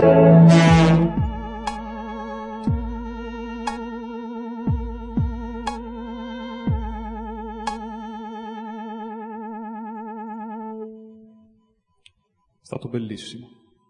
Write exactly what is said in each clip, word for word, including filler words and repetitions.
È stato bellissimo.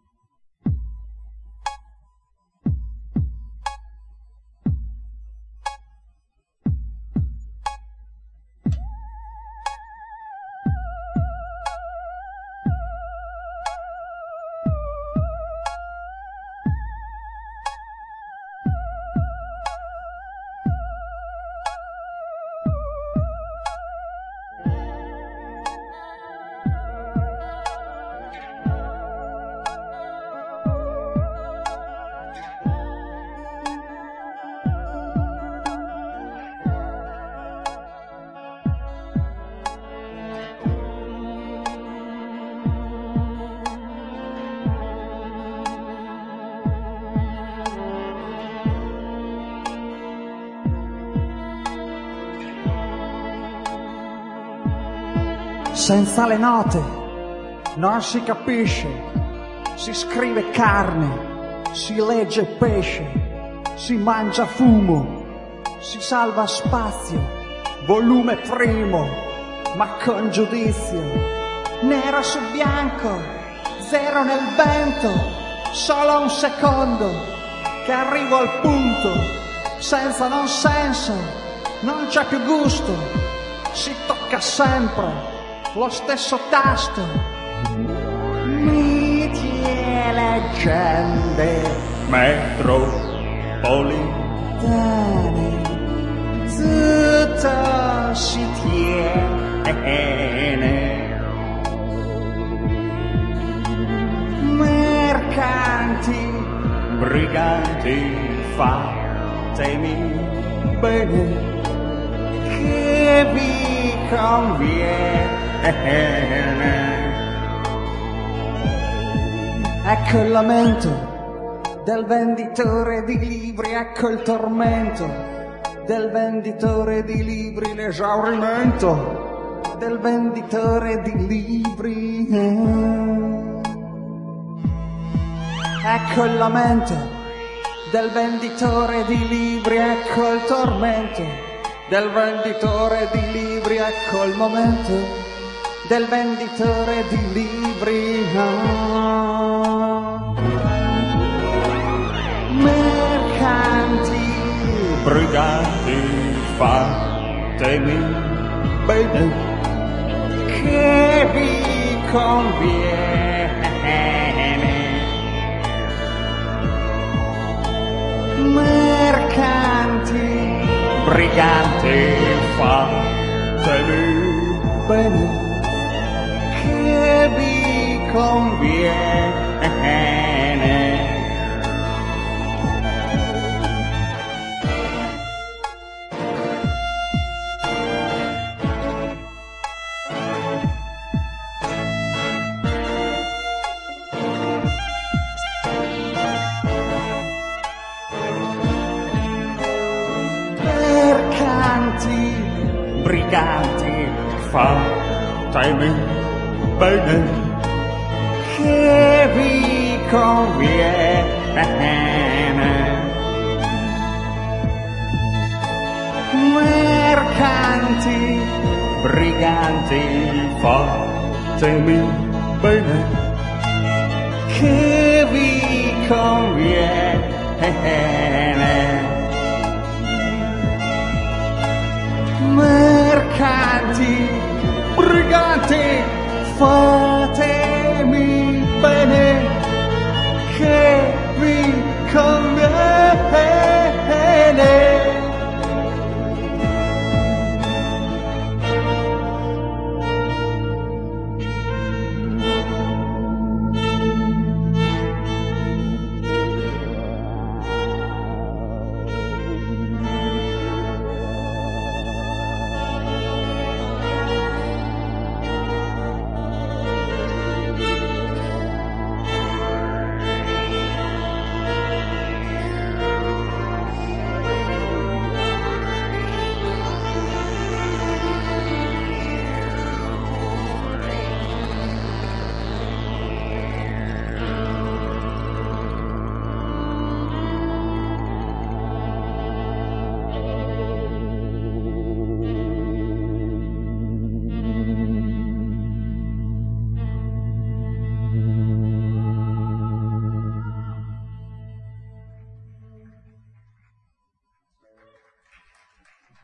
Senza le note non si capisce, si scrive carne, si legge pesce, si mangia fumo, si salva spazio, volume primo, ma con giudizio, nero su bianco, zero nel vento, solo un secondo che arrivo al punto, senza non senso, non c'è più gusto, si tocca sempre lo stesso tasto. Miti e leggende metropolitane, tutto si tiene. Mercanti, briganti, fatemi bene, che vi conviene. Ecco il lamento del venditore di libri, ecco il tormento del venditore di libri, l'esaurimento del venditore di libri. Ecco il lamento del venditore di libri, ecco il tormento del venditore di libri, ecco il momento del venditore di libri. Mercanti, briganti, fatemi bene, che vi conviene. Mercanti, briganti, fatemi bene, che vi conviene. Mercanti, briganti, fatemi bene, che vi conviene. Mercanti, briganti, fatemi bene, che vi conviene. Mercanti, briganti, fatemi bene, che vi conviene.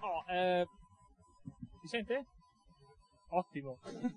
Oh, eh, si sente? Ottimo.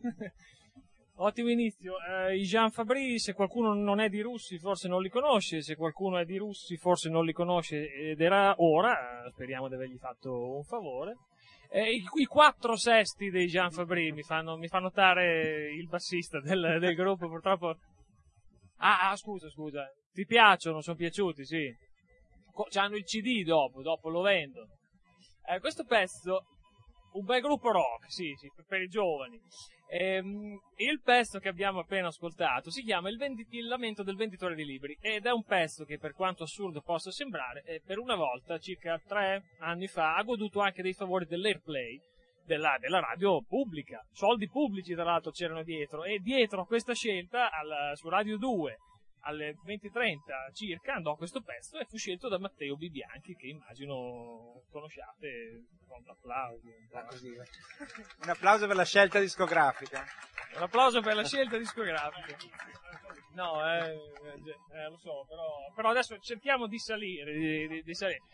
Ottimo inizio. Eh, I Jean Fabry, se qualcuno non è di Russi forse non li conosce, se qualcuno è di Russi forse non li conosce ed era ora, speriamo di avergli fatto un favore. Eh, i, I quattro sesti dei Jean Fabry mi fanno, mi fa notare il bassista del, del gruppo, purtroppo. Ah, ah, scusa, scusa. Ti piacciono? Sono piaciuti, sì. Co- c'hanno il C D dopo, dopo lo vendono. Eh, questo pezzo, un bel gruppo rock, sì, sì, per, per i giovani. Ehm, il pezzo che abbiamo appena ascoltato si chiama il, vendi- il lamento del venditore di libri ed è un pezzo che, per quanto assurdo possa sembrare, eh, per una volta, circa tre anni fa, ha goduto anche dei favori dell'airplay della, della radio pubblica. Soldi pubblici, tra l'altro, c'erano dietro, e dietro a questa scelta, al, su Radio due, alle venti e trenta circa, andò questo pezzo e fu scelto da Matteo Bibianchi, che immagino conosciate con l'applauso. Ah, così. Un applauso per la scelta discografica. Un applauso per la scelta discografica. No, eh, eh, lo so, però, però adesso cerchiamo di salire, di, di, di salire.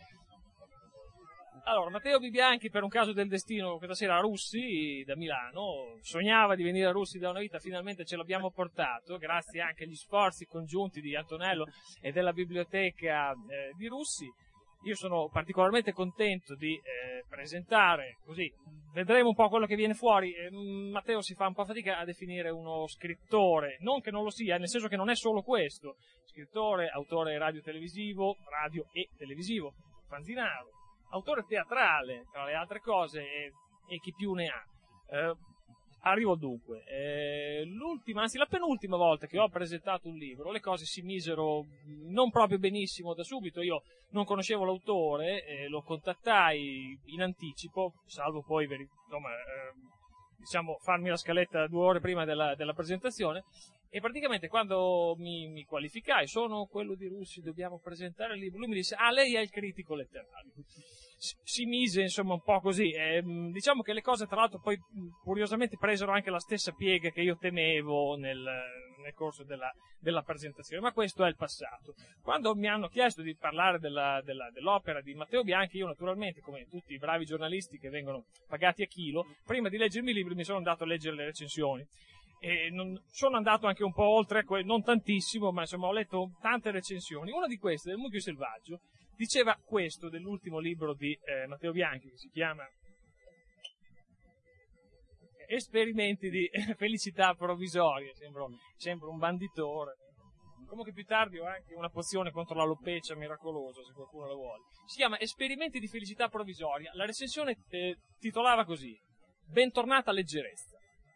Allora, Matteo Bibianchi, per un caso del destino, questa sera a Russi, da Milano, sognava di venire a Russi da una vita, finalmente ce l'abbiamo portato, grazie anche agli sforzi congiunti di Antonello e della biblioteca eh, di Russi. Io sono particolarmente contento di eh, presentare, così vedremo un po' quello che viene fuori. Eh, Matteo si fa un po' fatica a definire uno scrittore, non che non lo sia, nel senso che non è solo questo, scrittore, autore radio-televisivo, radio e televisivo, fanzinario, autore teatrale, tra le altre cose, e, e chi più ne ha. Eh, arrivo dunque. Eh, l'ultima, anzi la penultima volta che ho presentato un libro, le cose si misero non proprio benissimo da subito. Io non conoscevo l'autore, eh, lo contattai in anticipo, salvo poi, insomma, eh, diciamo, farmi la scaletta due ore prima della, della presentazione. E praticamente quando mi, mi qualificai, sono quello di Russi, dobbiamo presentare il libro, lui mi disse, ah, lei è il critico letterario. Si, si mise insomma un po' così, e, diciamo che le cose tra l'altro poi curiosamente presero anche la stessa piega che io temevo nel, nel corso della, della presentazione, ma questo è il passato. Quando mi hanno chiesto di parlare della, della, dell'opera di Matteo Bianchi, io naturalmente, come tutti i bravi giornalisti che vengono pagati a chilo, prima di leggermi i libri mi sono andato a leggere le recensioni. E non, sono andato anche un po' oltre, non tantissimo, ma insomma ho letto tante recensioni. Una di queste, del Mucchio Selvaggio, diceva questo dell'ultimo libro di eh, Matteo Bianchi, che si chiama Esperimenti di felicità provvisoria. Sembra, sembra un banditore. Comunque più tardi ho anche una pozione contro l'alopecia miracolosa, se qualcuno la vuole. Si chiama Esperimenti di felicità provvisoria. La recensione eh, titolava così: Bentornata leggerezza.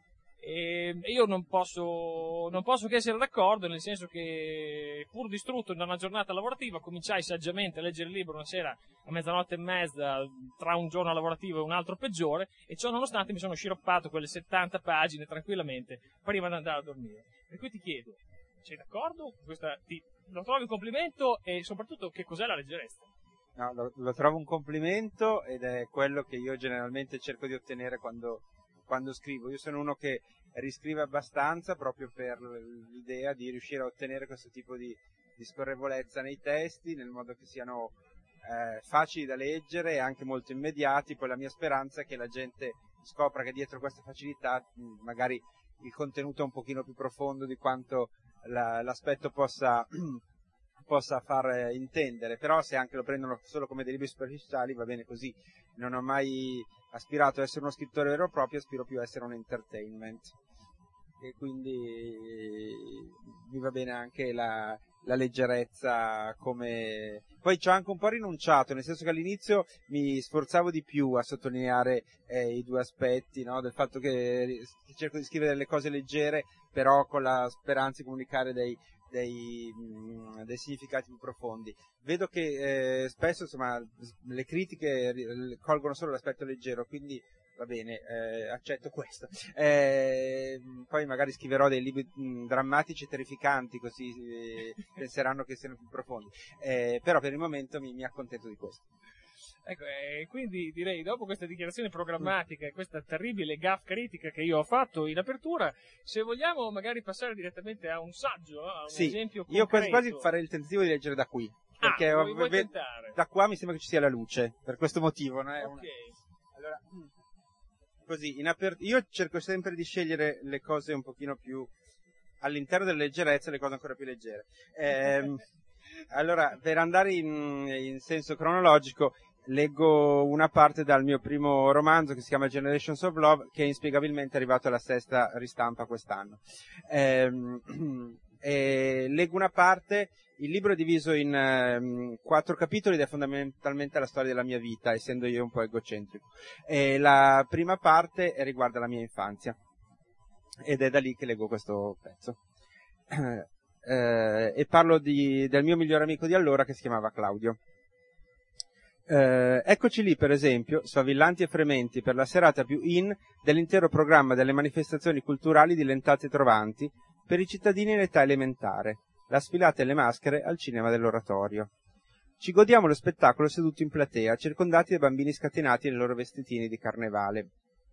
E io non posso, non posso che essere d'accordo, nel senso che, pur distrutto da una giornata lavorativa, cominciai saggiamente a leggere il libro una sera a mezzanotte e mezza, tra un giorno lavorativo e un altro peggiore, e ciò nonostante mi sono sciroppato quelle settanta pagine tranquillamente prima di andare a dormire. Per cui ti chiedo, sei d'accordo? Questa, ti, lo trovi un complimento, e soprattutto che cos'è la leggerezza? No, lo, lo trovo un complimento, ed è quello che io generalmente cerco di ottenere quando quando scrivo. Io sono uno che riscrive abbastanza, proprio per l'idea di riuscire a ottenere questo tipo di, di scorrevolezza nei testi, nel modo che siano eh, facili da leggere e anche molto immediati. Poi la mia speranza è che la gente scopra che dietro questa facilità magari il contenuto è un pochino più profondo di quanto la, l'aspetto possa possa far intendere, però se anche lo prendono solo come dei libri superficiali va bene così. Non ho mai aspirato a essere uno scrittore vero e proprio, aspiro più a essere un entertainment, e quindi mi va bene anche la, la leggerezza. Come poi ci ho anche un po' rinunciato, nel senso che all'inizio mi sforzavo di più a sottolineare eh, i due aspetti, no? Del fatto che cerco di scrivere delle cose leggere, però con la speranza di comunicare dei Dei, mh, dei significati più profondi. Vedo che eh, spesso insomma le critiche colgono solo l'aspetto leggero, quindi va bene, eh, accetto questo. Eh, poi magari scriverò dei libri mh, drammatici e terrificanti, così eh, penseranno che siano più profondi, eh, però per il momento mi, mi accontento di questo. Ecco, e quindi direi, dopo questa dichiarazione programmatica e questa terribile gaffe critica che io ho fatto in apertura, se vogliamo magari passare direttamente a un saggio, a un sì, esempio concreto. Io quasi quasi farei il tentativo di leggere da qui, perché ah, vuoi, vuoi da qua mi sembra che ci sia la luce, per questo motivo, no? È ok. una... Allora, così, in apert- io cerco sempre di scegliere le cose un pochino più all'interno della leggerezza, le cose ancora più leggere. Ehm, allora, per andare in, in senso cronologico, leggo una parte dal mio primo romanzo che si chiama Generations of Love, che inspiegabilmente è arrivato alla sesta ristampa quest'anno. Ehm, e leggo una parte, il libro è diviso in um, quattro capitoli ed è fondamentalmente la storia della mia vita, essendo io un po' egocentrico. E la prima parte riguarda la mia infanzia, ed è da lì che leggo questo pezzo. Eh, e parlo di, del mio migliore amico di allora che si chiamava Claudio. Eh, eccoci lì, per esempio, sfavillanti e frementi per la serata più in dell'intero programma delle manifestazioni culturali dilettanti e trovanti per i cittadini in età elementare, la sfilata e le maschere al cinema dell'oratorio. Ci godiamo lo spettacolo seduti in platea, circondati da bambini scatenati nei loro vestitini di carnevale.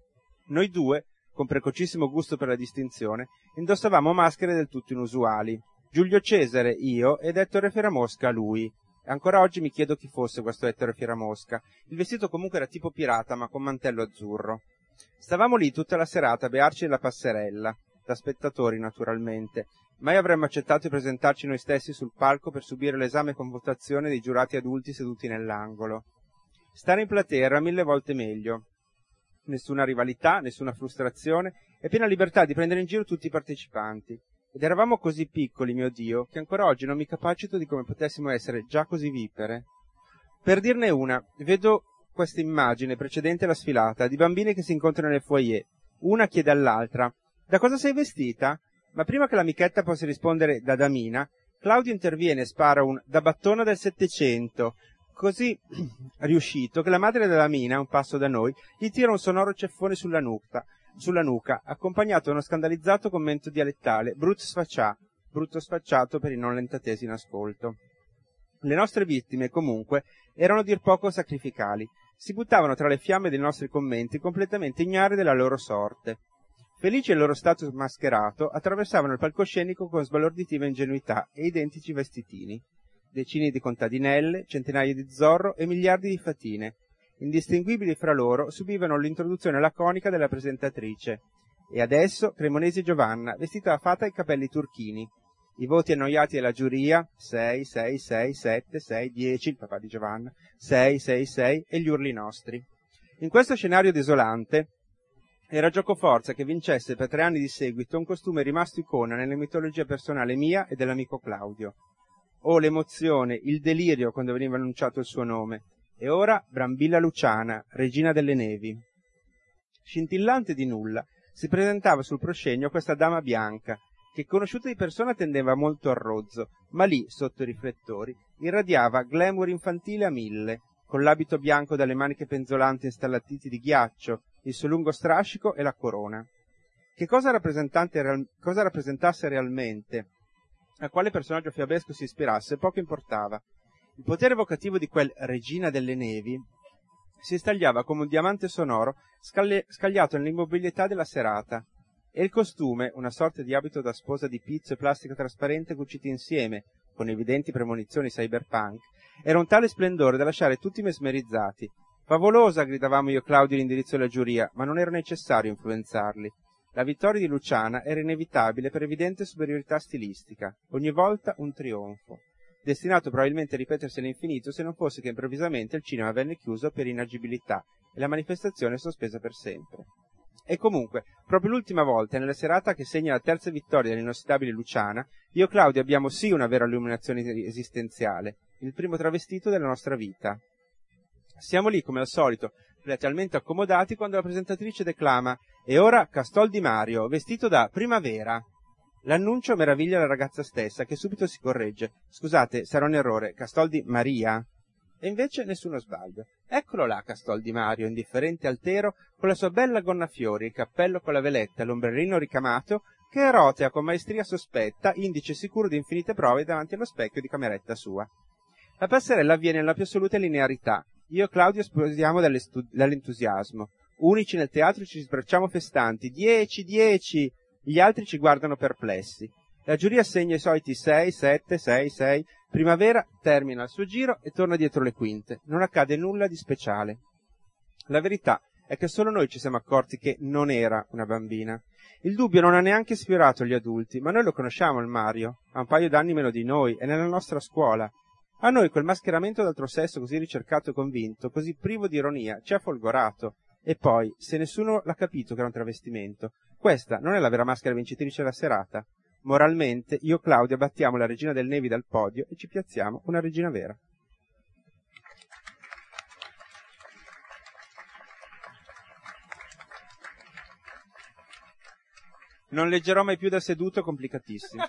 Noi due, con precocissimo gusto per la distinzione, indossavamo maschere del tutto inusuali. Giulio Cesare, io, ed Ettore Fieramosca, lui. E ancora oggi mi chiedo chi fosse questo Ettore Fieramosca. Il vestito comunque era tipo pirata, ma con mantello azzurro. Stavamo lì tutta la serata a bearci nella passerella, da spettatori naturalmente. Mai avremmo accettato di presentarci noi stessi sul palco per subire l'esame con votazione dei giurati adulti seduti nell'angolo. Stare in platea era mille volte meglio. Nessuna rivalità, nessuna frustrazione e piena libertà di prendere in giro tutti i partecipanti. Ed eravamo così piccoli, mio Dio, che ancora oggi non mi capacito di come potessimo essere già così vipere. Per dirne una, vedo questa immagine precedente alla sfilata di bambini che si incontrano nel foyer. Una chiede all'altra: da cosa sei vestita? Ma prima che l'amichetta possa rispondere da damina, Claudio interviene e spara un da battona del Settecento, così riuscito che la madre della damina, un passo da noi, gli tira un sonoro ceffone sulla nuca, sulla nuca, accompagnato da uno scandalizzato commento dialettale: brut sfaccià, brutto sfacciato per i non lentatesi in ascolto. Le nostre vittime, comunque, erano a dir poco sacrificali. Si buttavano tra le fiamme dei nostri commenti, completamente ignare della loro sorte. Felici del loro status mascherato, attraversavano il palcoscenico con sbalorditiva ingenuità e identici vestitini. Decine di contadinelle, centinaia di zorro e miliardi di fatine, indistinguibili fra loro, subivano l'introduzione laconica della presentatrice. E adesso Cremonesi e Giovanna, vestita da fata e capelli turchini. I voti annoiati della giuria, sei, sei, sei, sette, sei, dieci, il papà di Giovanna, sei, sei, sei, e gli urli nostri. In questo scenario desolante, era giocoforza che vincesse per tre anni di seguito un costume rimasto icona nella mitologia personale mia e dell'amico Claudio. Oh, l'emozione, il delirio quando veniva annunciato il suo nome. E ora Brambilla Luciana, regina delle nevi. Scintillante di nulla, si presentava sul proscenio questa dama bianca, che conosciuta di persona tendeva molto al rozzo, ma lì, sotto i riflettori, irradiava glamour infantile a mille, con l'abito bianco dalle maniche penzolanti e stalactiti di ghiaccio, il suo lungo strascico e la corona. Che cosa, real- cosa rappresentasse realmente, a quale personaggio fiabesco si ispirasse, poco importava. Il potere evocativo di quel regina delle nevi si stagliava come un diamante sonoro scagli- scagliato nell'immobilità della serata, e il costume, una sorta di abito da sposa di pizzo e plastica trasparente cuciti insieme, con evidenti premonizioni cyberpunk, era un tale splendore da lasciare tutti mesmerizzati. Favolosa, gridavamo io e Claudio l'indirizzo della giuria, ma non era necessario influenzarli. La vittoria di Luciana era inevitabile per evidente superiorità stilistica, ogni volta un trionfo, destinato probabilmente a ripetersi all'infinito se non fosse che improvvisamente il cinema venne chiuso per inagibilità e la manifestazione sospesa per sempre. E comunque, proprio l'ultima volta, nella serata che segna la terza vittoria dell'inossidabile Luciana, io e Claudio abbiamo sì una vera illuminazione esistenziale, il primo travestito della nostra vita. Siamo lì, come al solito, platealmente accomodati quando la presentatrice declama: e ora Castol di Mario, vestito da primavera. L'annuncio meraviglia la ragazza stessa, che subito si corregge: scusate, sarà un errore, Castol di Maria. E invece nessuno sbaglio. Eccolo là Castol di Mario, indifferente e altero, con la sua bella gonna a fiori, il cappello con la veletta, l'ombrellino ricamato, che rotea con maestria sospetta, indice sicuro di infinite prove davanti allo specchio di cameretta sua. La passerella avviene nella più assoluta linearità. Io e Claudio esplosiamo dall'entusiasmo. Unici nel teatro ci sbracciamo festanti. Dieci, dieci! Gli altri ci guardano perplessi. La giuria assegna i soliti sei, sette, sei, sei. Primavera termina il suo giro e torna dietro le quinte. Non accade nulla di speciale. La verità è che solo noi ci siamo accorti che non era una bambina. Il dubbio non ha neanche ispirato gli adulti, ma noi lo conosciamo il Mario, ha un paio d'anni meno di noi, è nella nostra scuola. A noi quel mascheramento d'altro sesso così ricercato e convinto, così privo di ironia, ci ha folgorato. E poi, se nessuno l'ha capito che era un travestimento, questa non è la vera maschera vincitrice della serata. Moralmente, io e Claudia battiamo la regina del Nevi dal podio e ci piazziamo una regina vera. Non leggerò mai più da seduto, complicatissimo.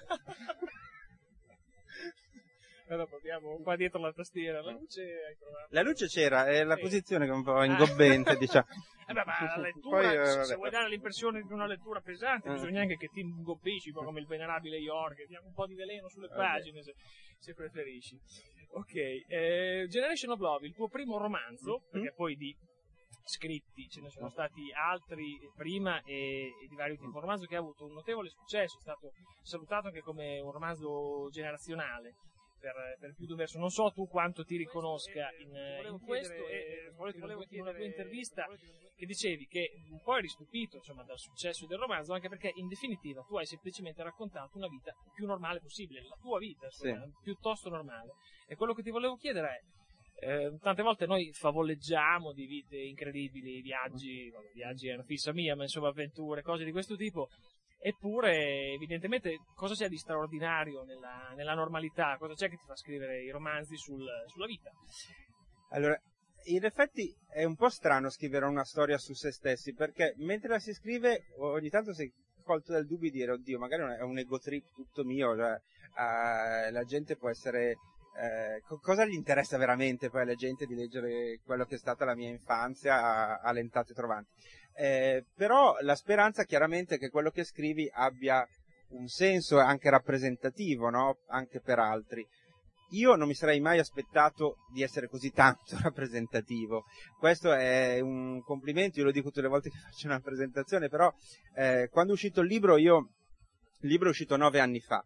Allora abbiamo qua dietro la tastiera, la luce hai trovato. La luce c'era, è la sì. posizione che è un po' ingobbente, diciamo. Eh beh, ma la lettura, Poi, eh, se, vabbè. se vuoi dare l'impressione di una lettura pesante, Eh. bisogna anche che ti ingobbisci, un po' come il venerabile York, che diamo un po' di veleno sulle Vabbè. pagine, se, se preferisci. Ok, eh, Generation of Love, il tuo primo romanzo, Mm-hmm. perché poi di scritti ce ne sono stati altri prima e, e di vario tipo. Un romanzo che ha avuto un notevole successo, è stato salutato anche come un romanzo generazionale per, per più di un verso. Non so tu quanto ti riconosca in, in questo, e volevo in una tua intervista che dicevi che un po' eri stupito, insomma, dal successo del romanzo, anche perché in definitiva tu hai semplicemente raccontato una vita più normale possibile, la tua vita, insomma, Sì. piuttosto normale. E quello che ti volevo chiedere è, Eh, tante volte noi favoleggiamo di vite incredibili, viaggi, vabbè, viaggi è una fissa mia, ma insomma avventure, cose di questo tipo, eppure evidentemente cosa c'è di straordinario nella, nella normalità, cosa c'è che ti fa scrivere i romanzi sul, sulla vita? Allora, in effetti è un po' strano scrivere una storia su se stessi, perché mentre la si scrive ogni tanto sei colto dal dubbio di dire, oddio, magari è un ego trip tutto mio, cioè, uh, la gente può essere... Eh, co- cosa gli interessa veramente poi alla gente di leggere quello che è stata la mia infanzia a, a lentate trovanti? Eh, però la speranza chiaramente è che quello che scrivi abbia un senso anche rappresentativo, no? Anche per altri. Io non mi sarei mai aspettato di essere così tanto rappresentativo. Questo è un complimento, io lo dico tutte le volte che faccio una presentazione, però eh, quando è uscito il libro, io il libro è uscito nove anni fa.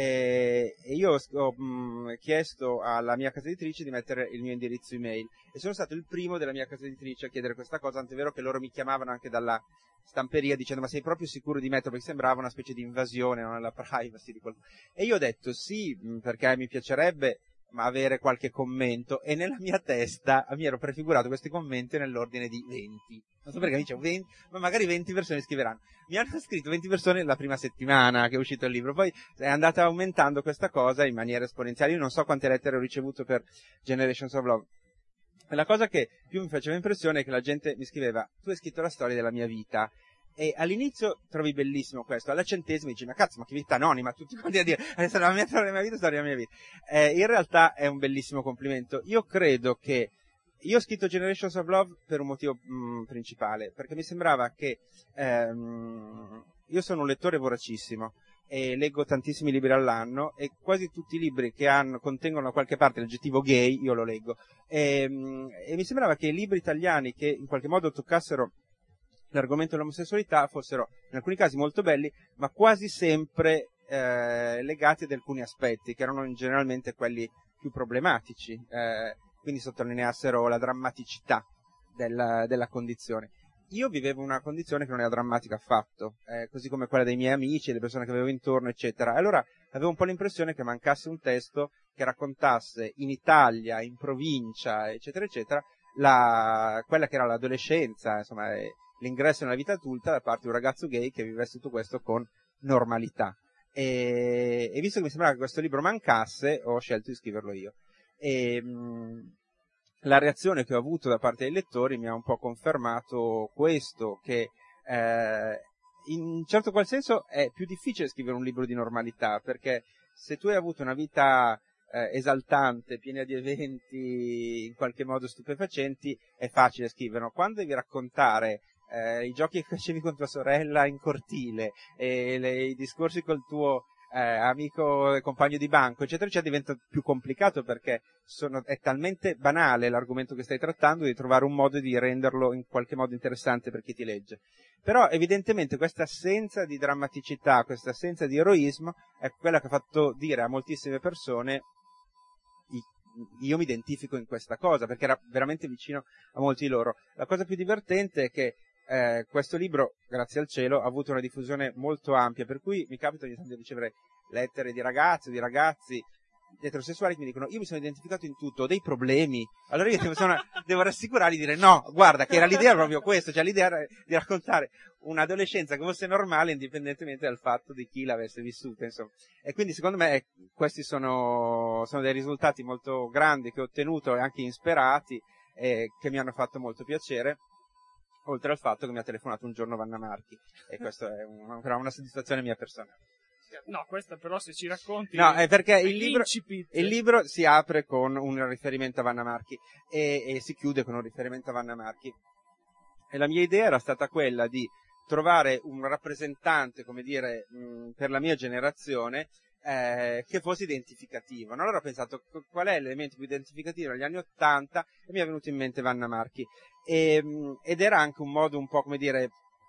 E io ho mh, chiesto alla mia casa editrice di mettere il mio indirizzo email e sono stato il primo della mia casa editrice a chiedere questa cosa, tant'è vero che loro mi chiamavano anche dalla stamperia dicendo ma sei proprio sicuro di metterlo, perché sembrava una specie di invasione, non alla privacy di quel... E io ho detto sì, perché mi piacerebbe ma avere qualche commento, e nella mia testa mi ero prefigurato questi commenti nell'ordine di venti. Non so perché mi dicevo venti, ma magari venti persone scriveranno. Mi hanno scritto venti persone la prima settimana che è uscito il libro, poi è andata aumentando questa cosa in maniera esponenziale. Io non so quante lettere ho ricevuto per Generations of Love. E la cosa che più mi faceva impressione è che la gente mi scriveva, tu hai scritto la storia della mia vita. E all'inizio trovi bellissimo questo, alla centesima dici ma cazzo, ma che vita anonima, tutti quanti a dire adesso la mia storia della mia vita, storia della mia vita. Eh, in realtà è un bellissimo complimento. Io credo che io ho scritto Generations of Love per un motivo mh, principale, perché mi sembrava che ehm, io sono un lettore voracissimo e leggo tantissimi libri all'anno e quasi tutti i libri che hanno, contengono da qualche parte l'aggettivo gay io lo leggo e, mh, e mi sembrava che i libri italiani che in qualche modo toccassero l'argomento dell'omosessualità fossero in alcuni casi molto belli, ma quasi sempre eh, legati ad alcuni aspetti che erano generalmente quelli più problematici, eh, quindi sottolineassero la drammaticità della, della condizione. Io vivevo una condizione che non era drammatica affatto, eh, così come quella dei miei amici, delle persone che avevo intorno, eccetera. Allora avevo un po' l'impressione che mancasse un testo che raccontasse in Italia, in provincia, eccetera, eccetera, la, quella che era l'adolescenza, insomma, l'ingresso nella vita adulta da parte di un ragazzo gay che vivesse tutto questo con normalità. E, e visto che mi sembrava che questo libro mancasse, ho scelto di scriverlo io. E mh, la reazione che ho avuto da parte dei lettori mi ha un po' confermato questo, che eh, in un certo qual senso è più difficile scrivere un libro di normalità, perché se tu hai avuto una vita eh, esaltante, piena di eventi in qualche modo stupefacenti, è facile scriverlo. Quando devi raccontare Eh, i giochi che facevi con tua sorella in cortile e le, i discorsi col tuo eh, amico e compagno di banco eccetera eccetera diventa più complicato, perché sono, è talmente banale l'argomento che stai trattando di trovare un modo di renderlo in qualche modo interessante per chi ti legge. Però evidentemente questa assenza di drammaticità, questa assenza di eroismo è quella che ha fatto dire a moltissime persone io mi identifico in questa cosa, perché era veramente vicino a molti di loro. La cosa più divertente è che eh, questo libro, grazie al cielo, ha avuto una diffusione molto ampia, per cui mi capita ogni tanto di ricevere lettere di ragazzi o di ragazzi eterosessuali che mi dicono: io mi sono identificato in tutto, ho dei problemi. Allora io devo, sono, devo rassicurarli e dire: no, guarda, che era l'idea proprio questo, cioè l'idea era di raccontare un'adolescenza che fosse normale indipendentemente dal fatto di chi l'avesse vissuta, insomma. E quindi secondo me eh, questi sono, sono dei risultati molto grandi che ho ottenuto e anche insperati, e che mi hanno fatto molto piacere, oltre al fatto che mi ha telefonato un giorno Vanna Marchi, e questo è una, una soddisfazione mia personale. No, questa però se ci racconti... No, è perché il libro, incipit. il libro si apre con un riferimento a Vanna Marchi e, e si chiude con un riferimento a Vanna Marchi. E la mia idea era stata quella di trovare un rappresentante, come dire, mh, per la mia generazione, eh, che fosse identificativo. Allora ho pensato qual è l'elemento più identificativo negli anni Ottanta e mi è venuto in mente Vanna Marchi. E, mh, ed era anche un modo un po', come dire,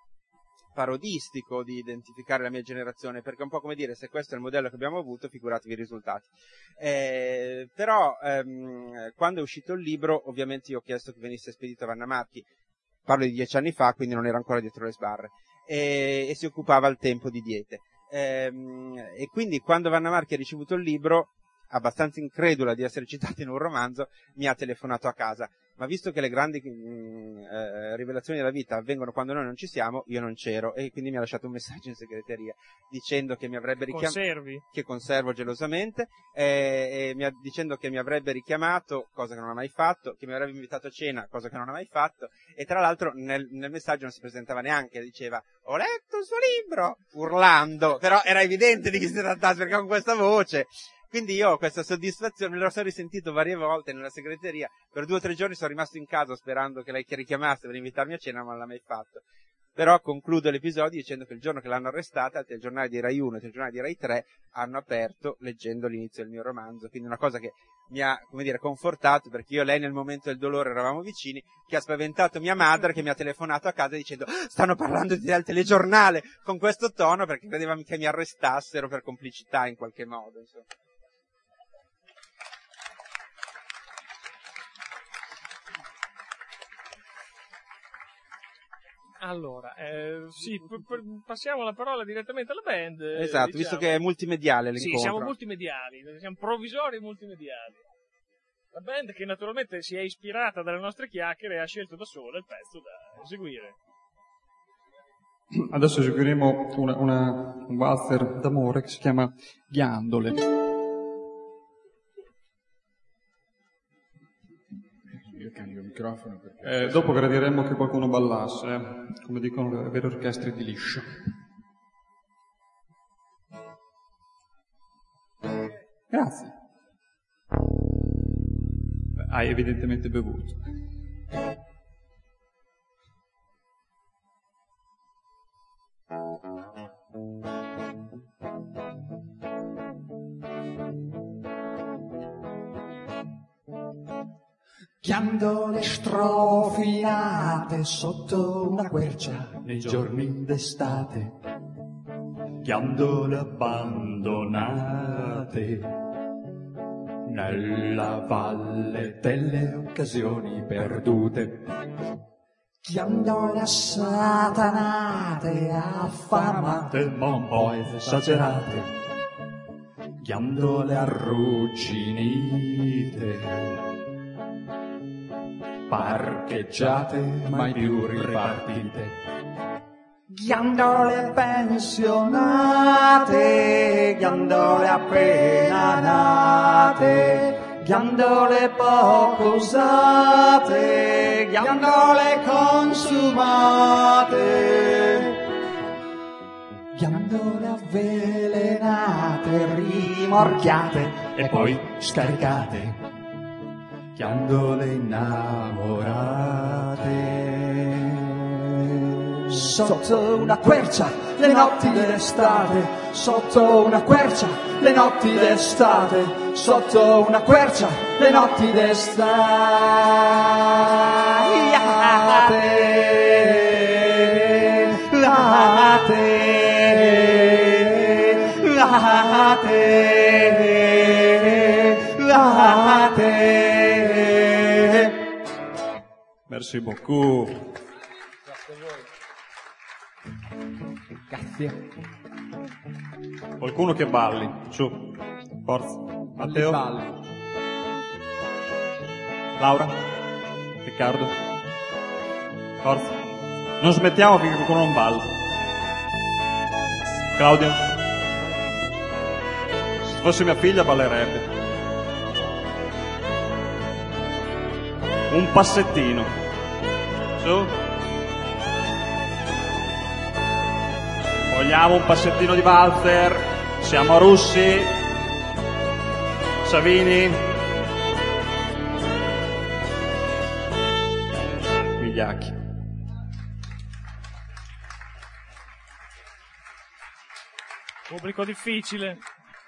parodistico di identificare la mia generazione, perché è un po' come dire: se questo è il modello che abbiamo avuto, figuratevi i risultati. Eh, però ehm, quando è uscito il libro, ovviamente io ho chiesto che venisse spedito a Vanna Marchi, parlo di dieci anni fa, quindi non era ancora dietro le sbarre, e, e si occupava al tempo di diete. Ehm, e quindi quando Vanna Marchi ha ricevuto il libro, abbastanza incredula di essere citata in un romanzo, mi ha telefonato a casa. Ma visto che le grandi mh, eh, rivelazioni della vita avvengono quando noi non ci siamo, io non c'ero, e quindi mi ha lasciato un messaggio in segreteria dicendo che mi avrebbe richiamato, Conservi? che conservo gelosamente, eh, e mi ha, dicendo che mi avrebbe richiamato, cosa che non ha mai fatto, che mi avrebbe invitato a cena, cosa che non ha mai fatto, e tra l'altro nel, nel messaggio non si presentava neanche, diceva: ho letto il suo libro, urlando, però era evidente di chi si trattasse, perché con questa voce. Quindi io ho questa soddisfazione, me lo sono risentito varie volte nella segreteria, per due o tre giorni sono rimasto in casa sperando che lei richiamasse per invitarmi a cena, ma non l'ha mai fatto. Però concludo l'episodio dicendo che il giorno che l'hanno arrestata, il telegiornale di Rai uno e il telegiornale di Rai tre hanno aperto leggendo l'inizio del mio romanzo, quindi una cosa che mi ha, come dire, confortato, perché io e lei nel momento del dolore eravamo vicini, che ha spaventato mia madre, che mi ha telefonato a casa dicendo: stanno parlando di te al telegiornale, con questo tono, perché credeva che mi arrestassero per complicità in qualche modo, insomma. Allora, eh, sì, p- p- passiamo la parola direttamente alla band. Esatto, diciamo. Visto che è multimediale l'incontro. Sì, siamo multimediali, siamo provvisori multimediali. La band che naturalmente si è ispirata dalle nostre chiacchiere e ha scelto da sola il pezzo da eseguire. Adesso eseguiremo una, una, un walzer d'amore che si chiama Ghiandole. Io cambio il microfono perché... Eh, dopo gradiremmo che qualcuno ballasse, eh, come dicono le vere orchestre di liscio. Grazie. Beh, hai evidentemente bevuto. Ghiandole strofinate sotto una quercia nei giorni d'estate, Ghiandole abbandonate nella valle delle occasioni perdute, ghiandole assatanate, affamate, ma poi esagerate, ghiandole arrugginite, parcheggiate, mai più ripartite, ghiandole pensionate, ghiandole appena nate, ghiandole poco usate, ghiandole consumate, ghiandole avvelenate, rimorchiate e poi scaricate, ghiandole innamorate. Sotto una quercia le notti d'estate, sotto una quercia le notti d'estate, sotto una quercia le notti d'estate. Late, late, late, late. Merci beaucoup. Grazie a voi. Grazie. Qualcuno che balli, su, forza. Matteo? Balli. Laura? Riccardo? Forza. Non smettiamo finché qualcuno non balla. Claudio? Se fosse mia figlia ballerebbe. Un passettino. Su. Vogliamo un passettino di valzer. Siamo russi. Savini. Migliacchi. Pubblico difficile.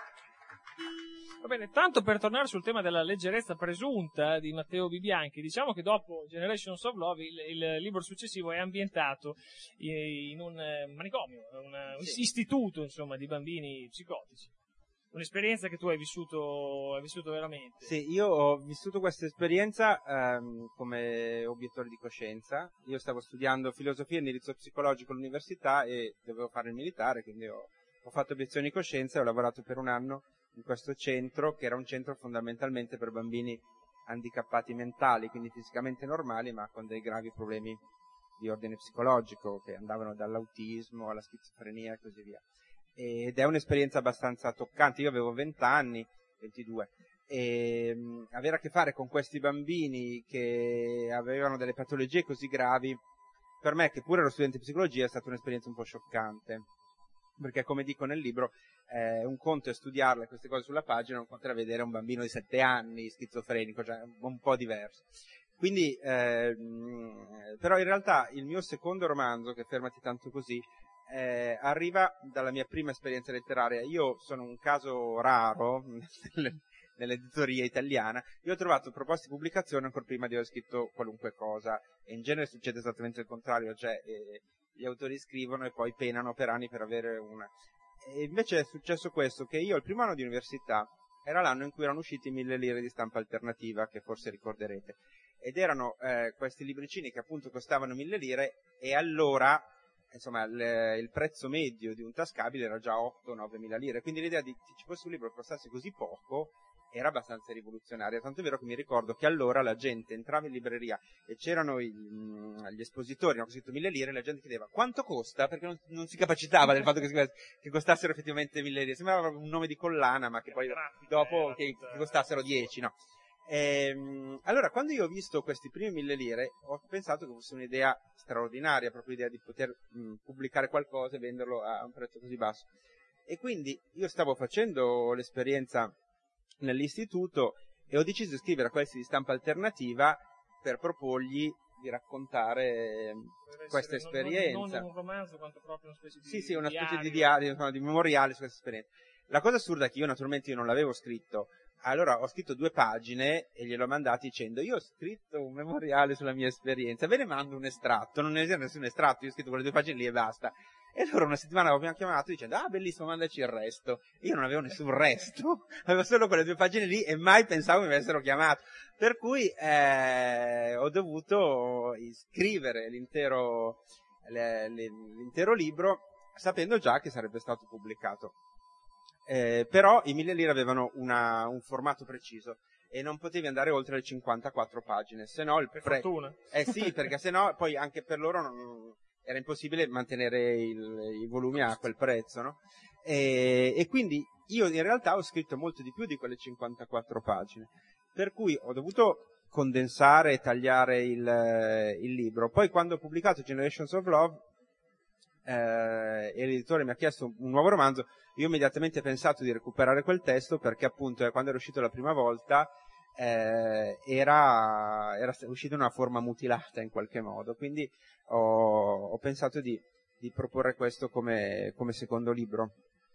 Va bene, tanto per tornare sul tema della leggerezza presunta di Matteo Bibianchi, diciamo che dopo Generations of Love il, il libro successivo è ambientato in un manicomio, un Sì. istituto, insomma, di bambini psicotici. Un'esperienza che tu hai vissuto, hai vissuto veramente. Sì, io ho vissuto questa esperienza ehm, come obiettore di coscienza. Io stavo studiando filosofia e indirizzo psicologico all'università e dovevo fare il militare, quindi ho, ho fatto obiezioni di coscienza e ho lavorato per un anno in questo centro, che era un centro fondamentalmente per bambini handicappati mentali, quindi fisicamente normali, ma con dei gravi problemi di ordine psicologico, che andavano dall'autismo alla schizofrenia e così via. Ed è un'esperienza abbastanza toccante. Io avevo venti anni, ventidue, e mh, avere a che fare con questi bambini che avevano delle patologie così gravi, per me, che pure ero studente di psicologia, è stata un'esperienza un po' scioccante. Perché, come dico nel libro, eh, un conto è studiarle queste cose sulla pagina, un conto è vedere un bambino di sette anni schizofrenico, cioè un po' diverso. Quindi, eh, mh, però in realtà il mio secondo romanzo, che Fermati tanto così, eh, arriva dalla mia prima esperienza letteraria. Io sono un caso raro nell'editoria italiana. Io ho trovato proposte di pubblicazione ancora prima di aver scritto qualunque cosa, e in genere succede esattamente il contrario, cioè eh, gli autori scrivono e poi penano per anni per avere una. E invece è successo questo, che io il primo anno di università era l'anno in cui erano usciti mille lire di stampa alternativa, che forse ricorderete, ed erano eh, questi libricini che appunto costavano mille lire, e allora insomma il, il prezzo medio di un tascabile era già otto nove mila lire, quindi l'idea di che ci fosse un libro che costasse così poco era abbastanza rivoluzionaria, tanto è vero che mi ricordo che allora la gente entrava in libreria e c'erano i, gli espositori, hanno scritto mille lire, e la gente chiedeva quanto costa, perché non, non si capacitava del fatto che, che costassero effettivamente mille lire, sembrava un nome di collana, ma che poi dopo che, che costassero dieci, no? Ehm, allora, quando io ho visto questi primi mille lire, ho pensato che fosse un'idea straordinaria, proprio l'idea di poter mh, pubblicare qualcosa e venderlo a un prezzo così basso. E quindi io stavo facendo l'esperienza nell'istituto e ho deciso di scrivere a questi di stampa alternativa per proporgli di raccontare questa esperienza. Non, non un romanzo, quanto proprio una specie di Sì, sì, una diario. specie di diario, insomma, di memoriale su questa esperienza. La cosa assurda è che io naturalmente io non l'avevo scritto. Allora ho scritto due pagine e gliel'ho mandati dicendo io ho scritto un memoriale sulla mia esperienza, ve ne mando un estratto. Non ne esiste nessun estratto, io ho scritto quelle due pagine lì e basta. E loro una settimana dopo mi hanno chiamato dicendo ah bellissimo, mandaci il resto. Io non avevo nessun resto, avevo solo quelle due pagine lì e mai pensavo mi avessero chiamato. Per cui eh, ho dovuto scrivere l'intero, le, le, l'intero libro sapendo già che sarebbe stato pubblicato. Eh, però i mille lire avevano una, un formato preciso e non potevi andare oltre le cinquantaquattro pagine, se no il Per pre... fortuna. Eh sì, perché se no poi anche per loro non... era impossibile mantenere il, i volumi a quel prezzo, no? E, e quindi io in realtà ho scritto molto di più di quelle cinquantaquattro pagine, per cui ho dovuto condensare e tagliare il, il libro. Poi quando ho pubblicato Generations of Love eh, e l'editore mi ha chiesto un nuovo romanzo, io immediatamente ho pensato di recuperare quel testo perché appunto eh, quando era uscito la prima volta eh, era, era uscito in una forma mutilata in qualche modo, quindi ho, ho pensato di, di proporre questo come, come secondo libro.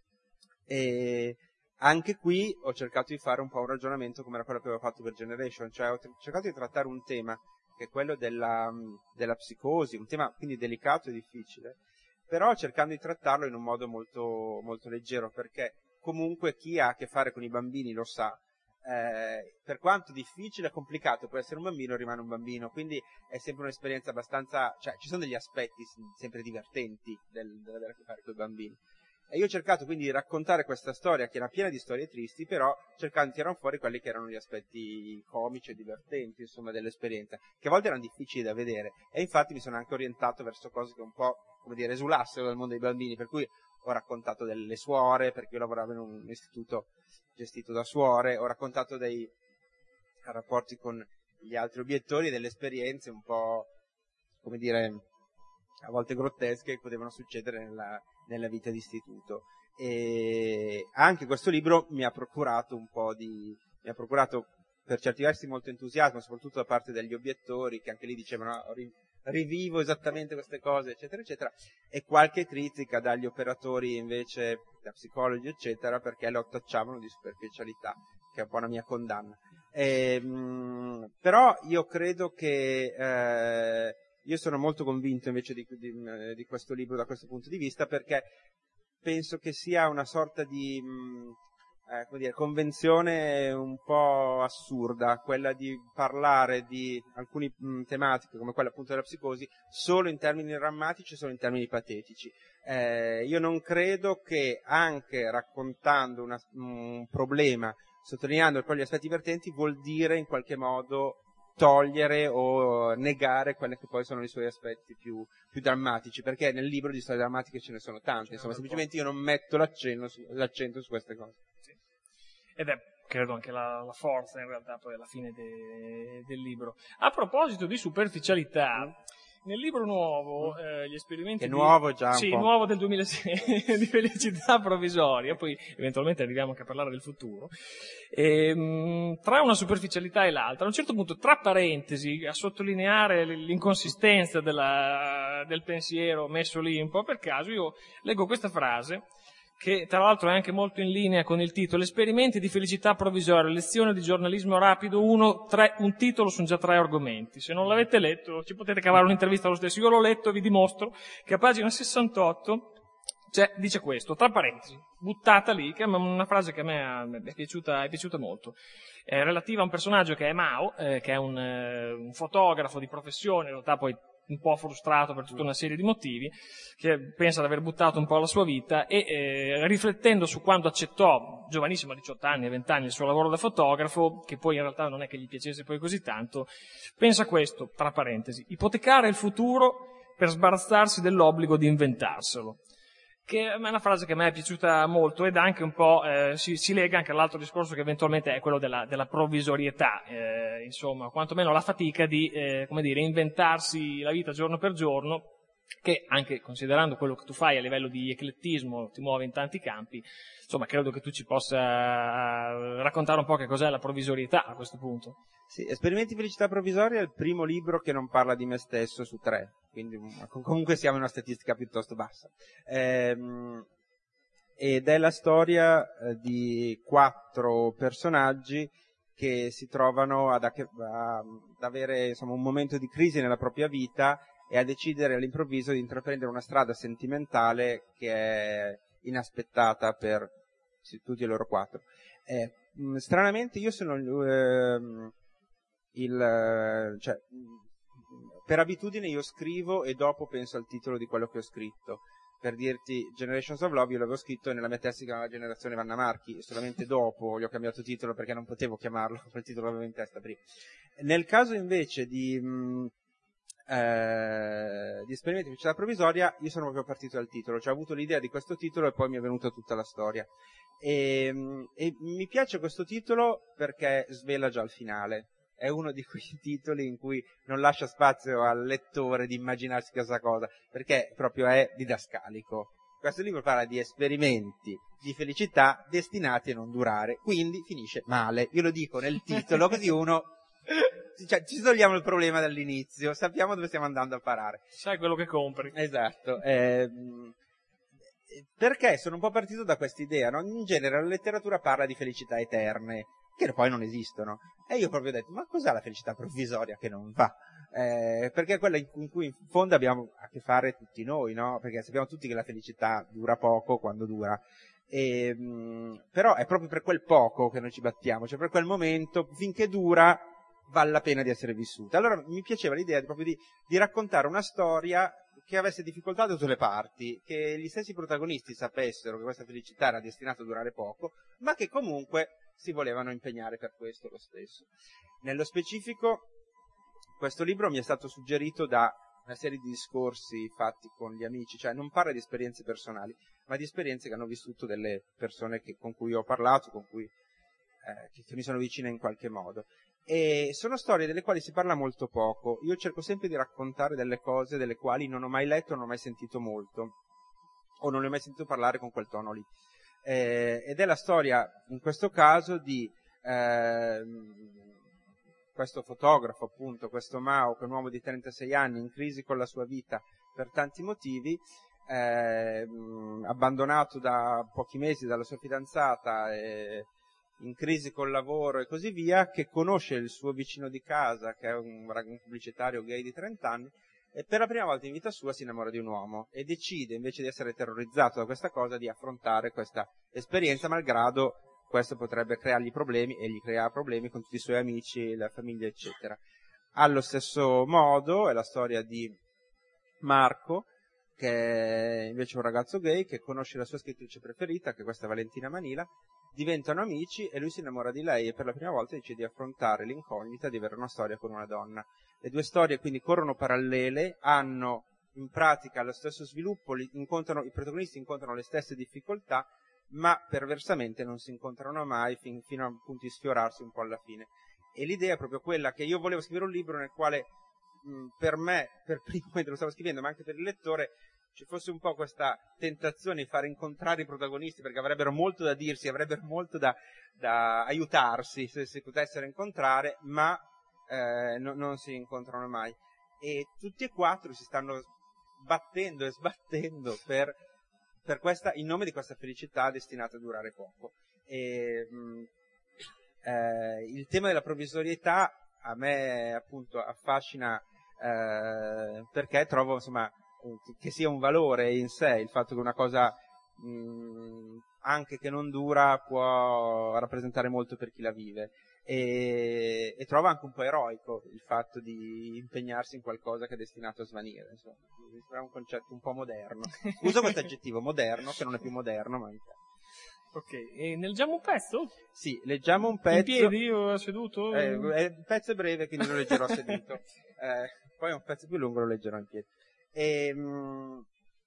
E anche qui ho cercato di fare un po' un ragionamento come era quello che avevo fatto per Generation, cioè ho cercato di trattare un tema che è quello della, della psicosi, un tema quindi delicato e difficile, però cercando di trattarlo in un modo molto, molto leggero, perché comunque chi ha a che fare con i bambini lo sa, eh, per quanto difficile e complicato può essere un bambino, rimane un bambino, quindi è sempre un'esperienza abbastanza, cioè ci sono degli aspetti sempre divertenti del, dell'avere a che fare con i bambini. E io ho cercato quindi di raccontare questa storia che era piena di storie tristi, però cercando di tirare fuori quelli che erano gli aspetti comici e divertenti, insomma, dell'esperienza, che a volte erano difficili da vedere. E infatti mi sono anche orientato verso cose che un po', come dire, esulassero dal mondo dei bambini, per cui ho raccontato delle suore, perché io lavoravo in un istituto gestito da suore, ho raccontato dei rapporti con gli altri obiettori e delle esperienze un po', come dire, a volte grottesche che potevano succedere nella, nella vita d'istituto. E anche questo libro mi ha procurato un po' di, mi ha procurato per certi versi molto entusiasmo, soprattutto da parte degli obiettori, che anche lì dicevano "Ah, rivivo esattamente queste cose", eccetera, eccetera, e qualche critica dagli operatori invece, da psicologi, eccetera, perché lo tacciavano di superficialità, che è un po' una mia condanna. E, mh, però io credo che eh, io sono molto convinto invece di, di, di questo libro da questo punto di vista, perché penso che sia una sorta di mh, eh, come dire, convenzione un po' assurda, quella di parlare di alcune mh, tematiche come quella appunto della psicosi solo in termini drammatici, solo in termini patetici. Eh, io non credo che anche raccontando una, un problema, sottolineando poi gli aspetti divertenti, vuol dire in qualche modo togliere o negare quelli che poi sono i suoi aspetti più, più drammatici, perché nel libro di storie drammatiche ce ne sono tante, insomma, semplicemente io non metto l'accento su, l'accento su queste cose. Sì. Ed è, credo, anche la, la forza in realtà poi alla fine de, del libro. A proposito di superficialità, nel libro nuovo, eh, gli esperimenti che è di... nuovo già un sì, po'. nuovo del duemilasei, di felicità provvisoria, poi eventualmente arriviamo anche a parlare del futuro, e, mh, tra una superficialità e l'altra, a un certo punto, tra parentesi, a sottolineare l'inconsistenza della, del pensiero messo lì un po' per caso, io leggo questa frase, che tra l'altro è anche molto in linea con il titolo: Esperimenti di felicità provvisoria, lezione di giornalismo rapido, uno, tre, un titolo, sono già tre argomenti. Se non l'avete letto ci potete cavare un'intervista lo stesso, io l'ho letto e vi dimostro che a pagina sessantotto c'è, dice questo, tra parentesi, buttata lì, che è una frase che a me è piaciuta, è piaciuta molto. È relativa a un personaggio che è Mao, eh, che è un, eh, un fotografo di professione, in realtà poi un po' frustrato per tutta una serie di motivi, che pensa di aver buttato un po' la sua vita e eh, riflettendo su quando accettò, giovanissimo a diciotto anni, a venti anni, il suo lavoro da fotografo, che poi in realtà non è che gli piacesse poi così tanto, pensa questo, tra parentesi: ipotecare il futuro per sbarazzarsi dell'obbligo di inventarselo. Che è una frase che a me è piaciuta molto ed anche un po' eh, si, si lega anche all'altro discorso che eventualmente è quello della, della provvisorietà, eh, insomma, quantomeno la fatica di, eh, come dire, inventarsi la vita giorno per giorno, che anche considerando quello che tu fai a livello di eclettismo, ti muovi in tanti campi, insomma, credo che tu ci possa raccontare un po' che cos'è la provvisorietà a questo punto. Sì, Esperimenti di felicità provvisoria è il primo libro che non parla di me stesso su tre, quindi comunque siamo in una statistica piuttosto bassa. Ehm, ed è la storia eh, di quattro personaggi che si trovano ad, a, ad avere, insomma, un momento di crisi nella propria vita e a decidere all'improvviso di intraprendere una strada sentimentale che è inaspettata per sì, tutti e loro quattro. Eh, mh, stranamente io sono eh, il cioè per abitudine io scrivo e dopo penso al titolo di quello che ho scritto. Per dirti, Generations of Love io l'avevo scritto e nella mia testa si chiamava Generazione Vanna Marchi, solamente dopo gli ho cambiato titolo perché non potevo chiamarlo, quel titolo l'avevo in testa prima. Nel caso invece di mh, eh, di Esperimenti di felicità provvisoria, io sono proprio partito dal titolo, cioè ho avuto l'idea di questo titolo e poi mi è venuta tutta la storia. E, e mi piace questo titolo perché svela già il finale. È uno di quei titoli in cui non lascia spazio al lettore di immaginarsi questa cosa, perché proprio è didascalico. Questo libro parla di esperimenti di felicità destinati a non durare, quindi finisce male. Io lo dico nel titolo, così uno, cioè, ci togliamo il problema dall'inizio, sappiamo dove stiamo andando a parare. Sai quello che compri. Esatto. Eh, perché sono un po' partito da quest'idea, no? In genere la letteratura parla di felicità eterne, che poi non esistono. E io proprio ho detto, ma cos'è la felicità provvisoria che non va? Eh, perché è quella in cui in fondo abbiamo a che fare tutti noi, no? Perché sappiamo tutti che la felicità dura poco quando dura. E, mh, però è proprio per quel poco che noi ci battiamo, cioè per quel momento, finché dura, vale la pena di essere vissuta. Allora mi piaceva l'idea di, proprio di, di raccontare una storia che avesse difficoltà da tutte le parti, che gli stessi protagonisti sapessero che questa felicità era destinata a durare poco, ma che comunque si volevano impegnare per questo lo stesso. Nello specifico, questo libro mi è stato suggerito da una serie di discorsi fatti con gli amici, cioè non parla di esperienze personali, ma di esperienze che hanno vissuto delle persone che, con cui ho parlato, con cui eh, che, che mi sono vicine in qualche modo. E sono storie delle quali si parla molto poco. Io cerco sempre di raccontare delle cose delle quali non ho mai letto, non ho mai sentito molto, o non ne ho mai sentito parlare con quel tono lì. Eh, ed è la storia, in questo caso, di eh, questo fotografo, appunto, questo Mao, che è un uomo di trentasei anni, in crisi con la sua vita per tanti motivi, eh, abbandonato da pochi mesi dalla sua fidanzata, e in crisi col lavoro e così via, che conosce il suo vicino di casa, che è un, un pubblicitario gay di trenta anni, e per la prima volta in vita sua si innamora di un uomo e decide, invece di essere terrorizzato da questa cosa, di affrontare questa esperienza, malgrado questo potrebbe creargli problemi, e gli crea problemi con tutti i suoi amici, la famiglia, eccetera. Allo stesso modo è la storia di Marco, che è invece un ragazzo gay che conosce la sua scrittrice preferita, che è questa Valentina Manila, diventano amici e lui si innamora di lei e per la prima volta decide di affrontare l'incognita di avere una storia con una donna. Le due storie quindi corrono parallele, hanno in pratica lo stesso sviluppo, li incontrano, i protagonisti incontrano le stesse difficoltà, ma perversamente non si incontrano mai fin, fino a punto di sfiorarsi un po' alla fine. E l'idea è proprio quella che io volevo scrivere un libro nel quale mh, per me, per primo mentre lo stavo scrivendo, ma anche per il lettore, ci fosse un po' questa tentazione di far incontrare i protagonisti, perché avrebbero molto da dirsi, avrebbero molto da, da aiutarsi se si potessero incontrare, ma eh, no, non si incontrano mai. E tutti e quattro si stanno battendo e sbattendo per, per questa, in nome di questa felicità destinata a durare poco. E, mh, eh, il tema della provvisorietà a me appunto affascina eh, perché trovo, insomma, che sia un valore in sé, il fatto che una cosa mh, anche che non dura può rappresentare molto per chi la vive, e, e trovo anche un po' eroico il fatto di impegnarsi in qualcosa che è destinato a svanire, insomma, mi sembra un concetto un po' moderno. Uso questo aggettivo, moderno, che non è più moderno, ma ok, e ne leggiamo un pezzo? Sì, leggiamo un pezzo. In piedi o seduto? Eh, il pezzo è breve, quindi lo leggerò seduto. Eh, poi un pezzo più lungo lo leggerò in piedi. E, mh,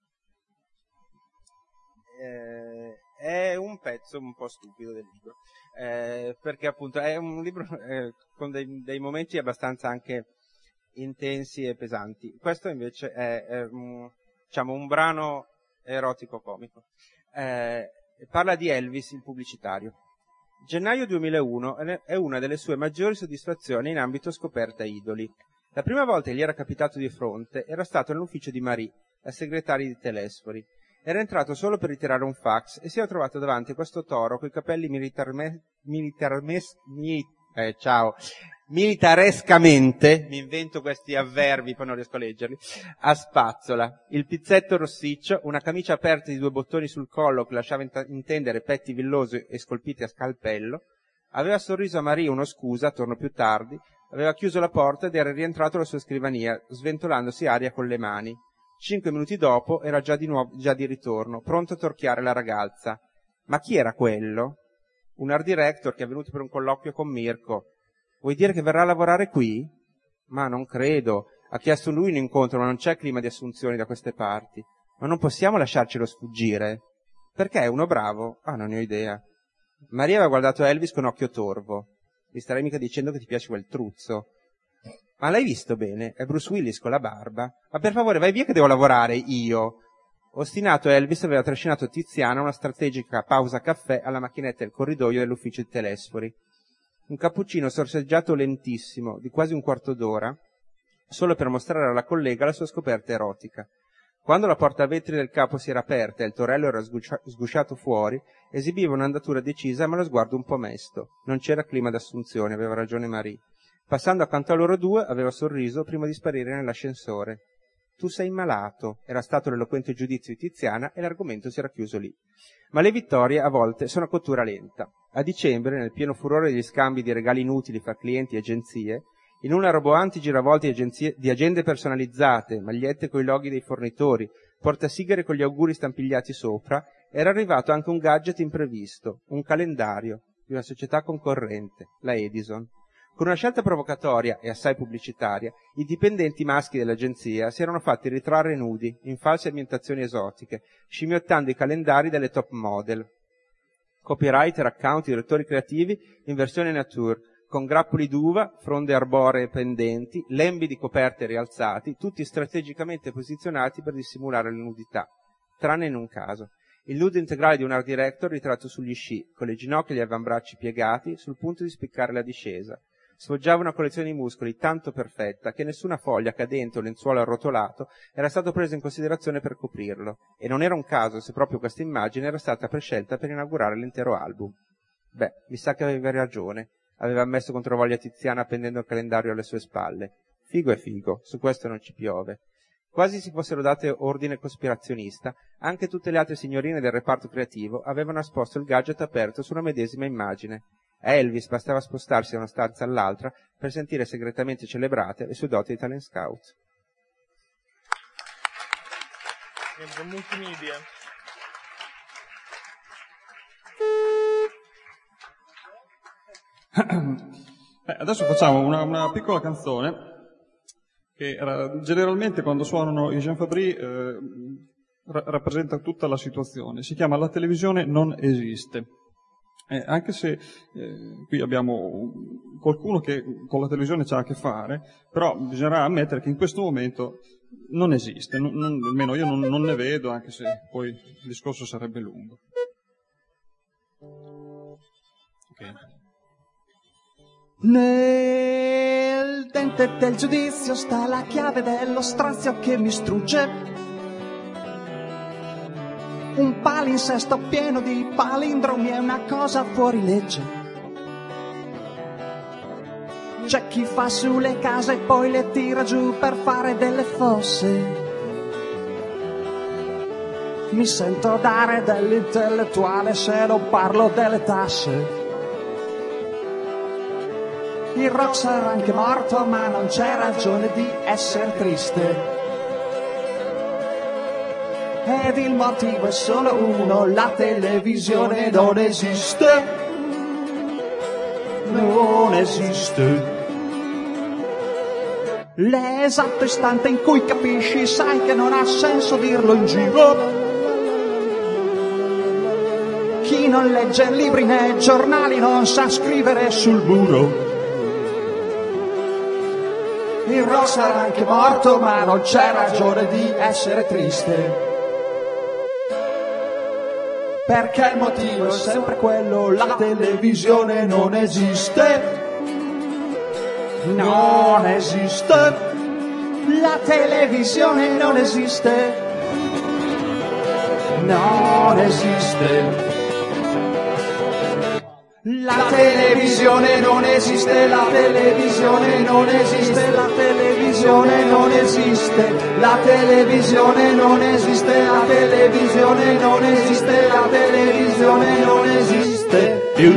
eh, è un pezzo un po' stupido del libro, eh, perché appunto è un libro eh, con dei, dei momenti abbastanza anche intensi e pesanti. Questo invece è, è un, diciamo, un brano erotico comico. Eh, parla di Elvis, il pubblicitario. Gennaio duemilauno è una delle sue maggiori soddisfazioni in ambito scoperta idoli. La prima volta che gli era capitato di fronte era stato nell'ufficio di Marie, la segretaria di Telesfori. Era entrato solo per ritirare un fax e si era trovato davanti a questo toro coi capelli militarme, militarmes, mi, eh, ciao, militarescamente, mi invento questi avverbi, poi non riesco a leggerli, a spazzola, il pizzetto rossiccio, una camicia aperta di due bottoni sul collo che lasciava intendere petti villosi e scolpiti a scalpello. Aveva sorriso a Marie uno scusa, torno più tardi, aveva chiuso la porta ed era rientrato alla sua scrivania, sventolandosi aria con le mani. Cinque minuti dopo era già di nuovo, già di ritorno, pronto a torchiare la ragazza. Ma chi era quello? Un art director che è venuto per un colloquio con Mirko. Vuoi dire che verrà a lavorare qui? Ma non credo. Ha chiesto lui un incontro, ma non c'è clima di assunzioni da queste parti. Ma non possiamo lasciarcelo sfuggire. Perché è uno bravo? Ah, non ne ho idea. Maria aveva guardato Elvis con occhio torvo. Mi starei mica dicendo che ti piace quel truzzo. Ma l'hai visto bene? È Bruce Willis con la barba. Ma per favore vai via che devo lavorare, io. Ostinato, Elvis aveva trascinato Tiziana a una strategica pausa caffè alla macchinetta del corridoio dell'ufficio di Telesfori. Un cappuccino sorseggiato lentissimo, di quasi un quarto d'ora, solo per mostrare alla collega la sua scoperta erotica. Quando la porta a vetri del capo si era aperta e il torello era sguscia- sgusciato fuori, esibiva un'andatura decisa ma lo sguardo un po' mesto. Non c'era clima d'assunzione, aveva ragione Marie. Passando accanto a loro due, aveva sorriso prima di sparire nell'ascensore. Tu sei malato, era stato l'eloquente giudizio di Tiziana e l'argomento si era chiuso lì. Ma le vittorie a volte sono a cottura lenta. A dicembre, nel pieno furore degli scambi di regali inutili fra clienti e agenzie, in una roboanti giravolta di, agenzie, di agende personalizzate, magliette coi loghi dei fornitori, portasigari con gli auguri stampigliati sopra, era arrivato anche un gadget imprevisto, un calendario di una società concorrente, la Edison. Con una scelta provocatoria e assai pubblicitaria, i dipendenti maschi dell'agenzia si erano fatti ritrarre nudi, in false ambientazioni esotiche, scimmiottando i calendari delle top model. Copywriter, account, direttori creativi in versione nature, con grappoli d'uva, fronde arboree pendenti, lembi di coperte rialzati, tutti strategicamente posizionati per dissimulare la nudità, tranne in un caso. Il nudo integrale di un art director ritratto sugli sci, con le ginocchia e gli avambracci piegati, sul punto di spiccare la discesa. Sfoggiava una collezione di muscoli tanto perfetta che nessuna foglia cadente o lenzuolo arrotolato era stato preso in considerazione per coprirlo, e non era un caso se proprio questa immagine era stata prescelta per inaugurare l'intero album. Beh, mi sa che aveva ragione, aveva ammesso controvoglia Tiziana appendendo il calendario alle sue spalle. Figo è figo, su questo non ci piove. Quasi si fossero date ordine cospirazionista, anche tutte le altre signorine del reparto creativo avevano nasposto il gadget aperto sulla medesima immagine. A Elvis bastava spostarsi da una stanza all'altra per sentire segretamente celebrate le sue doti di talent scout. Multimedia. Beh, adesso facciamo una, una piccola canzone che era, generalmente quando suonano i Jean Fabry eh, ra- rappresenta tutta la situazione. Si chiama La televisione non esiste. Eh, anche se eh, qui abbiamo qualcuno che con la televisione c'ha a che fare, però bisognerà ammettere che in questo momento non esiste, non, non, almeno io non, non ne vedo, anche se poi il discorso sarebbe lungo. Okay. Nel dente del giudizio sta la chiave dello strazio che mi strugge. Un palinsesto pieno di palindromi è una cosa fuori legge. C'è chi fa su le case e poi le tira giù per fare delle fosse. Mi sento dare dell'intellettuale se non parlo delle tasse. Il rock sarà anche morto, ma non c'è ragione di essere triste. Ed il motivo è solo uno, la televisione non esiste. Non esiste. L'esatto istante in cui capisci, sai che non ha senso dirlo in giro. Chi non legge libri né giornali non sa scrivere sul muro. Il rock sarà anche morto, ma non c'è ragione di essere triste. Perché il motivo è sempre quello, la televisione non esiste. Non esiste. La televisione non esiste. Non esiste. La televisione non esiste, la televisione non esiste, la televisione non esiste, la televisione non esiste, la televisione non esiste, la televisione non esiste più.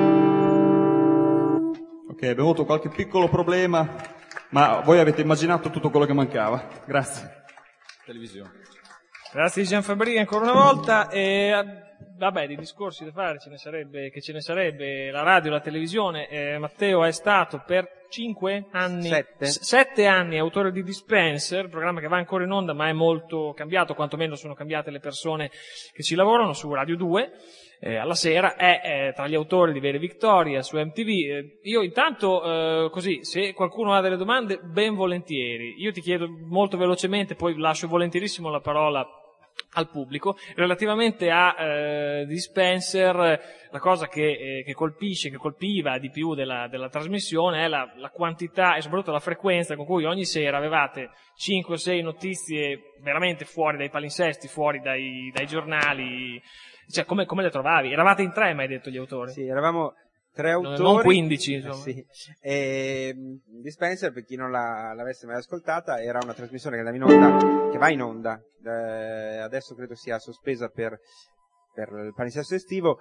Ok, abbiamo avuto qualche piccolo problema, ma voi avete immaginato tutto quello che mancava. Grazie. Televisione. Grazie Jean Fabry ancora una volta. E vabbè, di discorsi da fare ce ne sarebbe, che ce ne sarebbe, la radio, la televisione. eh, Matteo è stato per cinque anni, Sette. s- sette anni autore di Dispenser, programma che va ancora in onda ma è molto cambiato, quantomeno sono cambiate le persone che ci lavorano su Radio due, eh, alla sera, è eh, tra gli autori di Vere Victoria su M T V. Eh, io intanto, eh, così, se qualcuno ha delle domande, ben volentieri. Io ti chiedo molto velocemente, poi lascio volentierissimo la parola al pubblico, relativamente a eh, Dispenser. La cosa che, eh, che colpisce, che colpiva di più della, della trasmissione è la, la quantità e soprattutto la frequenza con cui ogni sera avevate cinque o sei notizie veramente fuori dai palinsesti, fuori dai, dai giornali. Cioè, come, come le trovavi? Eravate in tre, mi hai detto, gli autori? Sì, eravamo tre non- autori. non quindici, insomma. Eh, sì. E, mh, Dispenser, per chi non la- l'avesse mai ascoltata, era una trasmissione che andava in onda, che va in onda, eh, adesso credo sia sospesa per, per il palinsesto estivo,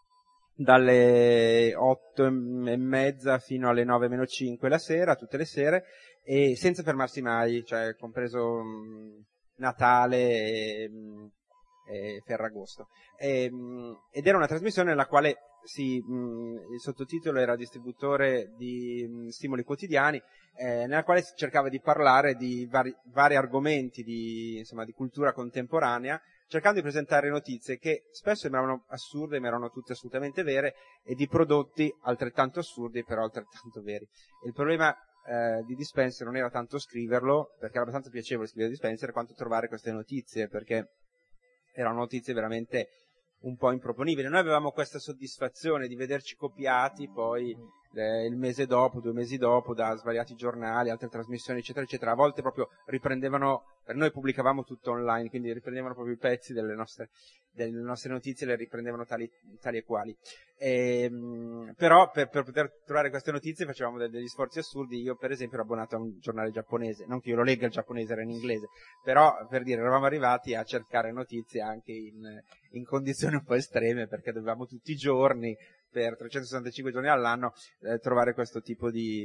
dalle otto e mezza fino alle nove meno cinque la sera, tutte le sere, e senza fermarsi mai, cioè compreso mh, Natale e, mh, e Ferragosto. E, mh, ed era una trasmissione nella quale si, mh, il sottotitolo era distributore di mh, stimoli quotidiani, eh, nella quale si cercava di parlare di vari, vari argomenti di, insomma, di cultura contemporanea, cercando di presentare notizie che spesso sembravano assurde, ma erano tutte assolutamente vere, e di prodotti altrettanto assurdi, però altrettanto veri. E il problema eh, di Dispenser non era tanto scriverlo, perché era abbastanza piacevole scrivere Dispenser, quanto trovare queste notizie, perché erano notizie veramente un po' improponibili. Noi avevamo questa soddisfazione di vederci copiati poi eh, il mese dopo, due mesi dopo, da svariati giornali, altre trasmissioni, eccetera, eccetera. A volte proprio riprendevano, per noi pubblicavamo tutto online, quindi riprendevano proprio i pezzi delle nostre, delle nostre notizie, le riprendevano tali, tali e quali. E, mh, però per, per poter trovare queste notizie facevamo de- degli sforzi assurdi. Io per esempio ero abbonato a un giornale giapponese, non che io lo legga il giapponese, era in inglese, però per dire eravamo arrivati a cercare notizie anche in, in condizioni un po' estreme, perché dovevamo tutti i giorni, per trecentosessantacinque giorni all'anno, eh, trovare questo tipo di,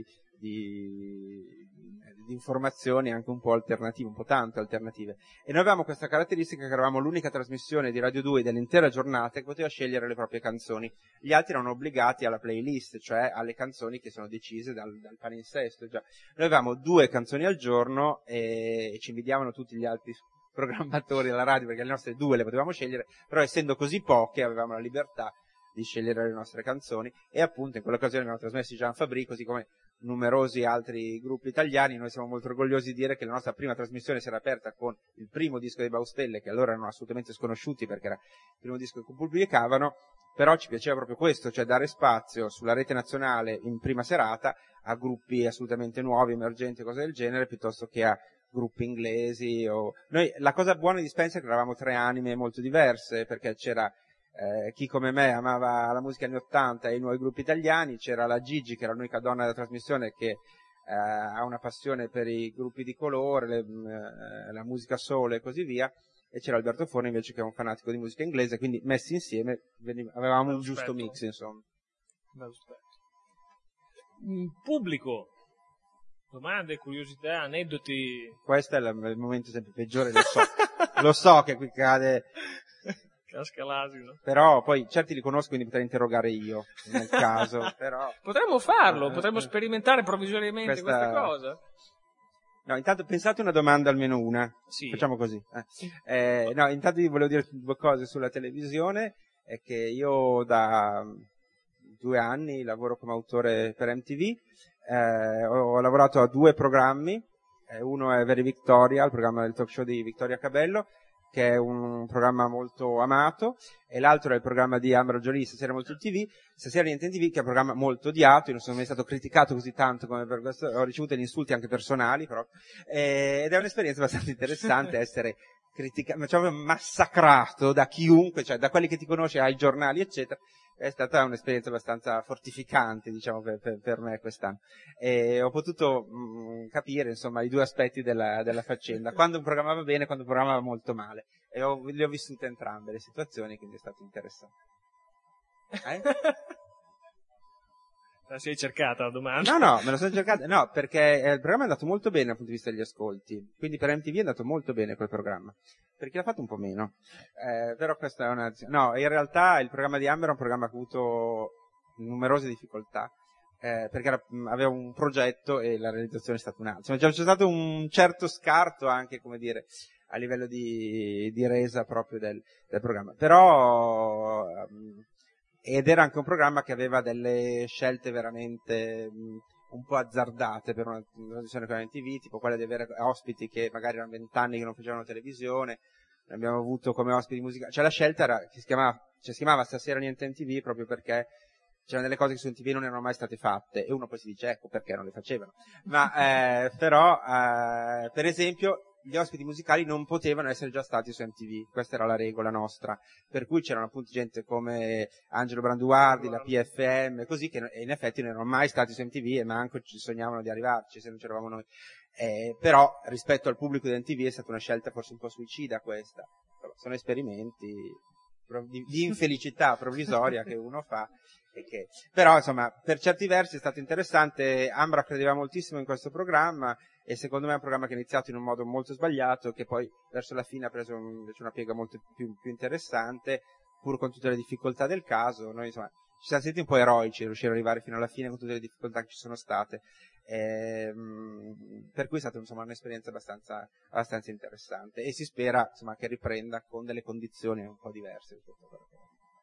di, di informazioni anche un po' alternative, un po' tanto alternative. E noi avevamo questa caratteristica che eravamo l'unica trasmissione di Radio due dell'intera giornata che poteva scegliere le proprie canzoni. Gli altri erano obbligati alla playlist, cioè alle canzoni che sono decise dal, dal palinsesto. Cioè, noi avevamo due canzoni al giorno e, e ci invidiavano tutti gli altri programmatori della radio, perché le nostre due le potevamo scegliere, però essendo così poche avevamo la libertà di scegliere le nostre canzoni, e appunto in quell'occasione abbiamo trasmesso Jean Fabry, così come numerosi altri gruppi italiani. Noi siamo molto orgogliosi di dire che la nostra prima trasmissione si era aperta con il primo disco dei Baustelle, che allora erano assolutamente sconosciuti perché era il primo disco che pubblicavano, però ci piaceva proprio questo, cioè dare spazio sulla rete nazionale in prima serata a gruppi assolutamente nuovi, emergenti, cose del genere, piuttosto che a gruppi inglesi. O... Noi, la cosa buona di Spencer è che eravamo tre anime molto diverse, perché c'era Eh, chi come me amava la musica anni ottanta e i nuovi gruppi italiani, c'era la Gigi, che era l'unica donna della trasmissione, che eh, ha una passione per i gruppi di colore, le, eh, la musica soul e così via, e c'era Alberto Forni invece, che è un fanatico di musica inglese, quindi messi insieme veniv- avevamo un giusto mix, insomma. Mm, Pubblico, domande, curiosità, aneddoti. Questo è il, il momento sempre peggiore, lo so, lo so che qui cade... Casca l'asino. Però poi certi li conosco, quindi potrei interrogare io nel caso. Però Potremmo farlo, potremmo sperimentare provvisoriamente questa, questa cosa. No, intanto pensate una domanda, almeno una. Sì. Facciamo così. Eh. Eh, no, intanto vi volevo dire due cose sulla televisione. È che io da due anni lavoro come autore per M T V. Eh, ho lavorato a due programmi. Eh, uno è Very Victoria, il programma del talk show di Vittoria Cabello, che è un programma molto amato, e l'altro è il programma di Ambra Jolie, Stasera Molto in T V, Stasera Niente in T V, che è un programma molto odiato. Io non sono mai stato criticato così tanto come per questo, ho ricevuto degli insulti anche personali, però, eh, ed è un'esperienza abbastanza interessante essere criticato, diciamo, massacrato da chiunque, cioè da quelli che ti conosce ai giornali, eccetera. È stata un'esperienza abbastanza fortificante, diciamo, per, per, per me quest'anno. E ho potuto mh, capire, insomma, i due aspetti della, della faccenda. Quando un programma va bene, quando un programma va molto male. E ho, le ho vissute entrambe le situazioni, quindi è stato interessante. Eh? La sei cercata la domanda? No, no, me lo sono cercato. No, perché eh, il programma è andato molto bene dal punto di vista degli ascolti. Quindi per M T V è andato molto bene quel programma. Per chi l'ha fatto un po' meno. Eh, però questa è una... No, in realtà il programma di Amber è un programma che ha avuto numerose difficoltà. Eh, perché era, mh, aveva un progetto e la realizzazione è stata un'altra. Insomma, c'è stato un certo scarto anche, come dire, a livello di, di resa proprio del, del programma. Però... Um, ed era anche un programma che aveva delle scelte veramente mh, un po' azzardate per una trasmissione come M T V, tipo quella di avere ospiti che magari erano vent'anni che non facevano televisione. Ne abbiamo avuto come ospiti musicali, cioè la scelta era, che si chiamava, cioè si chiamava Stasera Niente M T V proprio perché c'erano delle cose che su M T V non erano mai state fatte, e uno poi si dice ecco perché non le facevano. Ma eh, però eh, per esempio gli ospiti musicali non potevano essere già stati su M T V, questa era la regola nostra, per cui c'erano appunto gente come Angelo Branduardi, la P F M, così, che in effetti non erano mai stati su M T V e manco ci sognavano di arrivarci se non c'eravamo noi. Eh, però rispetto al pubblico di M T V è stata una scelta forse un po' suicida questa, sono esperimenti di, di infelicità provvisoria che uno fa. Che, però insomma per certi versi è stato interessante. Ambra credeva moltissimo in questo programma e secondo me è un programma che è iniziato in un modo molto sbagliato, che poi verso la fine ha preso invece una piega molto più, più interessante, pur con tutte le difficoltà del caso. Noi insomma ci siamo sentiti un po' eroici riuscire ad arrivare fino alla fine con tutte le difficoltà che ci sono state, ehm, per cui è stata insomma un'esperienza abbastanza, abbastanza interessante e si spera insomma che riprenda con delle condizioni un po' diverse rispetto a quello che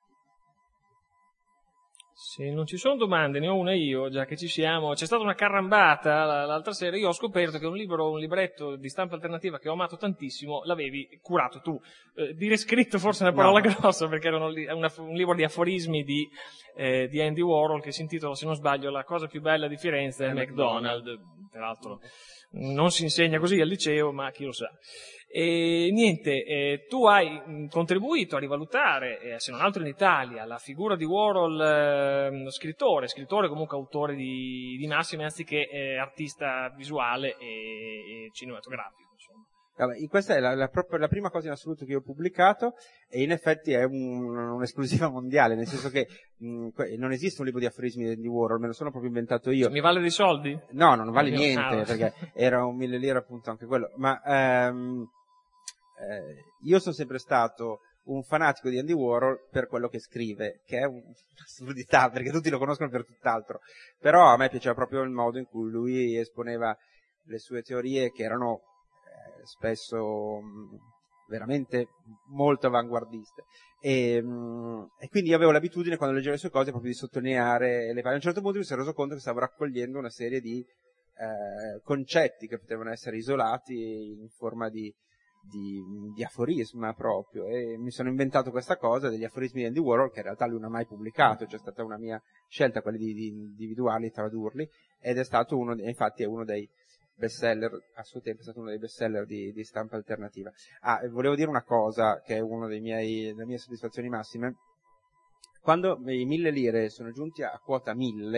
Se non ci sono domande, ne ho una io, già che ci siamo. C'è stata una carrambata l'altra sera. Io ho scoperto che un libro, un libretto di stampa alternativa che ho amato tantissimo, l'avevi curato tu. Eh, dire scritto forse è una parola no. grossa, perché era una, una, un libro di aforismi di, eh, di Andy Warhol che si intitola, se non sbaglio, La cosa più bella di Firenze è McDonald's. Peraltro non si insegna così al liceo, ma chi lo sa. E niente, eh, tu hai mh, contribuito a rivalutare, eh, se non altro in Italia, la figura di Warhol, eh, scrittore, scrittore comunque autore di, di massime, anziché eh, artista visuale e, e cinematografico, insomma. Vabbè, questa è la, la, proprio, la prima cosa in assoluto che io ho pubblicato e in effetti è un, un'esclusiva mondiale, nel senso che mh, non esiste un libro di aforismi di Warhol, me lo sono proprio inventato io. Mi vale dei soldi? No, non vale no, niente, no. perché era un mille lire appunto anche quello, ma ehm, eh, io sono sempre stato un fanatico di Andy Warhol per quello che scrive, che è un'assurdità, perché tutti lo conoscono per tutt'altro, però a me piaceva proprio il modo in cui lui esponeva le sue teorie, che erano eh, spesso mh, veramente molto avanguardiste, e, mh, e quindi io avevo l'abitudine, quando leggevo le sue cose, proprio di sottolineare le parole. A un certo punto mi sono reso conto che stavo raccogliendo una serie di eh, concetti che potevano essere isolati in forma di Di, di aforisma proprio, e mi sono inventato questa cosa degli aforismi di Andy Warhol, che in realtà lui non ha mai pubblicato, c'è stata una mia scelta quella di, di individuarli, tradurli, ed è stato uno, infatti è uno dei bestseller, a suo tempo è stato uno dei bestseller di, di stampa alternativa. Ah, e volevo dire una cosa che è una delle mie soddisfazioni massime: quando i mille lire sono giunti a quota mille,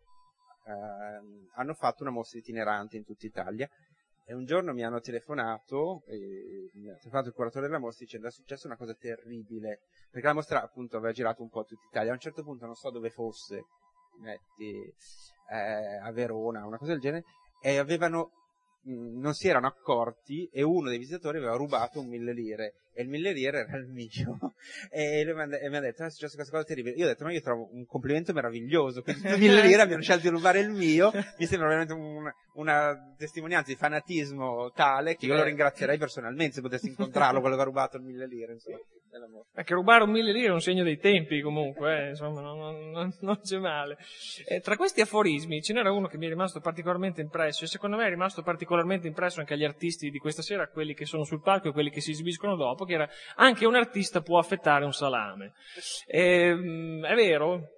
eh, hanno fatto una mostra itinerante in tutta Italia. E un giorno mi hanno telefonato, e mi ha telefonato il curatore della mostra dicendo: è successa una cosa terribile, perché la mostra appunto aveva girato un po' tutta Italia. A un certo punto non so dove fosse, metti, eh, a Verona, una cosa del genere, e avevano, mh, non si erano accorti, e uno dei visitatori aveva rubato un mille lire, e il mille lire era il mio. E lui mi ha, e mi ha detto: è successa questa cosa terribile. Io ho detto: ma io trovo un complimento meraviglioso, che tutti i mille lire abbiano scelto di rubare il mio, mi sembra veramente un, una testimonianza di fanatismo tale che io lo ringrazierei personalmente se potessi incontrarlo, quello che ha rubato il mille lire, insomma. Perché rubare un mille lire è un segno dei tempi comunque, eh, insomma, non, non, non c'è male. Eh, tra questi aforismi ce n'era uno che mi è rimasto particolarmente impresso, e secondo me è rimasto particolarmente impresso anche agli artisti di questa sera, quelli che sono sul palco e quelli che si esibiscono dopo, che era: anche un artista può affettare un salame. Eh, è vero?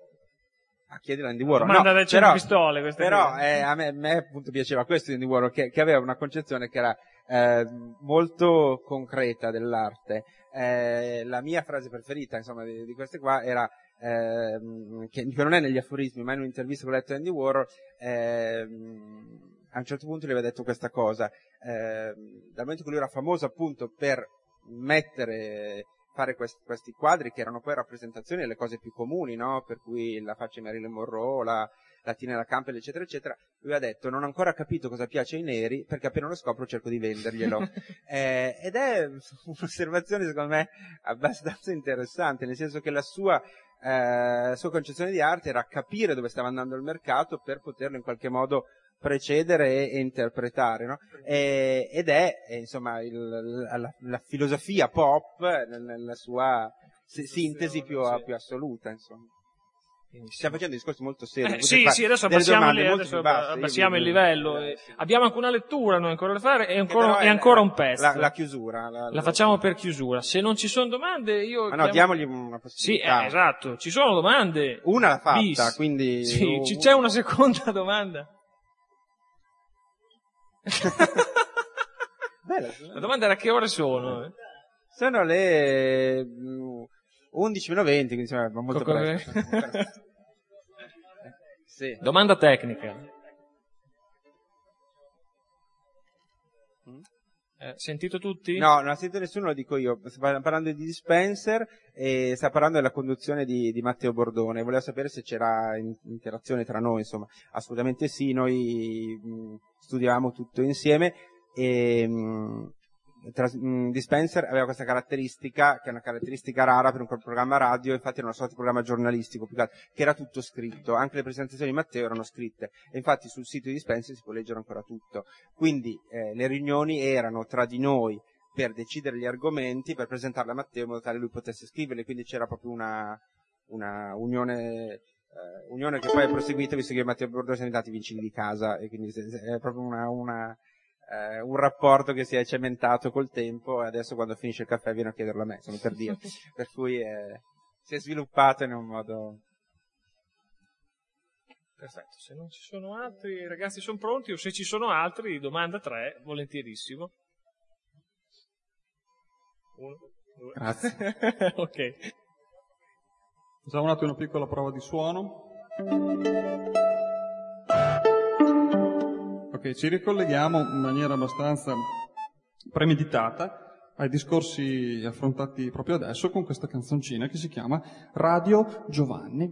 A chiedere a Andy Warhol. Manda no, da cento pistole, queste però eh, a, me, a me appunto piaceva questo di Andy Warhol, che, che aveva una concezione che era eh, molto concreta dell'arte. Eh, la mia frase preferita, insomma, di, di queste qua era eh, che, che non è negli aforismi, ma in un'intervista che ho letto a Andy Warhol. Eh, a un certo punto gli aveva detto questa cosa: eh, dal momento che lui era famoso appunto per mettere, fare questi, questi quadri che erano poi rappresentazioni delle cose più comuni, no? Per cui la faccia di Marilyn Monroe, la, la Tina Campbell, eccetera, eccetera. Lui ha detto: non ho ancora capito cosa piace ai neri, perché appena lo scopro cerco di venderglielo. eh, ed è un'osservazione, secondo me, abbastanza interessante, nel senso che la sua, eh, sua concezione di arte era capire dove stava andando il mercato per poterlo in qualche modo precedere e, e interpretare, no? E, ed è, insomma, il, la, la filosofia pop nella sua sintesi più, più assoluta, insomma. Stiamo facendo discorsi molto seri. Eh, sì, sì, adesso abbassiamo, le, adesso abbassiamo il livello. Eh, abbiamo anche una lettura noi ancora da fare e ancora, e ancora un pezzo. La, la chiusura. La, la facciamo per chiusura. Se non ci sono domande, io. Ma no, chiamo... diamogli una possibilità. Sì, eh, esatto. Ci sono domande. Una l'ha fatta, bis. Quindi. Sì, ci c'è una seconda domanda. Beh, bella. La domanda era che ore sono? Eh? Sono le undici meno venti, quindi insomma, va molto Co- presto. Sì. Domanda tecnica. Eh, sentito tutti? No, non ha sentito nessuno, lo dico io. Sta parlando di Dispenser e sta parlando della conduzione di, di Matteo Bordone. Volevo sapere se c'era in, interazione tra noi, insomma. Assolutamente sì, noi mh, studiavamo tutto insieme e mh, tra, mh, Dispenser aveva questa caratteristica, che è una caratteristica rara per un programma radio, infatti era una sorta di programma giornalistico, che era tutto scritto, anche le presentazioni di Matteo erano scritte, e infatti sul sito di Dispenser si può leggere ancora tutto. Quindi eh, le riunioni erano tra di noi per decidere gli argomenti, per presentarle a Matteo in modo tale che lui potesse scriverle, quindi c'era proprio una, una unione, eh, unione che poi è proseguita, visto che io e Matteo Bordone siamo diventati vicini di casa, e quindi è proprio una... una Uh, un rapporto che si è cementato col tempo, e adesso quando finisce il caffè viene a chiederlo a me, sono per dire. Per cui eh, si è sviluppato in un modo... Perfetto, se non ci sono altri, i ragazzi sono pronti, o se ci sono altri, domanda tre, volentierissimo. Uno, due. Grazie. Ok. Facciamo un attimo una piccola prova di suono. Ok, ci ricolleghiamo in maniera abbastanza premeditata ai discorsi affrontati proprio adesso con questa canzoncina che si chiama Radio Giovanni.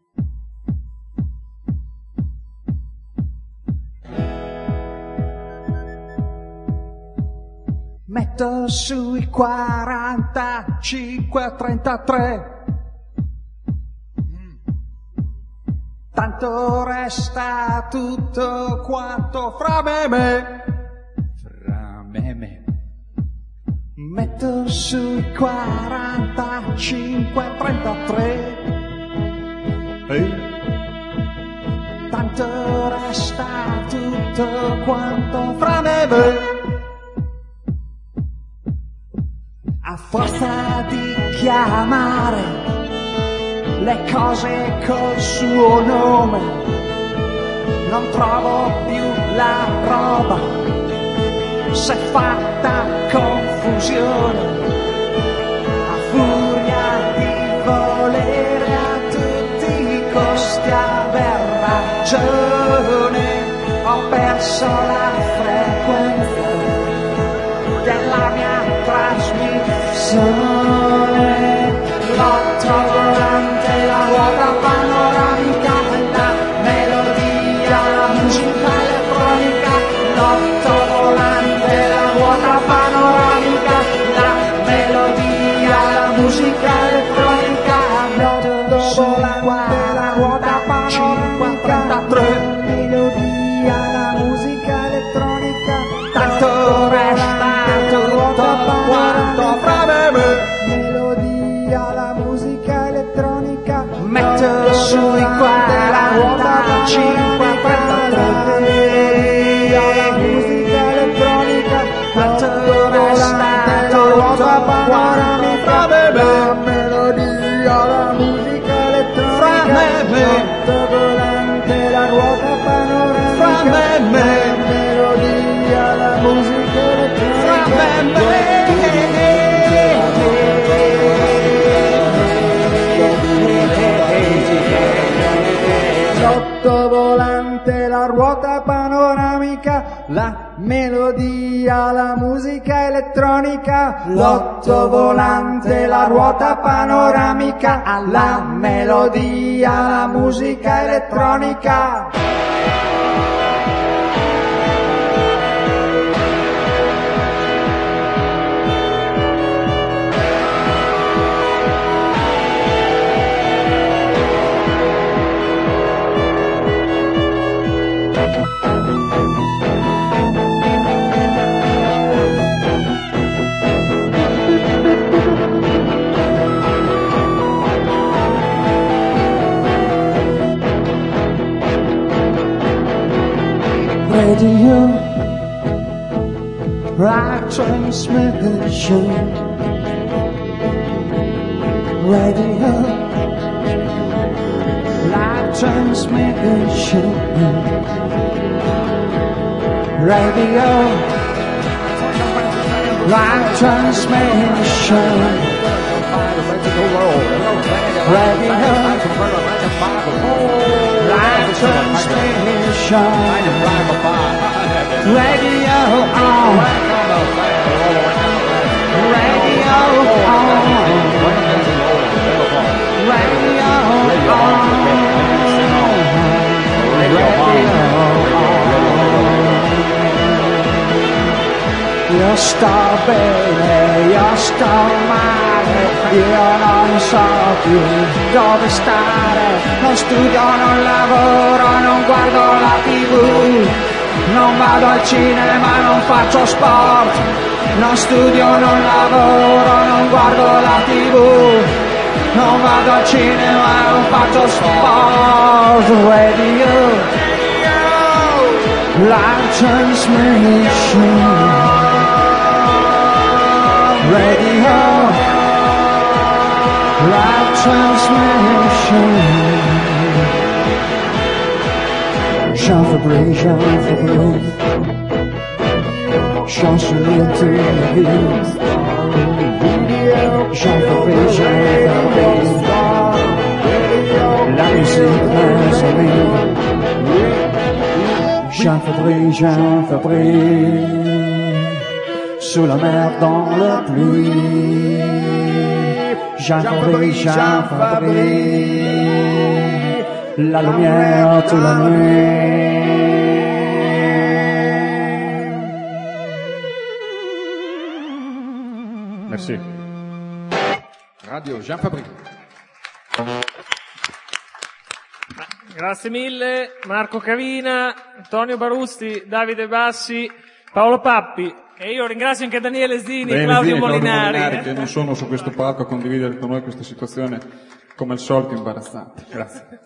Metto sui quarantacinque trentatré. Tanto resta tutto quanto fra me e me. Fra me e me. Metto sui quarantacinque trentatré. Ehi, Tanto resta tutto quanto fra me e me. A forza di chiamare le cose col suo nome, non trovo più la roba, s'è fatta confusione, a furia di volere a tutti i costi aver ragione, ho perso la frequenza della mia trasmissione. L'otto volante, la ruota panoramica, la melodia, la musica elettronica. L'otto volante, la ruota panoramica, la melodia, la musica elettronica. L'otto volante, la ruota panoramica, la melodia, la musica elettronica. Tanto resta tutto quanto fra me e me. La musica elettronica, metto sui quarantacinque trentatré. La musica elettronica, tanto resta tutto quanto fra me e me. La melodia, la musica elettronica, fra me e me. Volante, la ruota panoramica, fra me e me. La melodia, la musica elettronica, fra me e me. L'otto volante, la ruota panoramica, la melodia, la musica elettronica. L'otto volante, la ruota panoramica, la melodia, la musica elettronica. Radio, right transmission. Radio, live transmission. Radio. live transmission, radio, live transmission, radio on, radio on, radio Io sto bene, io sto male, io non so più dove stare, non studio, non lavoro, non guardo la tivù, non vado al cinema, non faccio sport, non studio, non lavoro, non guardo la tivù, non vado al cinema, non faccio sport. Radio, live transmission. Radio, live transmission. Jean Fabry, Jean Fabry, chansonnier de la vie. Jean Fabry, Jean Fabry, la musique mes amis. Jean Fabry, Jean Fabry. Sous la mer, dans la pluie, Jean Fabry, Jean Fabry, la lumière toute la nuit. Merci. Radio Jean Fabry. Grazie mille, Marco Cavina, Antonio Barusti, Davide Bassi, Paolo Pappi. E io ringrazio anche Daniele Zini e Claudio Zini, Molinari, Claudio Molinari che non sono su questo palco a condividere con noi questa situazione come al solito imbarazzante. Grazie.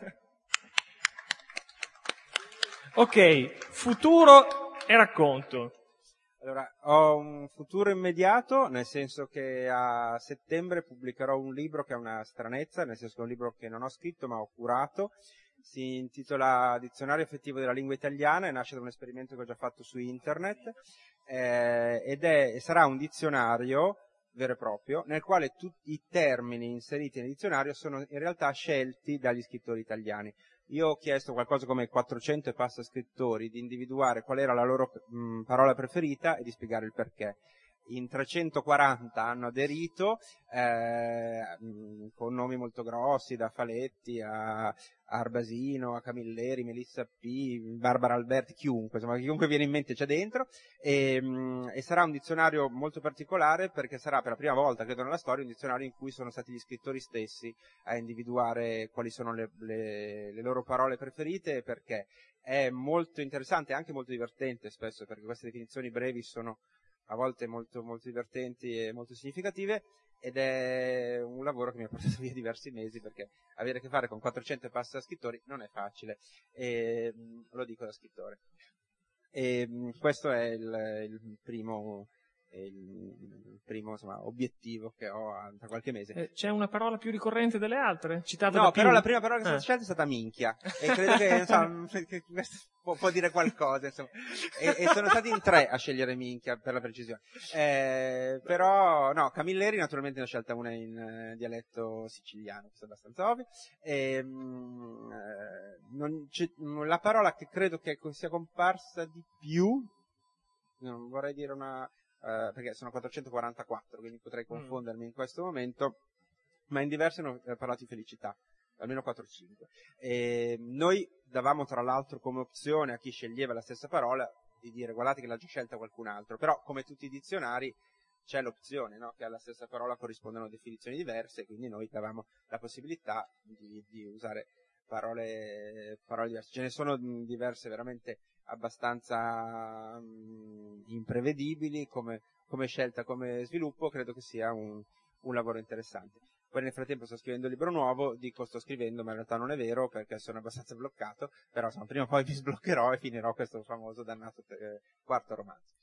Ok, futuro e racconto. Allora, ho un futuro immediato, nel senso che a settembre pubblicherò un libro che è una stranezza, nel senso che è un libro che non ho scritto ma ho curato. Si intitola Dizionario effettivo della lingua italiana e nasce da un esperimento che ho già fatto su internet, eh, ed è, sarà un dizionario vero e proprio nel quale tutti i termini inseriti nel dizionario sono in realtà scelti dagli scrittori italiani. Io ho chiesto qualcosa come quattrocento e passa scrittori di individuare qual era la loro mh, parola preferita e di spiegare il perché. In trecentoquaranta hanno aderito, eh, con nomi molto grossi, da Faletti a Arbasino, a Camilleri, Melissa P, Barbara Alberti, chiunque, insomma chiunque viene in mente c'è dentro, e, e sarà un dizionario molto particolare perché sarà per la prima volta, credo nella storia, un dizionario in cui sono stati gli scrittori stessi a individuare quali sono le, le, le loro parole preferite e perché. È molto interessante e anche molto divertente spesso, perché queste definizioni brevi sono a volte molto, molto divertenti e molto significative, ed è un lavoro che mi ha portato via diversi mesi, perché avere a che fare con quattrocento e passa scrittori non è facile, e lo dico da scrittore. E questo è il, il primo, il primo insomma, obiettivo che ho tra qualche mese. Eh, c'è una parola più ricorrente delle altre? Citata No, da però più? la prima parola che è stata Ah. scelta è stata minchia, e credo che, insomma, che questo può, può dire qualcosa, insomma. E, e sono stati in tre a scegliere minchia, per la precisione. Eh, però, no, Camilleri naturalmente ne ha scelta una in eh, dialetto siciliano, questo è abbastanza ovvio. E, mh, eh, non c'è, mh, la parola che credo che sia comparsa di più, non vorrei dire una, eh, perché sono quattrocentoquarantaquattro, quindi potrei confondermi in questo momento, ma in diversi hanno parlato di felicità, almeno quattro o cinque. E noi davamo tra l'altro come opzione a chi sceglieva la stessa parola di dire guardate che l'ha già scelta qualcun altro, però come tutti i dizionari c'è l'opzione, no? Che alla stessa parola corrispondono definizioni diverse, quindi noi davamo la possibilità di, di usare parole, parole diverse. Ce ne sono diverse veramente abbastanza mh, imprevedibili come, come scelta, come sviluppo. Credo che sia un, un lavoro interessante. Poi nel frattempo sto scrivendo un libro nuovo, dico sto scrivendo, ma in realtà non è vero perché sono abbastanza bloccato, però insomma, prima o poi mi sbloccherò e finirò questo famoso dannato eh, quarto romanzo.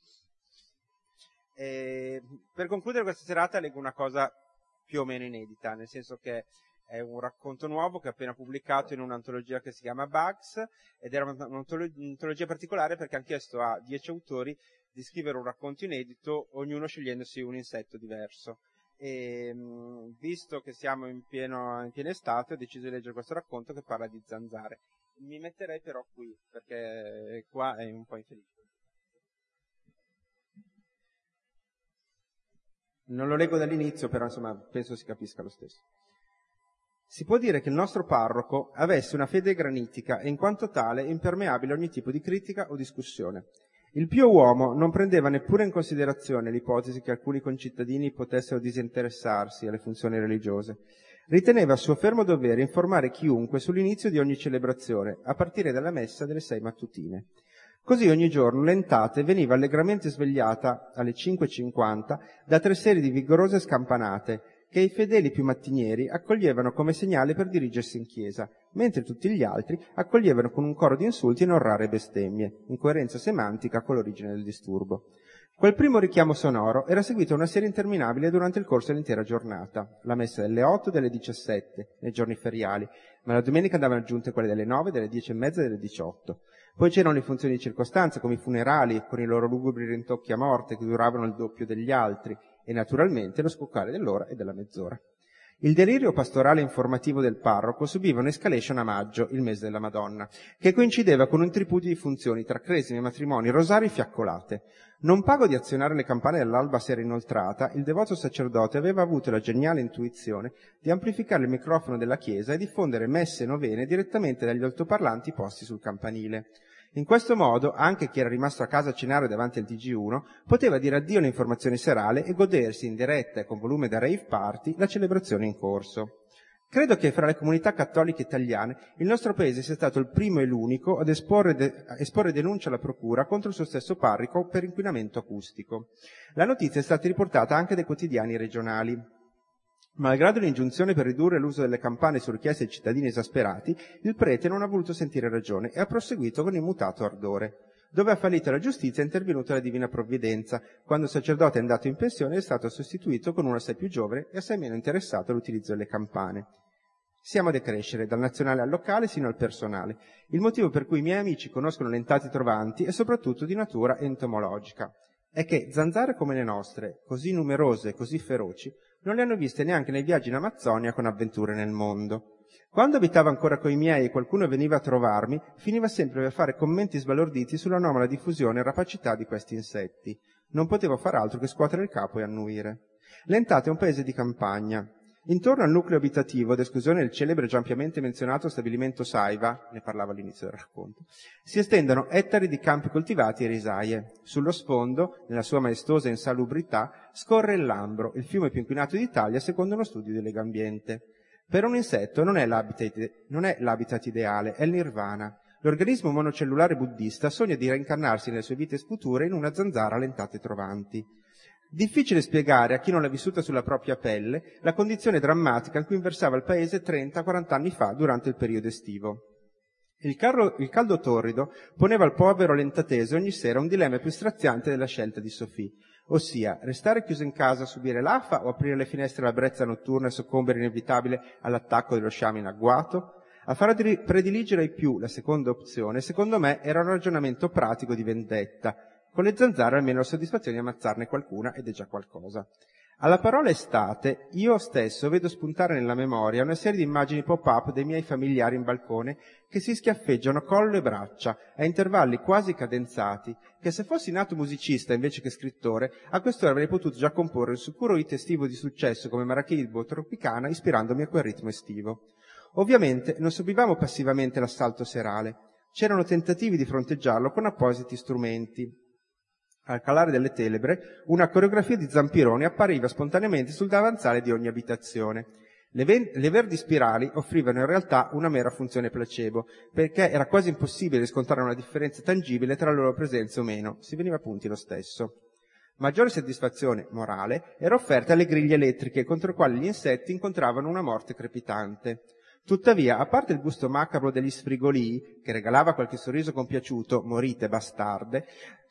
E per concludere questa serata leggo una cosa più o meno inedita, nel senso che è un racconto nuovo che ho appena pubblicato in un'antologia che si chiama Bugs, ed era un'antologia particolare perché hanno chiesto a dieci autori di scrivere un racconto inedito, ognuno scegliendosi un insetto diverso. E mh, visto che siamo in, pieno, in piena estate, ho deciso di leggere questo racconto che parla di zanzare. Mi metterei però qui, perché qua è un po' infelice. Non lo leggo dall'inizio, però insomma penso si capisca lo stesso. Si può dire che il nostro parroco avesse una fede granitica e in quanto tale impermeabile a ogni tipo di critica o discussione. Il pio uomo non prendeva neppure in considerazione l'ipotesi che alcuni concittadini potessero disinteressarsi alle funzioni religiose. Riteneva suo fermo dovere informare chiunque sull'inizio di ogni celebrazione, a partire dalla messa delle sei mattutine. Così ogni giorno l'entate veniva allegramente svegliata alle cinque e cinquanta da tre serie di vigorose scampanate che i fedeli più mattinieri accoglievano come segnale per dirigersi in chiesa, mentre tutti gli altri accoglievano con un coro di insulti e non rare bestemmie, in coerenza semantica con l'origine del disturbo. Quel primo richiamo sonoro era seguito a una serie interminabile durante il corso dell'intera giornata, la messa delle otto e delle diciassette, nei giorni feriali, ma la domenica andavano aggiunte quelle delle nove, delle dieci e mezza e delle diciotto. Poi c'erano le funzioni di circostanza, come i funerali, con i loro lugubri rintocchi a morte che duravano il doppio degli altri, e naturalmente lo scoccare dell'ora e della mezz'ora. Il delirio pastorale informativo del parroco subiva un'escalation a maggio, il mese della Madonna, che coincideva con un tripudio di funzioni tra cresimi, matrimoni, rosari e fiaccolate. Non pago di azionare le campane dell'alba sera inoltrata, il devoto sacerdote aveva avuto la geniale intuizione di amplificare il microfono della chiesa e diffondere messe e novene direttamente dagli altoparlanti posti sul campanile. In questo modo, anche chi era rimasto a casa a cenare davanti al T G uno poteva dire addio all'informazione serale e godersi in diretta e con volume da rave party la celebrazione in corso. Credo che fra le comunità cattoliche italiane il nostro paese sia stato il primo e l'unico ad esporre, de- esporre denuncia alla procura contro il suo stesso parroco per inquinamento acustico. La notizia è stata riportata anche dai quotidiani regionali. Malgrado l'ingiunzione per ridurre l'uso delle campane su richiesta dei cittadini esasperati, il prete non ha voluto sentire ragione e ha proseguito con immutato ardore. Dove ha fallito la giustizia è intervenuta la divina provvidenza. Quando il sacerdote è andato in pensione è stato sostituito con uno assai più giovane e assai meno interessato all'utilizzo delle campane. Siamo a decrescere, dal nazionale al locale sino al personale. Il motivo per cui i miei amici conoscono le entati trovanti è soprattutto di natura entomologica. È che zanzare come le nostre, così numerose e così feroci, non le hanno viste neanche nei viaggi in Amazzonia con avventure nel mondo. Quando abitavo ancora coi miei e qualcuno veniva a trovarmi, finiva sempre per fare commenti sbalorditi sull'anomala diffusione e rapacità di questi insetti. Non potevo far altro che scuotere il capo e annuire. L'Entate è un paese di campagna. Intorno al nucleo abitativo, ad esclusione del celebre già ampiamente menzionato stabilimento Saiva, ne parlavo all'inizio del racconto, si estendono ettari di campi coltivati e risaie. Sullo sfondo, nella sua maestosa insalubrità, scorre il Lambro, il fiume più inquinato d'Italia secondo uno studio di Legambiente. Per un insetto non è l'habitat, non è l'habitat ideale, è il nirvana. L'organismo monocellulare buddista sogna di reincarnarsi nelle sue vite future in una zanzara all'entate trovanti. Difficile spiegare a chi non l'ha vissuta sulla propria pelle la condizione drammatica in cui versava il paese trenta quaranta anni fa durante il periodo estivo. Il, carro, il caldo torrido poneva al povero lentatese ogni sera un dilemma più straziante della scelta di Sophie, ossia restare chiuso in casa a subire l'afa o aprire le finestre alla brezza notturna e soccombere inevitabile all'attacco dello sciame in agguato. A far prediligere ai più la seconda opzione, secondo me, era un ragionamento pratico di vendetta. Con le zanzare almeno la soddisfazione di ammazzarne qualcuna ed è già qualcosa. Alla parola estate, io stesso vedo spuntare nella memoria una serie di immagini pop-up dei miei familiari in balcone che si schiaffeggiano collo e braccia a intervalli quasi cadenzati, che se fossi nato musicista invece che scrittore, a quest'ora avrei potuto già comporre un sicuro hit estivo di successo come Maracaibo Tropicana ispirandomi a quel ritmo estivo. Ovviamente non subivamo passivamente l'assalto serale. C'erano tentativi di fronteggiarlo con appositi strumenti. Al calare delle tenebre, una coreografia di zampironi appariva spontaneamente sul davanzale di ogni abitazione. Le, ven- le verdi spirali offrivano in realtà una mera funzione placebo, perché era quasi impossibile riscontrare una differenza tangibile tra la loro presenza o meno, si veniva a punti lo stesso. Maggiore soddisfazione morale era offerta alle griglie elettriche contro le quali gli insetti incontravano una morte crepitante. Tuttavia, a parte il gusto macabro degli sfrigolii, che regalava qualche sorriso compiaciuto, morite bastarde,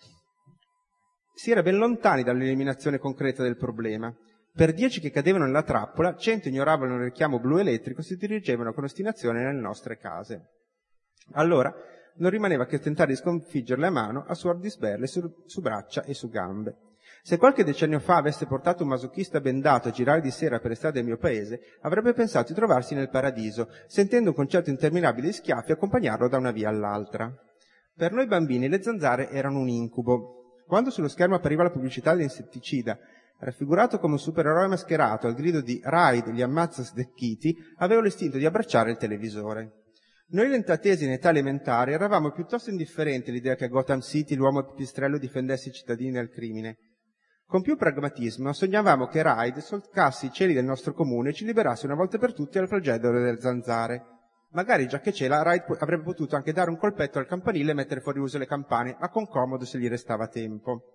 si era ben lontani dall'eliminazione concreta del problema. Per dieci che cadevano nella trappola, cento ignoravano il richiamo blu elettrico e si dirigevano con ostinazione nelle nostre case. Allora, non rimaneva che tentare di sconfiggerle a mano a suor di sberle su, su braccia e su gambe. Se qualche decennio fa avesse portato un masochista bendato a girare di sera per le strade del mio paese, avrebbe pensato di trovarsi nel paradiso, sentendo un concerto interminabile di schiaffi accompagnarlo da una via all'altra. Per noi bambini le zanzare erano un incubo. Quando sullo schermo appariva la pubblicità dell'insetticida, raffigurato come un supereroe mascherato al grido di Raid li ammazza stecchiti, avevo l'istinto di abbracciare il televisore. Noi lentatesi in età elementare eravamo piuttosto indifferenti all'idea che a Gotham City l'uomo pipistrello difendesse i cittadini dal crimine. Con più pragmatismo sognavamo che Raid solcasse i cieli del nostro comune e ci liberasse una volta per tutte dal flagello delle zanzare. Magari già che c'era, Raid avrebbe potuto anche dare un colpetto al campanile e mettere fuori uso le campane, ma con comodo se gli restava tempo.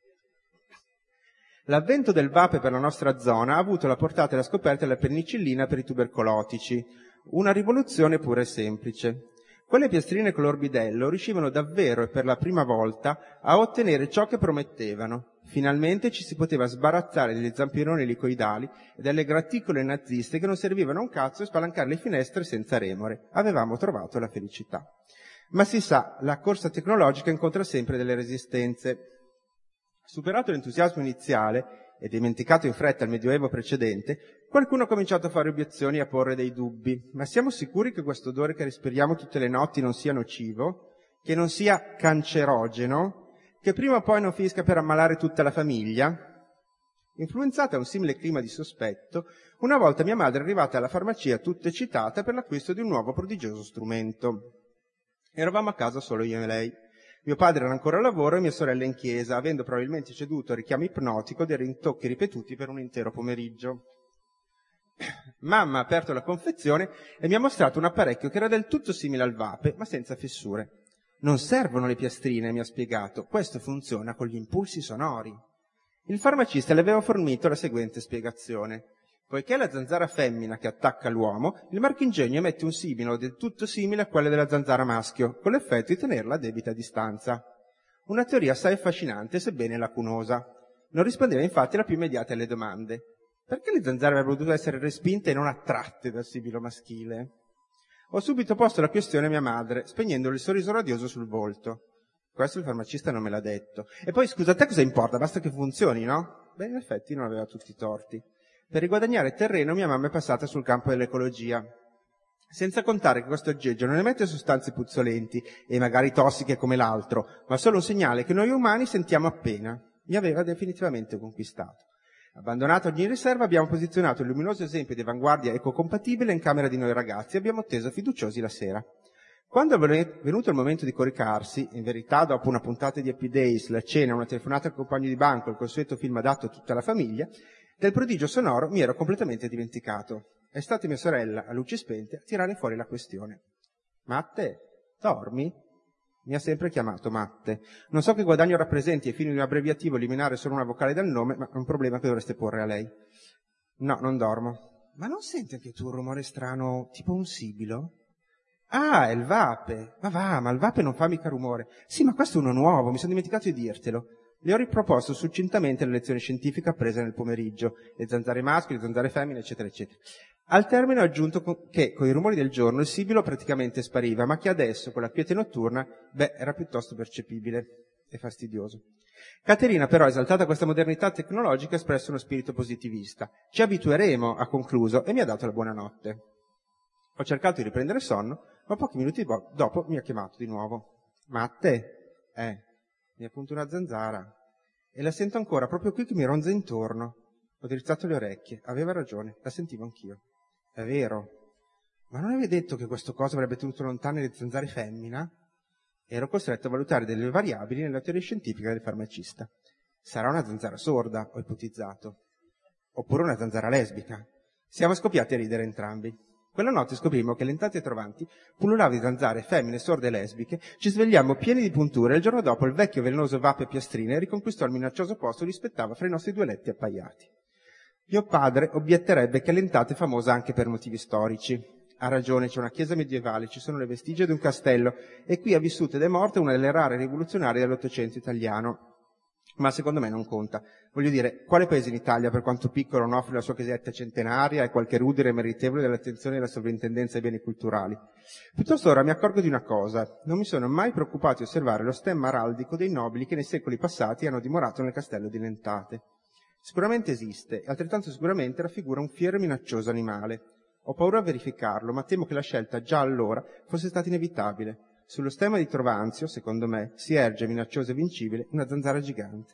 L'avvento del vape per la nostra zona ha avuto la portata e la scoperta della penicillina per i tubercolotici, una rivoluzione pura e semplice. Quelle piastrine color bidello riuscivano davvero e per la prima volta a ottenere ciò che promettevano. Finalmente ci si poteva sbarazzare degli zampironi elicoidali e delle graticole naziste che non servivano a un cazzo e spalancare le finestre senza remore. Avevamo trovato la felicità. Ma si sa, la corsa tecnologica incontra sempre delle resistenze. Superato l'entusiasmo iniziale e dimenticato in fretta il medioevo precedente, qualcuno ha cominciato a fare obiezioni e a porre dei dubbi. Ma siamo sicuri che questo odore che respiriamo tutte le notti non sia nocivo? Che non sia cancerogeno? Che prima o poi non finisca per ammalare tutta la famiglia? Influenzata da un simile clima di sospetto, una volta mia madre è arrivata alla farmacia tutta eccitata per l'acquisto di un nuovo prodigioso strumento. Eravamo a casa solo io e lei. Mio padre era ancora al lavoro e mia sorella in chiesa, avendo probabilmente ceduto al richiamo ipnotico dei rintocchi ripetuti per un intero pomeriggio. Mamma ha aperto la confezione e mi ha mostrato un apparecchio che era del tutto simile al vape, ma senza fessure. Non servono le piastrine, mi ha spiegato, questo funziona con gli impulsi sonori. Il farmacista le aveva fornito la seguente spiegazione. Poiché è la zanzara femmina che attacca l'uomo, il marchingegno emette un simbolo del tutto simile a quello della zanzara maschio, con l'effetto di tenerla a debita distanza. Una teoria assai affascinante, sebbene lacunosa. Non rispondeva infatti la più immediata alle domande. Perché le zanzare avrebbero dovuto essere respinte e non attratte dal sibilo maschile? Ho subito posto la questione a mia madre, spegnendole il sorriso radioso sul volto. Questo il farmacista non me l'ha detto. E poi, scusa, a te cosa importa? Basta che funzioni, no? Beh, in effetti non aveva tutti i torti. Per riguadagnare terreno mia mamma è passata sul campo dell'ecologia. Senza contare che questo aggeggio non emette sostanze puzzolenti e magari tossiche come l'altro, ma solo un segnale che noi umani sentiamo appena. Mi aveva definitivamente conquistato. Abbandonato ogni riserva, abbiamo posizionato il luminoso esempio di avanguardia ecocompatibile in camera di noi ragazzi e abbiamo atteso fiduciosi la sera. Quando è venuto il momento di coricarsi, in verità dopo una puntata di Happy Days, la cena, una telefonata al compagno di banco, il consueto film adatto a tutta la famiglia, del prodigio sonoro mi ero completamente dimenticato. È stata mia sorella, a luci spente, a tirare fuori la questione. Matte, dormi? Mi ha sempre chiamato Matte. Non so che guadagno rappresenti ai fini di un abbreviativo eliminare solo una vocale dal nome, ma è un problema che dovreste porre a lei. No, non dormo. Ma non senti anche tu un rumore strano, tipo un sibilo? Ah, è il vape. Ma va, ma il vape non fa mica rumore. Sì, ma questo è uno nuovo, mi sono dimenticato di dirtelo. Le ho riproposto succintamente la lezione scientifica appresa nel pomeriggio, le zanzare maschi, le zanzare femmine, eccetera, eccetera. Al termine ho aggiunto che con i rumori del giorno il sibilo praticamente spariva, ma che adesso, con la quiete notturna, beh, era piuttosto percepibile e fastidioso. Caterina, però, esaltata da questa modernità tecnologica, ha espresso uno spirito positivista. Ci abitueremo, ha concluso, e mi ha dato la buonanotte. Ho cercato di riprendere sonno, ma pochi minuti dopo mi ha chiamato di nuovo. Matte? Eh, mi ha punto una zanzara. E la sento ancora, proprio qui che mi ronza intorno. Ho drizzato le orecchie. Aveva ragione, la sentivo anch'io. È vero. Ma non avevi detto che questo coso avrebbe tenuto lontane le zanzare femmina? Ero costretto a valutare delle variabili nella teoria scientifica del farmacista. Sarà una zanzara sorda, ho ipotizzato. Oppure una zanzara lesbica. Siamo scoppiati a ridere entrambi. Quella notte scoprimmo che lentate e trovanti pullulava di zanzare femmine sorde e lesbiche, ci svegliammo pieni di punture e il giorno dopo il vecchio velenoso vape piastrine riconquistò il minaccioso posto che gli spettava fra i nostri due letti appaiati. Mio padre obietterebbe che Lentate è famosa anche per motivi storici. Ha ragione, c'è una chiesa medievale, ci sono le vestigia di un castello e qui ha vissuto ed è morta una delle rare rivoluzionarie dell'Ottocento italiano. Ma secondo me non conta. Voglio dire, quale paese in Italia, per quanto piccolo, non offre la sua chiesetta centenaria e qualche rudere meritevole dell'attenzione della sovrintendenza ai beni culturali? Piuttosto ora mi accorgo di una cosa: non mi sono mai preoccupato di osservare lo stemma araldico dei nobili che nei secoli passati hanno dimorato nel castello di Lentate. Sicuramente esiste, e altrettanto sicuramente raffigura un fiero e minaccioso animale. Ho paura a verificarlo, ma temo che la scelta già allora fosse stata inevitabile. Sullo stemma di Trovanzio, secondo me, si erge minacciosa e vincibile una zanzara gigante.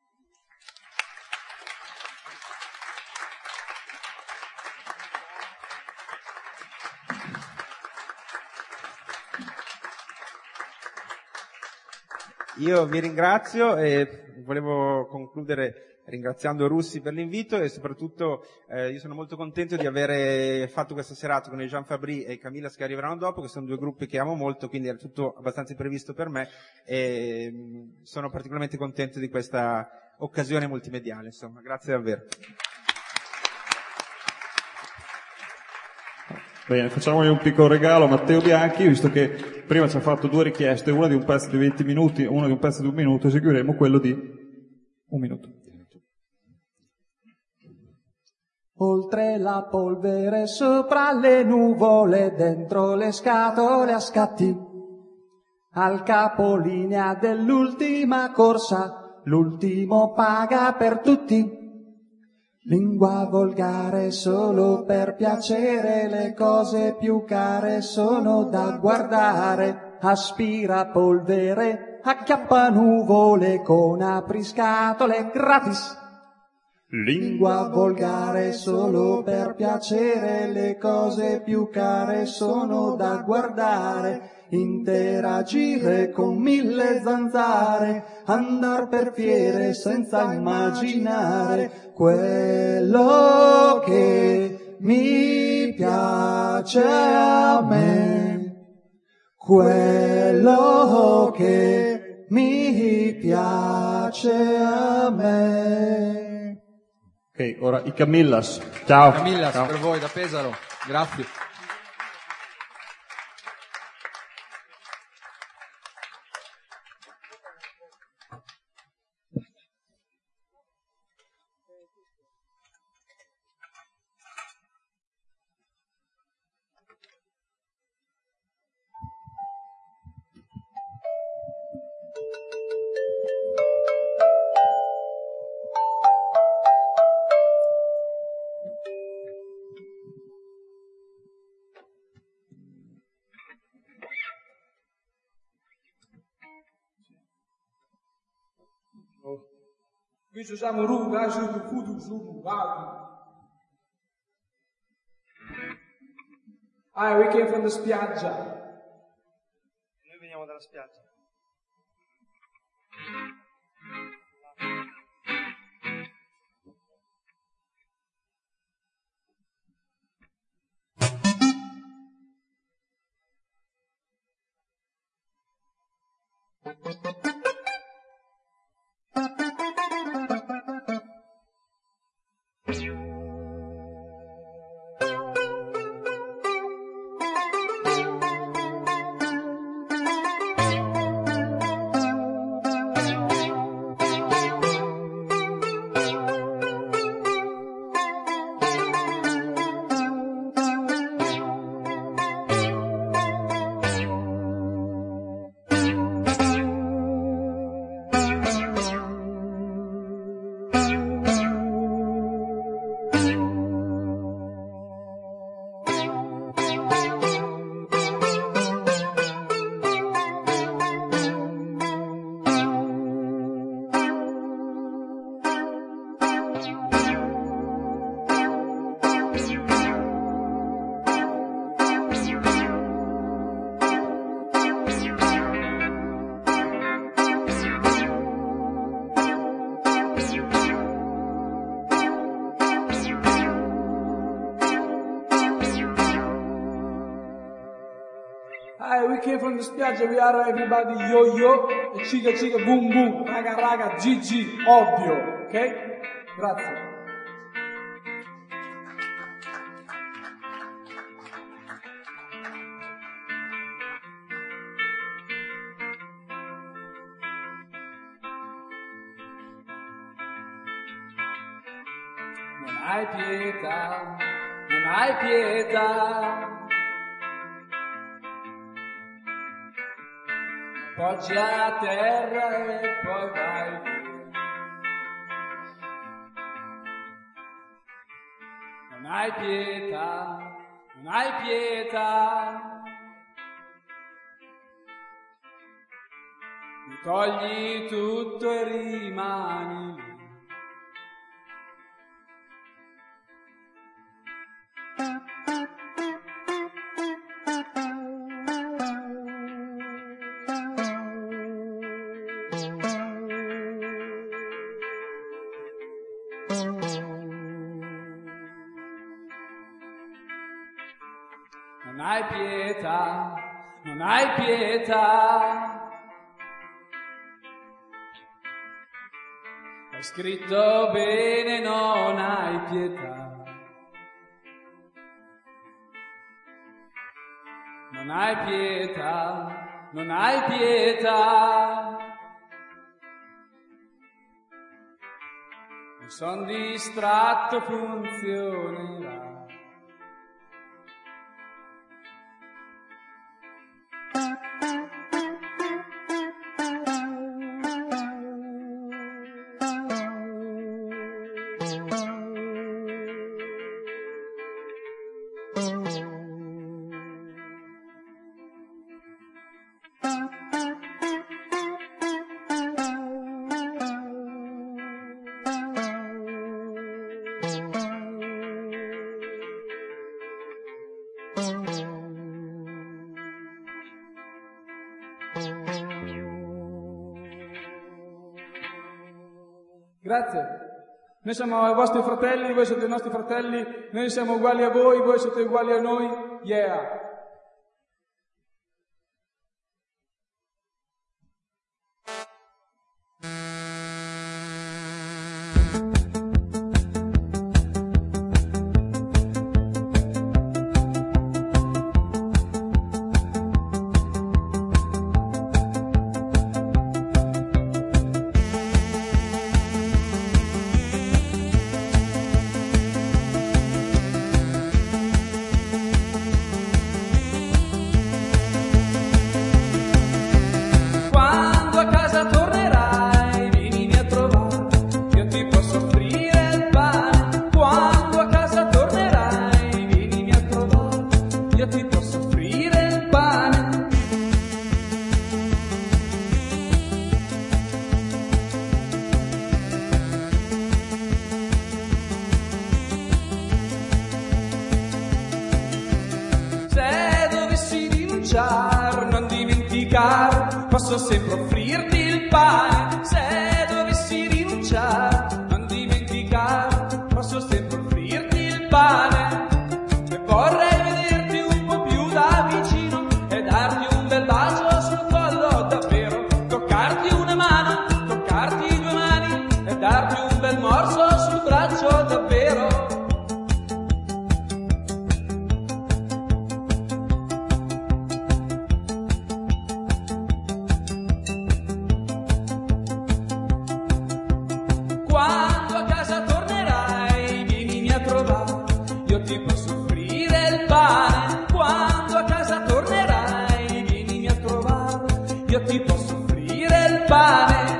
Io vi ringrazio e volevo concludere ringraziando Russi per l'invito e soprattutto eh, io sono molto contento di avere fatto questa serata con i Jean Fabry e i Camillas che arriveranno dopo, che sono due gruppi che amo molto, quindi era tutto abbastanza imprevisto per me e mh, sono particolarmente contento di questa occasione multimediale, insomma, grazie davvero. Bene, facciamogli un piccolo regalo a Matteo Bianchi, visto che prima ci ha fatto due richieste, una di un pezzo di venti minuti e una di un pezzo di un minuto, eseguiremo quello di un minuto. Oltre la polvere, sopra le nuvole, dentro le scatole a scatti, al capolinea dell'ultima corsa, l'ultimo paga per tutti. Lingua volgare solo per piacere, le cose più care sono da guardare. Aspira polvere, acchiappa nuvole con apriscatole gratis. Lingua volgare solo per piacere, le cose più care sono da guardare. Interagire con mille zanzare, andar per fiere senza immaginare quello che mi piace a me, quello che mi piace a me. Ok, ora i Camillas. Ciao. Camillas, Ciao. per voi da Pesaro. Grazie. Qui ci siamo ruga, ci siamo futu, su, vado. Ah, we came from the spiaggia. Noi veniamo dalla spiaggia. Hi, we came from the spiaggia, we are everybody yo-yo e ciga ciga boom boom, raga raga, G G, ovvio, ok? Grazie. non hai pietà, non hai pietà. Poggi a terra e poi vai via. Non hai pietà, non hai pietà. Mi togli tutto e rimani lì. Non hai pietà, non hai pietà. Hai scritto bene, non hai pietà. Non hai pietà, non hai pietà. Mi son distratto, funzionerà. Grazie. Noi siamo i vostri fratelli, voi siete i nostri fratelli, noi siamo uguali a voi, voi siete uguali a noi. Yeah. Non dimenticar, posso sempre offrirti il pane. Se dovessi rinunciare, non dimenticar, posso sempre offrirti il pane. E vorrei vederti un po' più da vicino e darti un bel bacio sul collo davvero. Toccarti una mano, toccarti due mani e darti un bel morso sul braccio davvero. Ti posso offrire il pane.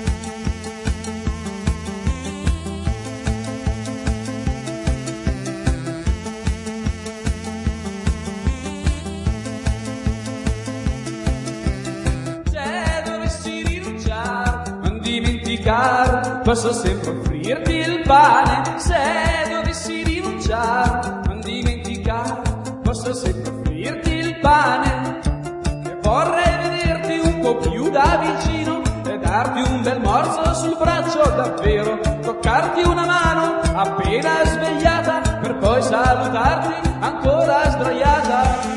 Se dovessi rinunciare, non dimenticar, posso sempre offrirti il pane. Se dovessi rinunciare, non dimenticar, posso sempre offrirti il pane. E vorrei un po' più da vicino e darti un bel morso sul braccio davvero. Toccarti una mano appena svegliata per poi salutarti ancora sdraiata.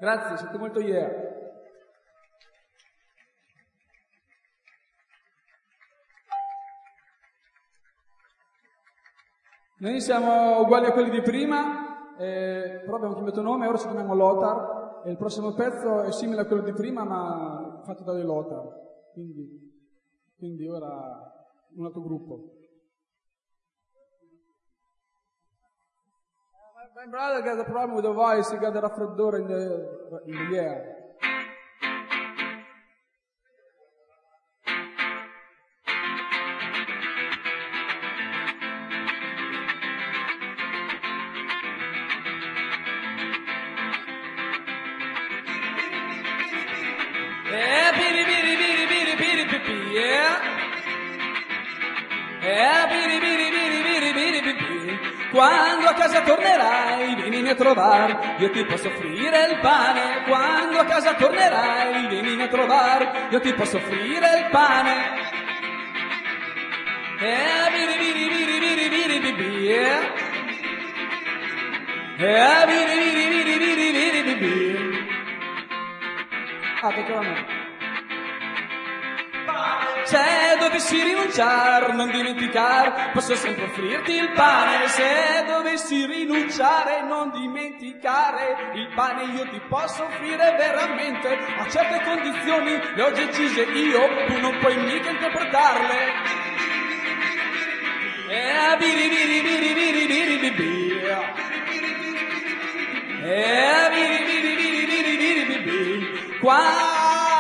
Grazie, siete molto yeah. Noi siamo uguali a quelli di prima, eh, però abbiamo cambiato nome, ora ci chiamiamo Lothar e il prossimo pezzo è simile a quello di prima ma fatto da dei Lothar, quindi, quindi ora un altro gruppo. My brother got a problem with the voice, he got the raffreddore in the, in the air. Yeah, biri biri biri biri biri pipi, yeah. Yeah, biri biri biri biri biri pipi. Quando a casa tornerai, vienimi a trovare, io ti posso offrire il pane. Quando a casa tornerai, vienimi a trovare, io ti posso offrire il pane. Yeah, biri biri biri biri biri pipi, yeah. Yeah, biri biri biri biri biri pipi. Ah, tocca a me. Se dovessi rinunciare, non dimenticare, posso sempre offrirti il pane. Se dovessi rinunciare, non dimenticare il pane, io ti posso offrire veramente. A certe condizioni le ho decise io, tu non puoi mica interpretarle. Eh, biri biri biri biri biri biri biri. Eh, biri biri biri biri biri biri. Qua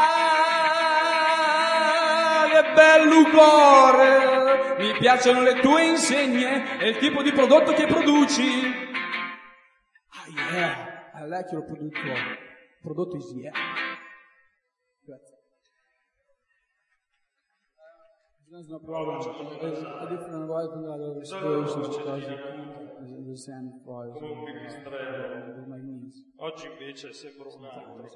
bello cuore, mi piacciono le tue insegne e il tipo di prodotto che produci. Ah yeah, I like your prodotto. Prodotto is yeah. Grazie. There's no problem. There's a different wife and other situations because it's the same voice. Come un pipistrello. With my knees. Oggi invece sembra un altro.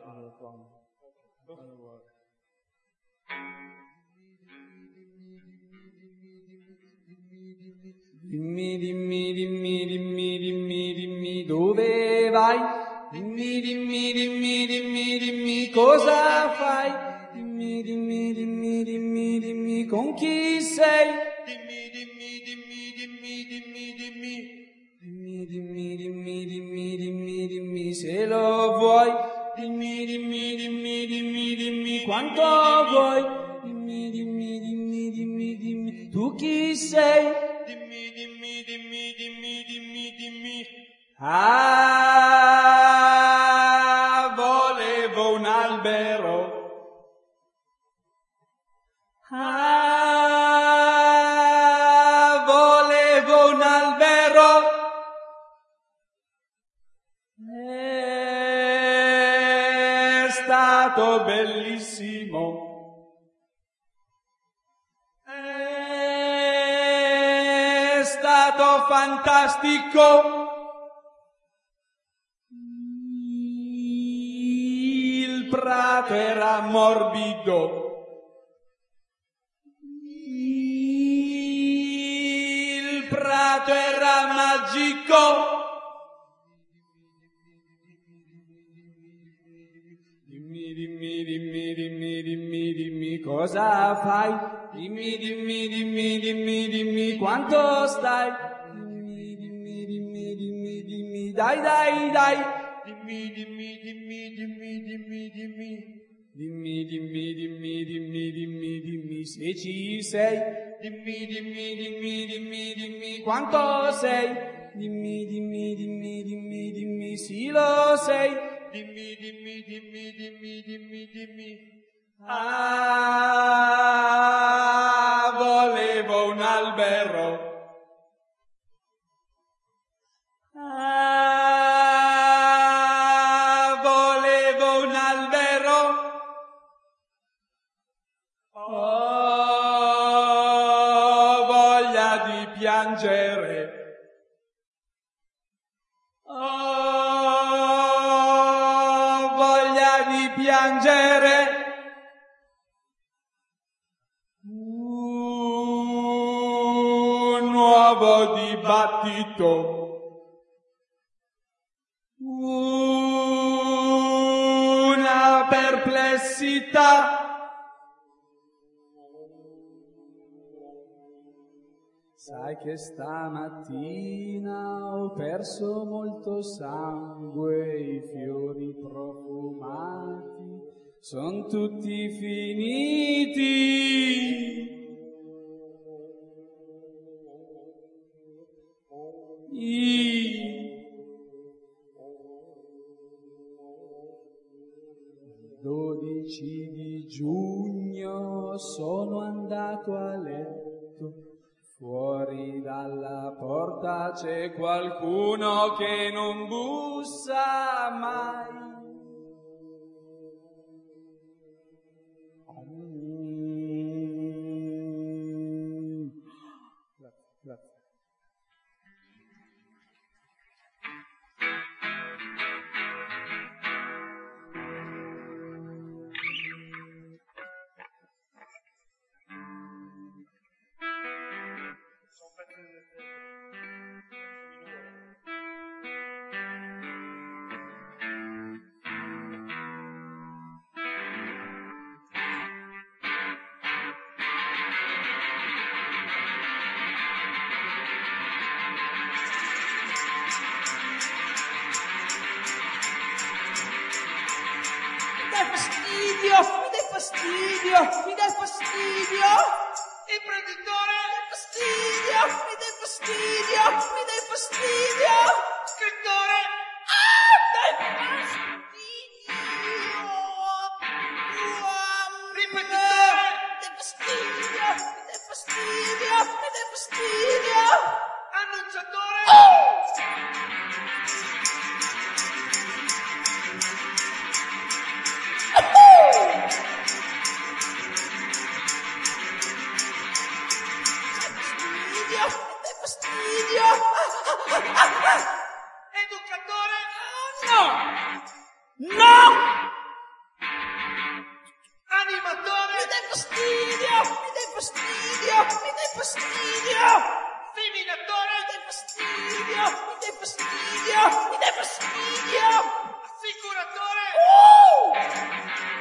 Dimmi, dimmi, dimmi, dimmi, dimmi, dimmi dove vai. Dimmi, dimmi, dimmi, dimmi, dimmi cosa fai. Dimmi, dimmi, dimmi, dimmi, dimmi con chi sei. Dimmi, dimmi, dimmi, dimmi, dimmi, dimmi. Dimmi, dimmi, dimmi, dimmi, dimmi, dimmi se lo vuoi. Dimmi, dimmi, dimmi, dimmi, dimmi quanto vuoi. Dimmi, dimmi, dimmi, dimmi, dimmi tu chi sei. Dimmi, dimmi, dimmi, dimmi, dimmi, dimmi. Ah, volevo un albero. Ah, volevo un albero. È stato bellissimo. È stato fantastico. Il prato era morbido. Il prato era magico. Dimmi, dimmi, dimmi, dimmi, dimmi, dimmi cosa fai. Dimmi, dimmi, dimmi, dimmi, dimmi quanto stai. Dimmi, dimmi, dimmi, dimmi, dimmi, dai, dai, dai. Dimmi, dimmi, dimmi, dimmi, dimmi, dimmi. Dimmi, dimmi, dimmi, dimmi, dimmi, dimmi se ci sei. Dimmi, dimmi, dimmi, dimmi, dimmi quanto sei. Dimmi, dimmi, dimmi, dimmi, dimmi sì lo sei. Dimmi, dimmi, dimmi, dimmi, dimmi, dimmi. Ah, volevo un albero. Ah, volevo un albero. Ho voglia di piangere. Ho voglia di piangere. Un nuovo dibattito. perplessità. Sai che stamattina ho perso molto sangue, i fiori profumati son tutti finiti. I dodici di giugno sono andato a letto, fuori dalla porta c'è qualcuno che non bussa mai. Grazie, grazie. fastidio, mi dai fastidio. Imprenditore, mi dai fastidio, mi dai fastidio, mi dai fastidio. Scrittore, ah, dai fastidio. Ripetitore, mi dai fastidio, mi dai fastidio, mi dai fastidio. Annunciatore, oh! Educatore? No! No! Animatore? Mi dai fastidio! Mi dai fastidio! Mi dai fastidio! Seminatore? Mi dai fastidio! Mi dai fastidio! Mi dai fastidio! Assicuratore? Uh!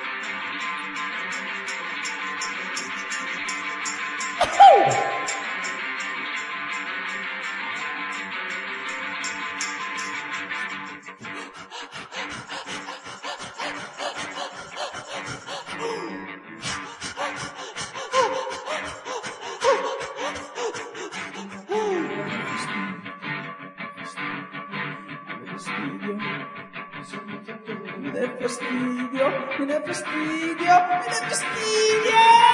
Mi dai fastidio, mi dai fastidio, mi dai fastidio!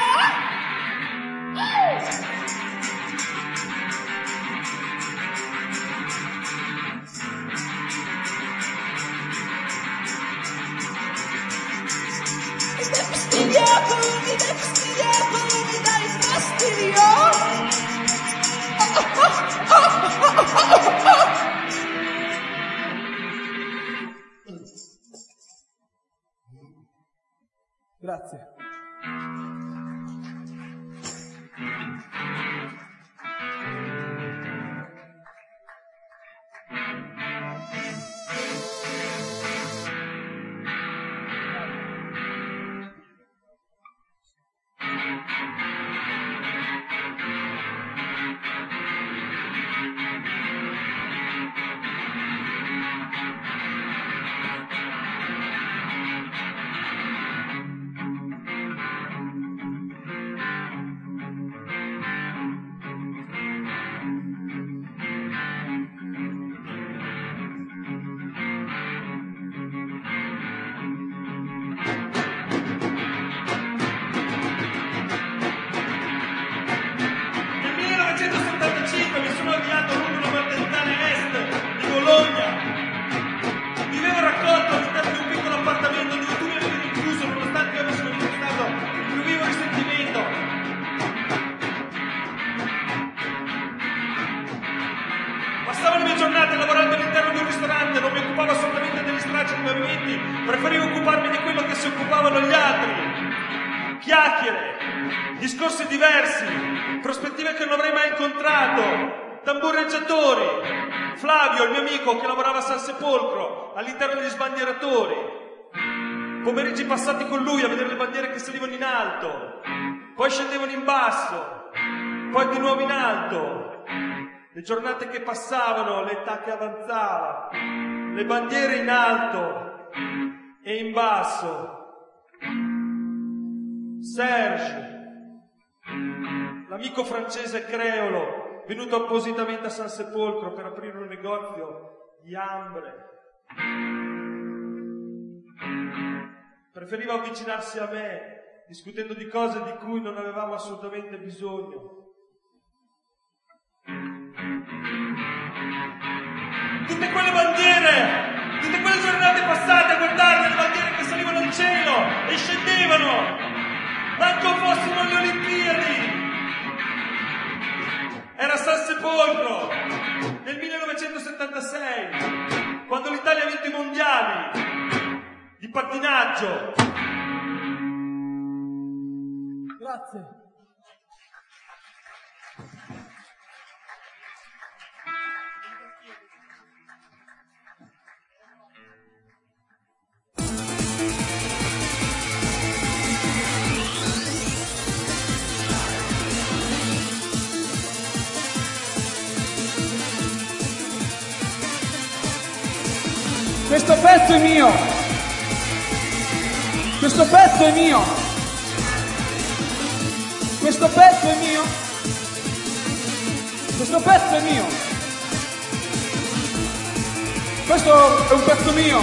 Mi dai fastidio, mi dai fastidio, mi dai fastidio! Grazie. Preferivo occuparmi di quello che si occupavano gli altri. Chiacchiere, discorsi diversi, prospettive che non avrei mai incontrato, tambureggiatori, Flavio, il mio amico che lavorava a San Sepolcro all'interno degli sbandieratori, Pomeriggi passati con lui a vedere le bandiere che salivano in alto, poi scendevano in basso, poi di nuovo in alto. Le giornate che passavano, l'età che avanzava, le bandiere in alto e in basso. Serge, l'amico francese creolo, venuto appositamente a San Sepolcro per aprire un negozio di ambre, preferiva avvicinarsi a me, discutendo di cose di cui non avevamo assolutamente bisogno. Tutte quelle bandiere, tutte quelle giornate passate a guardare le bandiere che salivano al cielo e scendevano, manco fossimo alle Olimpiadi. Era San Sepolcro, nel millenovecentosettantasei, quando l'Italia ha vinto i mondiali di pattinaggio. Grazie. Questo pezzo è mio. Questo pezzo è mio. Questo pezzo è mio. Questo pezzo è mio. Questo è un pezzo mio.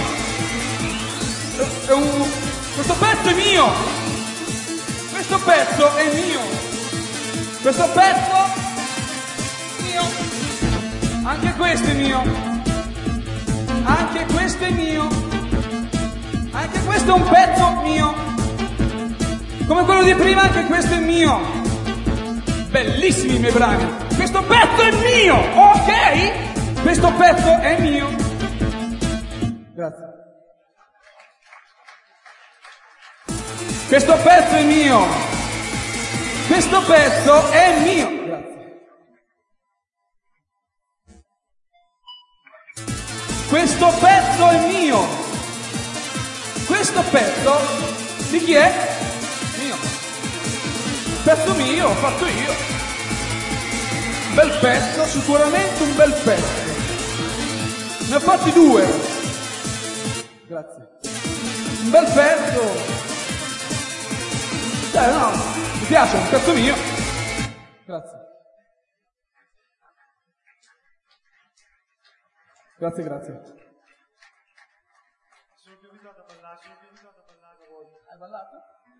È un... Questo pezzo è mio. Questo pezzo è mio. Questo pezzo è mio. Anche questo è mio. Anche questo è mio. Anche questo è un pezzo mio. Come quello di prima, anche questo è mio. Bellissimi i miei brani. Questo pezzo è mio, ok? Questo pezzo è mio. Grazie. Questo pezzo è mio. Questo pezzo è mio. Grazie. Questo pezzo è mio. Questo pezzo di chi è? Mio. Pezzo mio, ho fatto io. Bel pezzo, sicuramente un bel pezzo. Ne ho fatti due. Grazie. Un bel pezzo. Eh no, mi piace, è un pezzo mio. Grazie. Grazie, grazie. Sono più abituato a ballare, sono più abituato a ballare a voi. Hai ballato?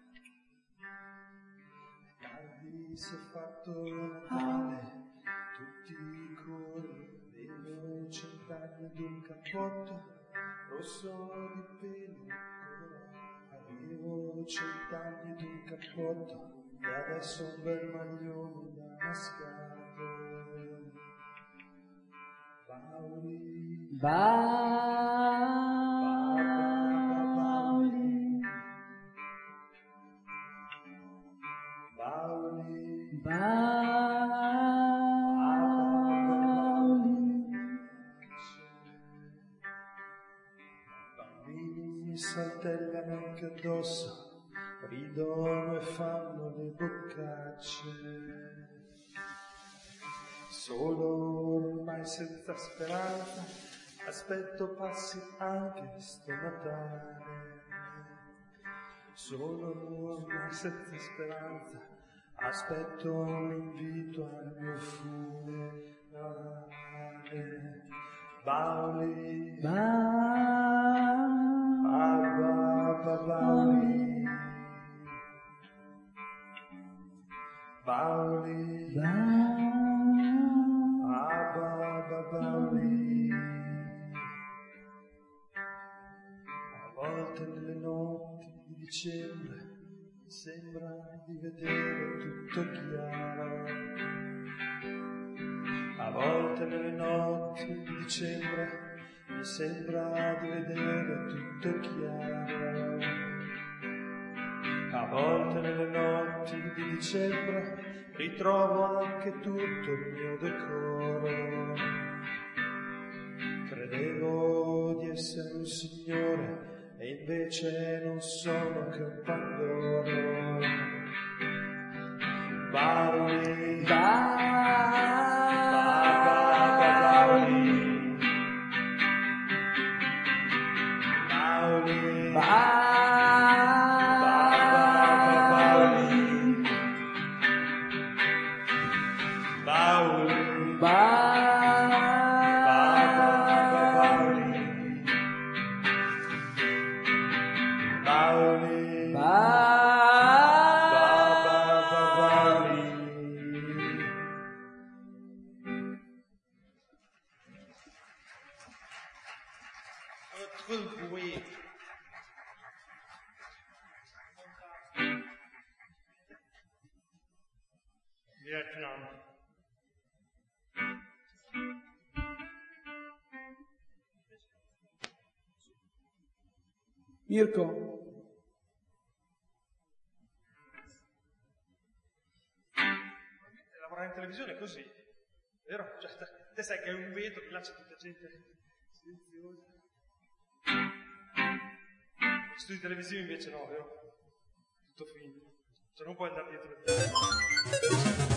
Tardi si è fatto Natale, tutti corrono, avevo cent'anni di un cappotto rosso di pelo, avevo cent'anni di un cappotto e adesso un bel maglione da mascato. Bauli, Bauli, Bauli, Bauli. bambini mi saltellano anche addosso, ridono e fanno le boccacce. Solo ormai senza speranza, aspetto passi anche sto Natale. Solo ormai senza speranza, aspetto un invito al mio funerale. Bauli, Bauli, Bauli, Bauli. A volte nelle notti di dicembre sembra di vedere tutto chiaro. A volte nelle notti di dicembre mi sembra di vedere tutto chiaro. A volte nelle notti di dicembre ritrovo anche tutto il mio decoro. Credevo di essere un signore e invece non sono che un pandoro. Bauli, ba, ba, ba, bauli, bauli, ba, bauli, Vietnam. Mirko, lavorare in televisione è così, vero? Cioè, te, te sai che è un vetro che lancia tutta gente silenziosa. Studi televisivi invece no, vero? Tutto finto. Cioè non puoi andare dietro le teste.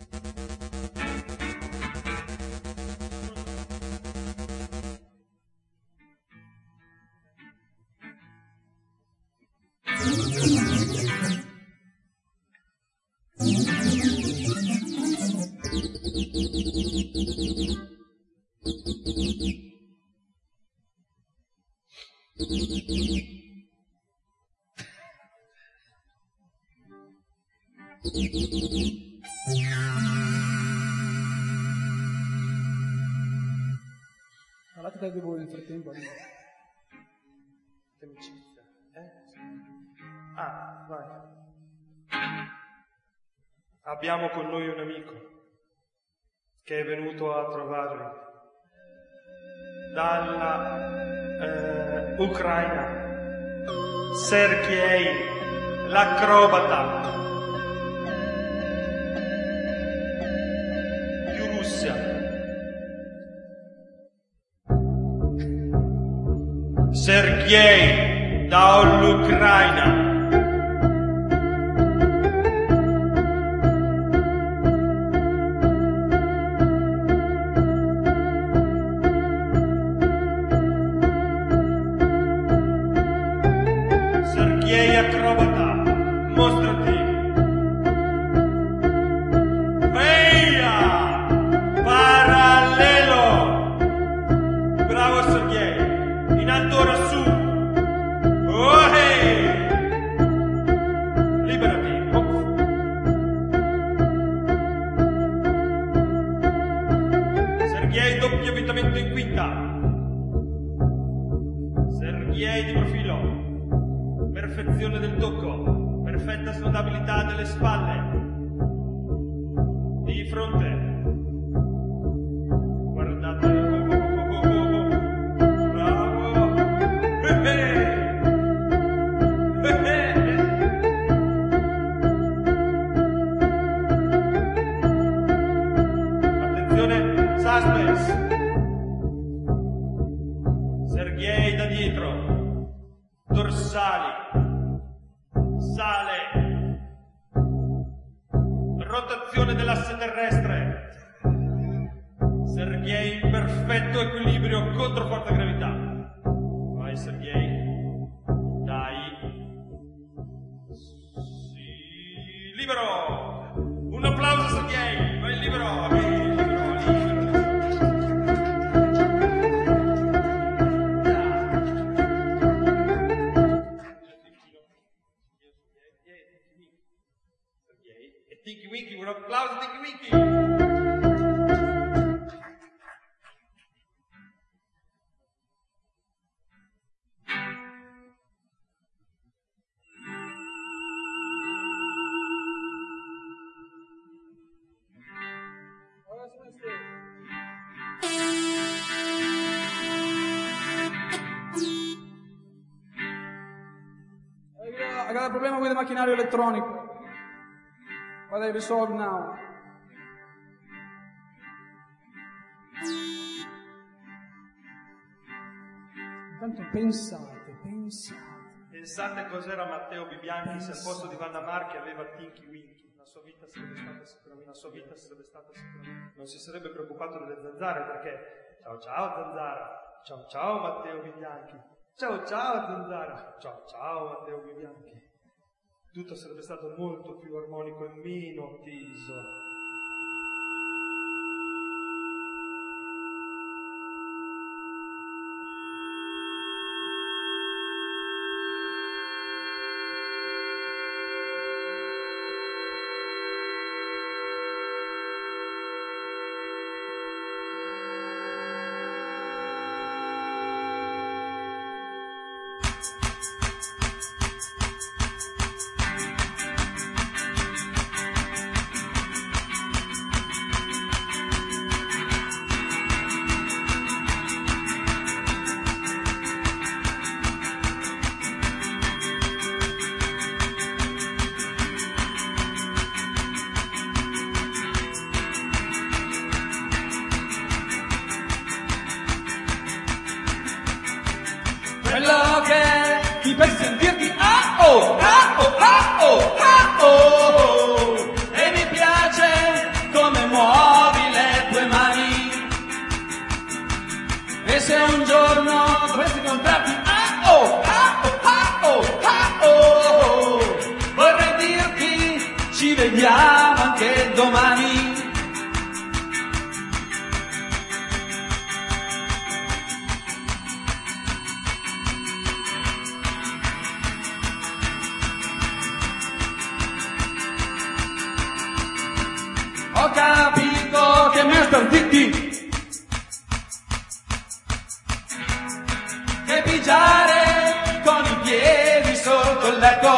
parlate tra di voi nel frattempo. Amicizia, eh? Ah, vai. Abbiamo con noi un amico che è venuto a trovarli dalla eh, Ucraina. Sergei, l'acrobata. Più Russia. Sergei dall'Ucraina. Sergei acrobata, mostrati. Via! Parallelo! Bravo Sergei! In alto ora su! Oh hey! Liberati! Oh. Sergei doppio avvitamento in quinta. Sergei di profilo. Perfezione del tocco, perfetta snodabilità delle spalle, di fronte. Guardate, oh, oh, oh, oh, oh. Bravo, eh, eh. Eh, eh. Attenzione, suspense. Sergei da dietro, dorsali. Sale, rotazione dell'asse terrestre. Sergei in perfetto equilibrio contro forza gravità. Vai Sergei, dai, sì, libero. Un applauso Sergei, vai libero, vai libero, Tinky Winky, un applauso Tinky Winky! I got a problema with the macchinario elettronico. But I resolve now. Intanto pensate, pensate. Pensate cos'era Matteo Bibianchi se al posto di Vanna Marchi aveva Tinky Winky. La sua vita sarebbe stata sicuramente, la sua vita sarebbe stata sicuramente. Non si sarebbe preoccupato delle zanzare perché ciao ciao zanzara, ciao ciao Matteo Bibianchi, ciao ciao zanzara, ciao ciao Matteo Bibianchi. Tutto sarebbe stato molto più armonico e meno teso. Quello che ti per sentirti ah oh, ah oh, ah oh, ah oh, e mi piace come muovi le tue mani, e se un giorno dovessi incontrarti ah oh, ah oh, ah oh, ah oh, vorrei dirti ci vediamo anche domani. Ho capito che mi star zitti, che pigiare con i piedi sotto il letto,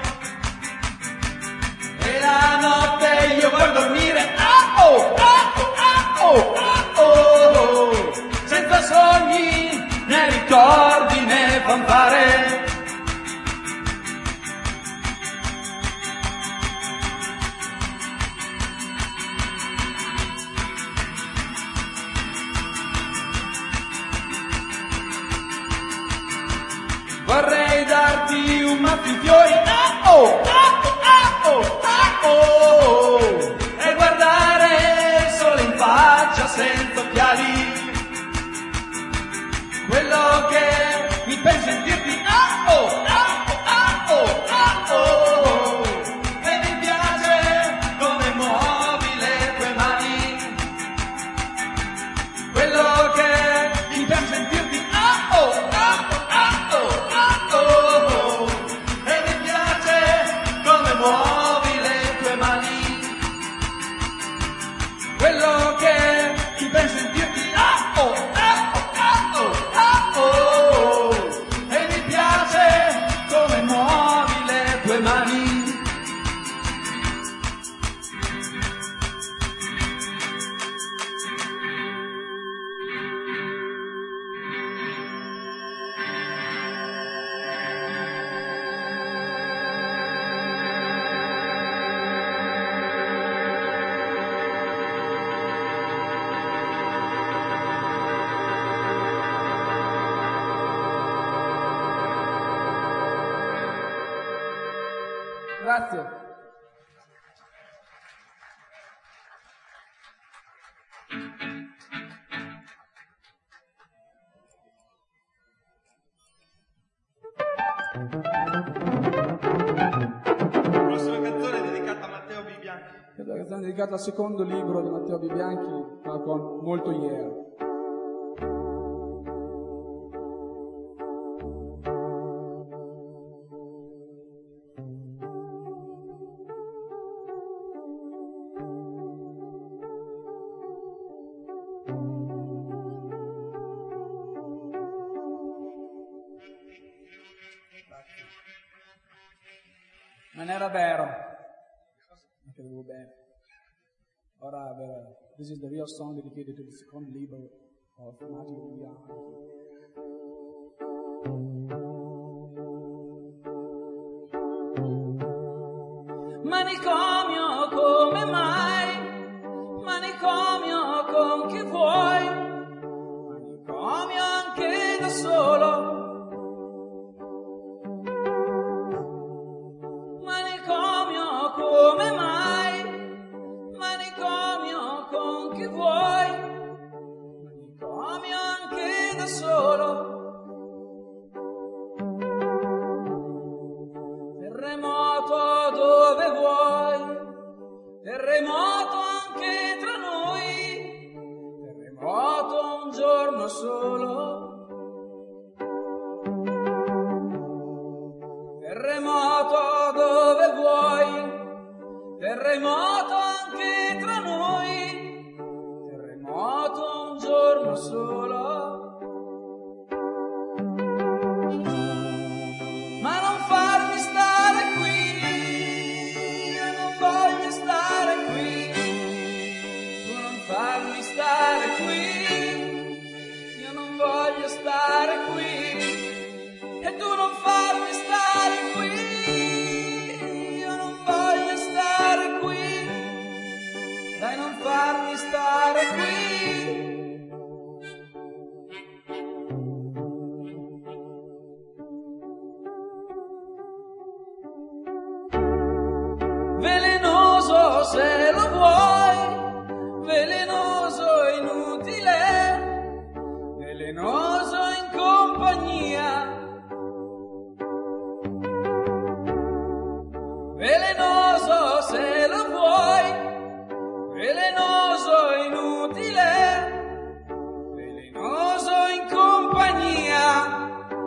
e la notte io voglio dormire ah oh, ah oh, ah oh, ah oh, senza sogni né ricordi né fanfare. Vorrei darti un mazzo di fiori ah oh, ah oh, ah oh, ah oh, e guardare il sole in faccia senza occhiali. Quello che mi per sentirti ah oh, ah oh, ah oh, ah oh, e mi piace come muovi le tue mani. Quello che mi per sentirti ah oh, ah oh, ah oh, muovi le tue mani, quello che ti per sentirti ah oh, ah oh, ah oh, ah oh, e mi piace come muovi le tue mani. Grazie. La prossima canzone è dedicata a Matteo Bibianchi. Questa canzone è dedicata al secondo libro di Matteo Bibianchi, ma con molto ieri. Non era vero. Non credevo bene. Ora, uh, this is the real song dedicated to the second libro of Matteo Bibianchi. Manicomio come mai? Manicomio con chi vuoi? Manicomio anche da solo. terremoto anche tra noi, terremoto un giorno solo, terremoto dove vuoi, terremoto anche tra noi, terremoto un giorno solo. Ma non farmi stare qui, io non voglio stare qui, tu non farmi stare qui, io non voglio stare qui, e tu non farmi stare qui, io non voglio stare qui, dai non farmi stare qui. Velenoso se lo vuoi, velenoso e inutile, velenoso in compagnia, velenoso se lo vuoi, velenoso e inutile, velenoso in compagnia.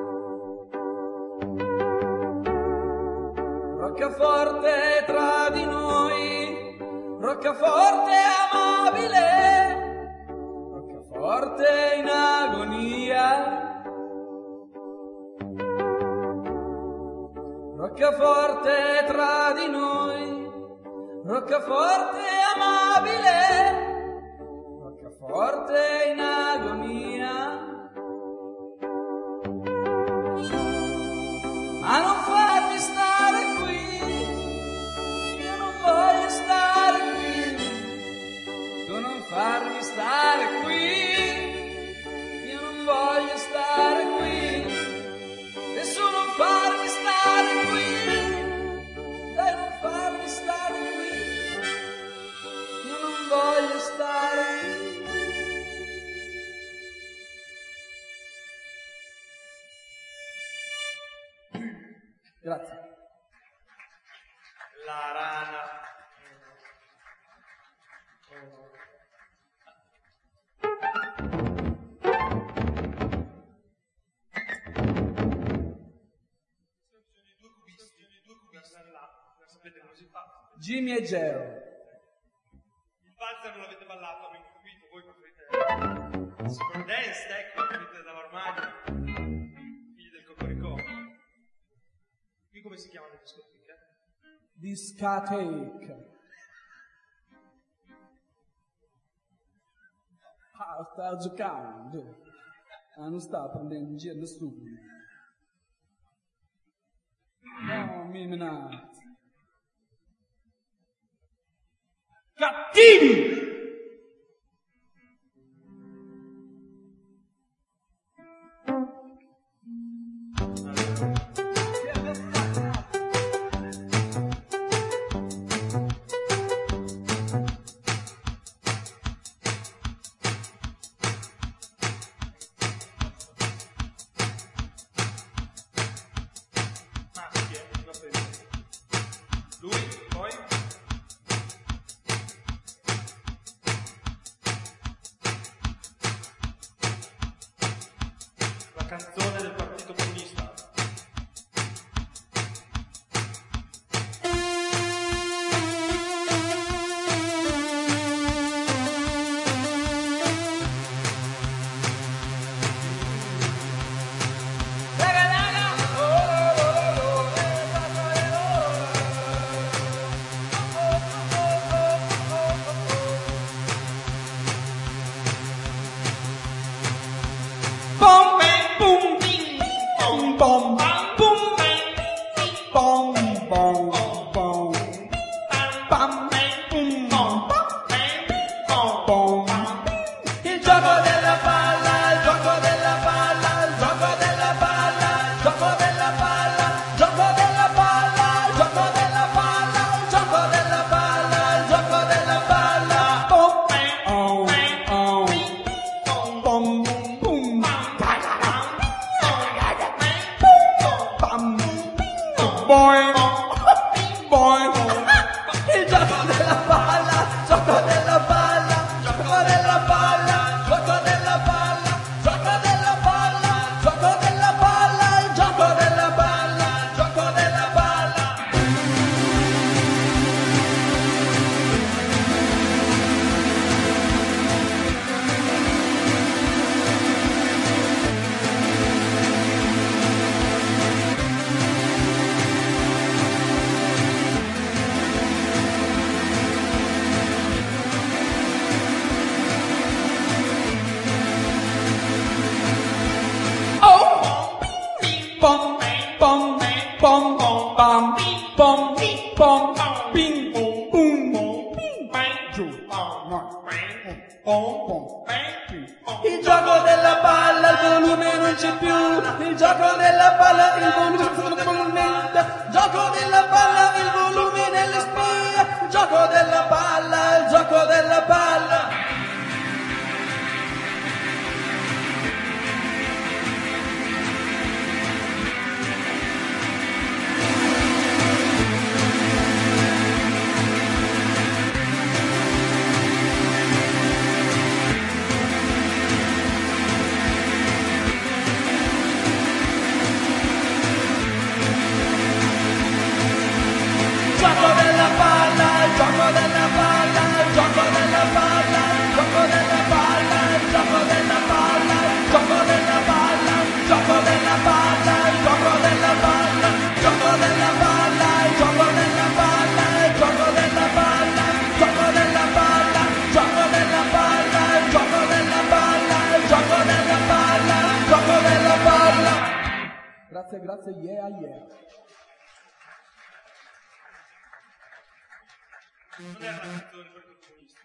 Roccaforte tra di noi, roccaforte amabile, roccaforte in agonia, roccaforte tra di noi, roccaforte amabile, roccaforte in agonia. Ma non farmi stare qui, io non voglio stare qui, tu non farmi stare qui, io non voglio stare qui, nessuno non farmi stare qui, dai non farmi stare qui, io non voglio stare qui. Grazie. La rana. Sapete come si fa? Jimmy e Geo. Il valzer non l'avete ballato, abbiamo capito, voi preferite Super Dance, ecco, preferite dall'Armagno, figli del Cocorico. Qui come si chiamano le discoteche? Discoteca. Ah, sta giocando. Ah, non sta prendendo in giro nessuno. No, mi menate. Cattivi! Canzone del Partito Comunista. boing, boing, il gioco della palla, pom, pom, ping, pom, pum, ping, bang, giù, no, pom, pom, Il gioco della palla, il volume non c'è più. Il gioco della palla, il volume il gioco della palla, il volume nelle spie. Il gioco della palla, il gioco della palla. Gioco della palla, il gioco della palla, il gioco della palla, il gioco della palla, il gioco della palla, il gioco della palla, il gioco della palla, il gioco della palla, il gioco della palla, il gioco della palla, il gioco della palla, il gioco della palla, il gioco della palla, il gioco della palla, il gioco della palla, il gioco della palla. Grazie, grazie, yeah, yeah. Non è una canzone per professionisti.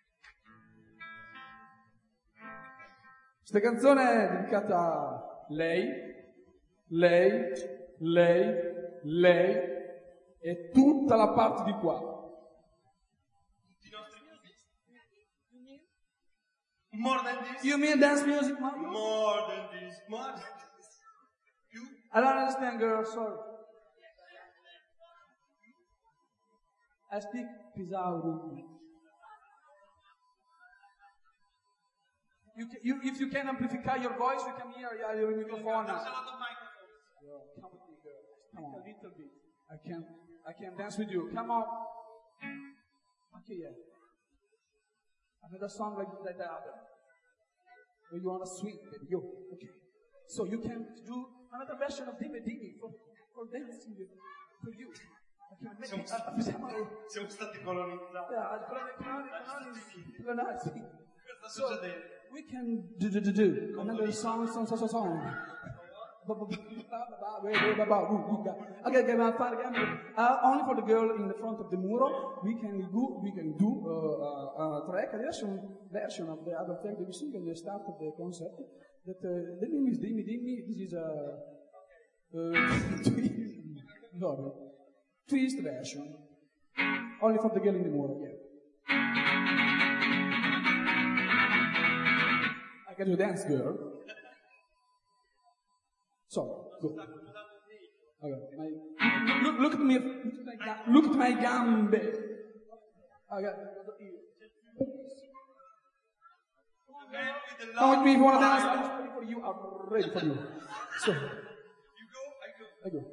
Questa canzone è dedicata a lei, lei, lei, lei e tutta la parte di qua. Tutti i nostri musicisti. More than this. You mean dance music, ma? More than this. More than this. Più. I don't understand, girl, sorry. I speak Pisauro. You, can, you, if you can amplify your voice, we can hear yeah, your microphone. There's a lot of microphones. Yo, come with me, girl. Come on. A little bit. I can, I can dance with you. Come on. Okay, yeah. Another song like, like the other. Where you wanna swing, baby. Yo, okay. So you can do another version of Dimmi Dimmi for, for dancing with, for you. Siamo, siamo, siamo stati colonizzati. Yeah, colonizzati. Colonizzati. Cosa sta succedendo? We can do do do do another song, song, song, song, song. Okay, okay, man, fine again. Uh, only for the girl in the front of the muro, we can do we can do uh, uh, a track, a version version of the other track that we sing at the start of the concert. That uh, the name is Dimmi Dimmi. This is a uh, no. Twist version. Only for the girl in the muro, yeah. I can do dance, girl. So, go. Okay, my, look, look at me, look at my, look at my gambe. Okay. Come with me if you want to dance. I'm ready for you. I'm ready for you. So, you go, I go. I go.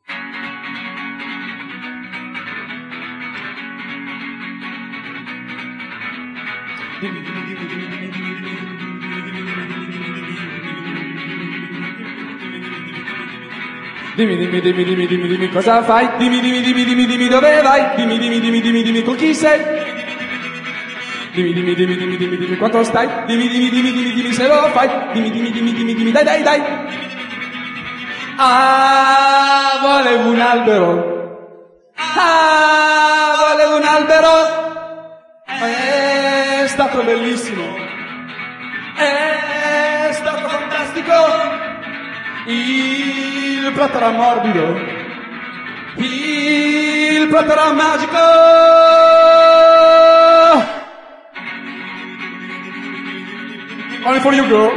Dimmi, dimmi, dimmi, dimmi, dimmi, dimmi, dimmi, dimmi, dimmi, dimmi, dimmi, dimmi, dimmi, dimmi, dimmi, dimmi, cosa fai? Dimmi, dimmi, dimmi, dimmi, dimmi, dove vai? Dimmi, dimmi, dimmi, dimmi, dimmi, con chi sei? Dimmi, dimmi, dimmi, dimmi, dimmi, dimmi, quanto stai? Dimmi, dimmi, dimmi, dimmi, dimmi, se lo fai? Dimmi, dimmi, dimmi, dimmi, dimmi, dai, dai, dai. Ah, volevo un albero. Ah, volevo un albero. È stato bellissimo, è stato fantastico, il prato era morbido, il prato era magico. Only for you, girl.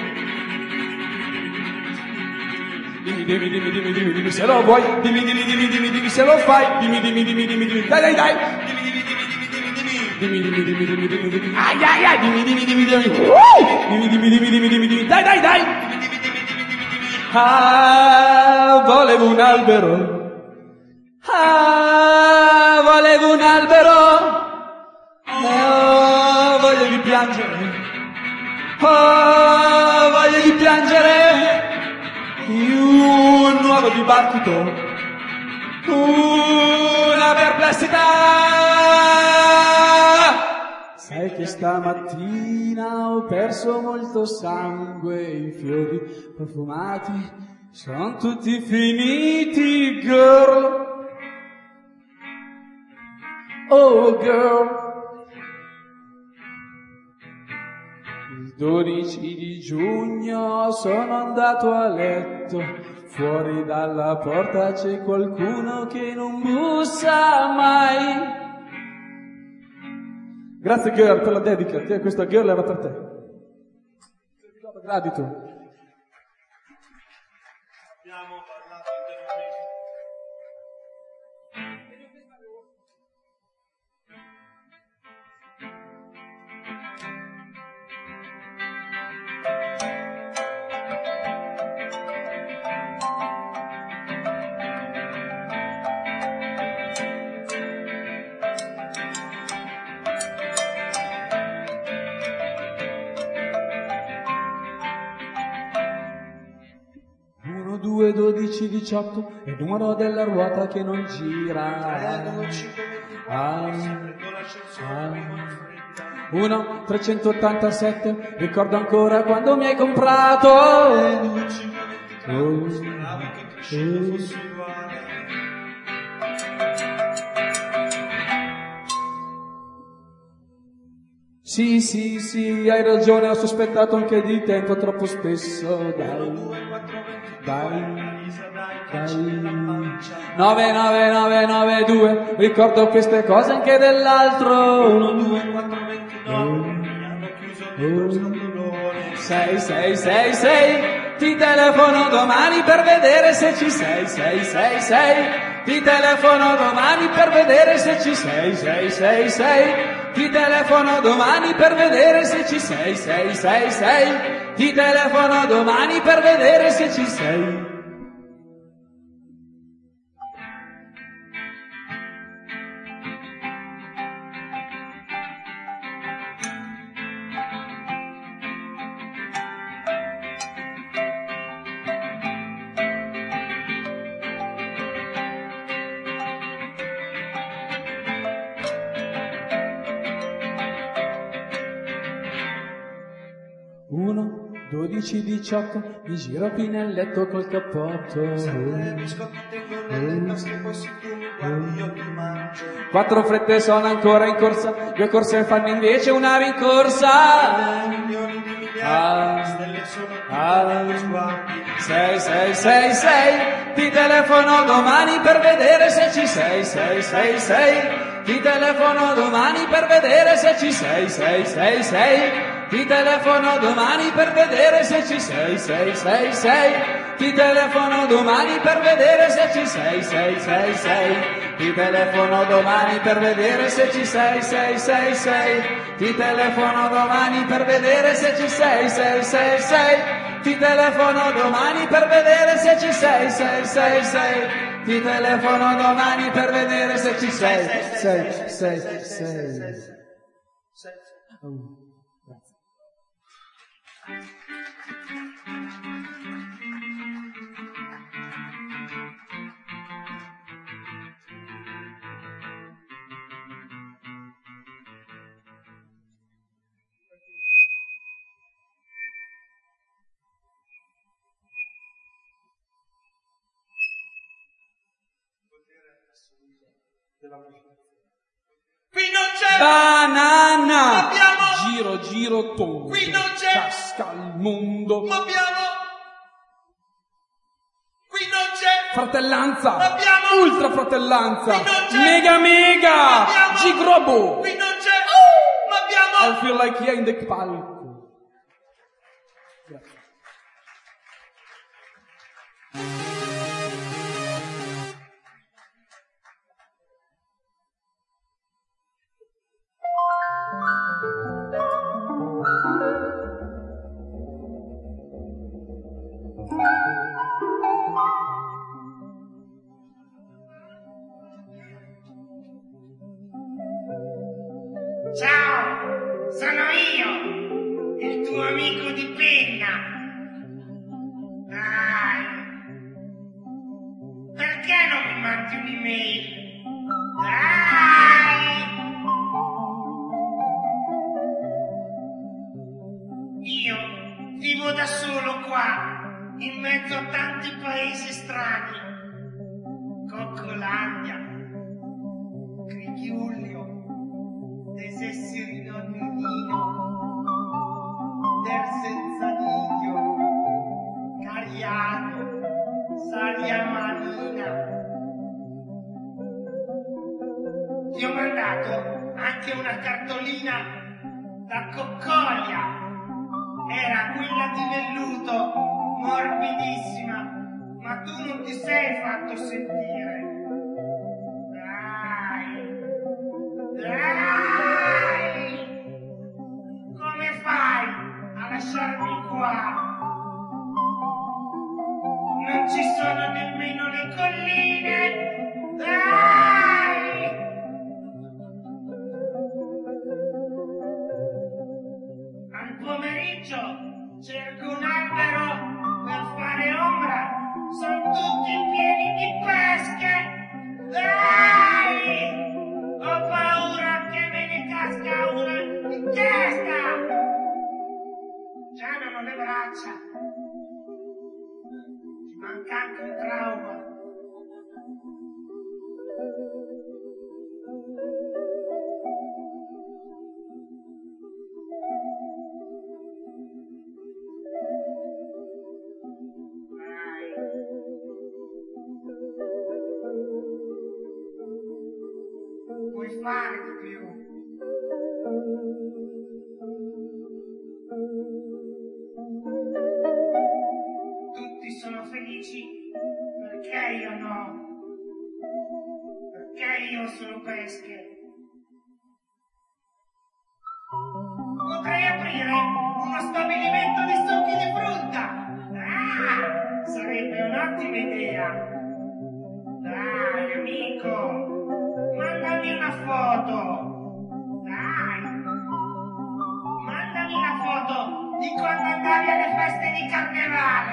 Dimmi, dimmi, dimmi, dimmi, dimmi, dimmi se lo vuoi, dimmi, dimmi, dimmi, dimmi, dimmi se lo fai, dimmi, dimmi, dimmi, dimmi, dimmi, dai, dai, dai. Dimmi, dimmi, dimmi, dimmi, dimmi, dimmi, ai, ai, ai, dimmi, dimmi, dimmi, dimmi, dimmi, dimmi, dimmi, dimmi, dimmi, dimmi, dai, dai, dai. Ah, volevo un albero. Ah, volevo un albero. Oh, voglio di piangere. Oh, voglio di piangere. Un nuovo dibattito. Una perplessità. Sai che stamattina ho perso molto sangue, i fiori profumati sono tutti finiti, girl. Oh girl. Il dodici di giugno sono andato a letto, fuori dalla porta c'è qualcuno che non bussa mai. Grazie girl per la dedica, te, questa girl era per te. Gradito. Abbiamo parlato internamente. due, dodici, diciotto, il numero della ruota che non gira. Ah, ah. uno, trecentottantasette, ricordo ancora quando mi hai comprato. Oh, oh. Sì, sì, sì, hai ragione, ho sospettato anche di te un po' troppo spesso, dai. Dai, dai. nove, nove, nove, nove, due, ricordo queste cose anche dell'altro. uno, due, quattro, ventinove, mi hanno chiuso dentro sto dolore. sei, sei, sei, sei, ti telefono domani per vedere se ci sei. sei, sei, sei, ti telefono domani per vedere se ci sei. sei, sei, sei, ti telefono domani per vedere se ci sei. sei, sei, sei, ti telefono domani per vedere se ci sei. uno, dodici, diciotto, mi giro qui nel letto col cappotto. Quattro frette sono ancora in corsa, due corse fanno invece una rincorsa. Ah, ah, sei, sei, sei, sei, ti telefono domani per vedere se ci sei. sei, sei, sei, ti telefono domani per vedere se ci sei. sei, sei, sei, ti telefono domani per vedere se ci sei. sei, sei, sei, ti telefono domani per vedere se ci sei. sei, sei, sei, ti telefono domani per vedere se ci sei. sei, sei, sei, ti telefono domani per vedere se ci sei. sei, sei, sei, ti telefono domani per vedere se ci sei. sei, sei, sei, ti telefono domani per vedere se ci sei. sei, sei, sei. Qui non c'è banana, abbiamo... giro giro tondo, qui non c'è casca il mondo, ma abbiamo qui non c'è fratellanza, abbiamo ultra fratellanza, qui non c'è mega mega, abbiamo... gigrobo, qui non c'è oh! ma abbiamo I feel like yeah in the palco. Grazie. Ciao, sono io, il tuo amico di penna. Dai, perché non mi mandi un'email? Dai! Io vivo da solo qua, in mezzo a tanti paesi strani. Coccolandia, Crichiullio, Ti ho mandato anche una cartolina da Coccolia. Era quella di velluto, morbidissima, ma tu non ti sei fatto sentire. Dai, dai, come fai a lasciarmi qua? Non ci sono nemmeno le colline. Dai! Al pomeriggio cerco un albero per fare ombra. Sono tutti pieni di pesche. Dai! Ho paura che me ne casca una in testa. Già non ho le braccia. Manca anche un trauma. Vai. Puoi fare di più. Sono felici perché io no, perché io sono pesche. Potrei aprire uno stabilimento di succhi di frutta. Ah, sarebbe un'ottima idea. Dai, amico, mandami una foto. Dai, mandami una foto di quando andavi alle feste di carnevale.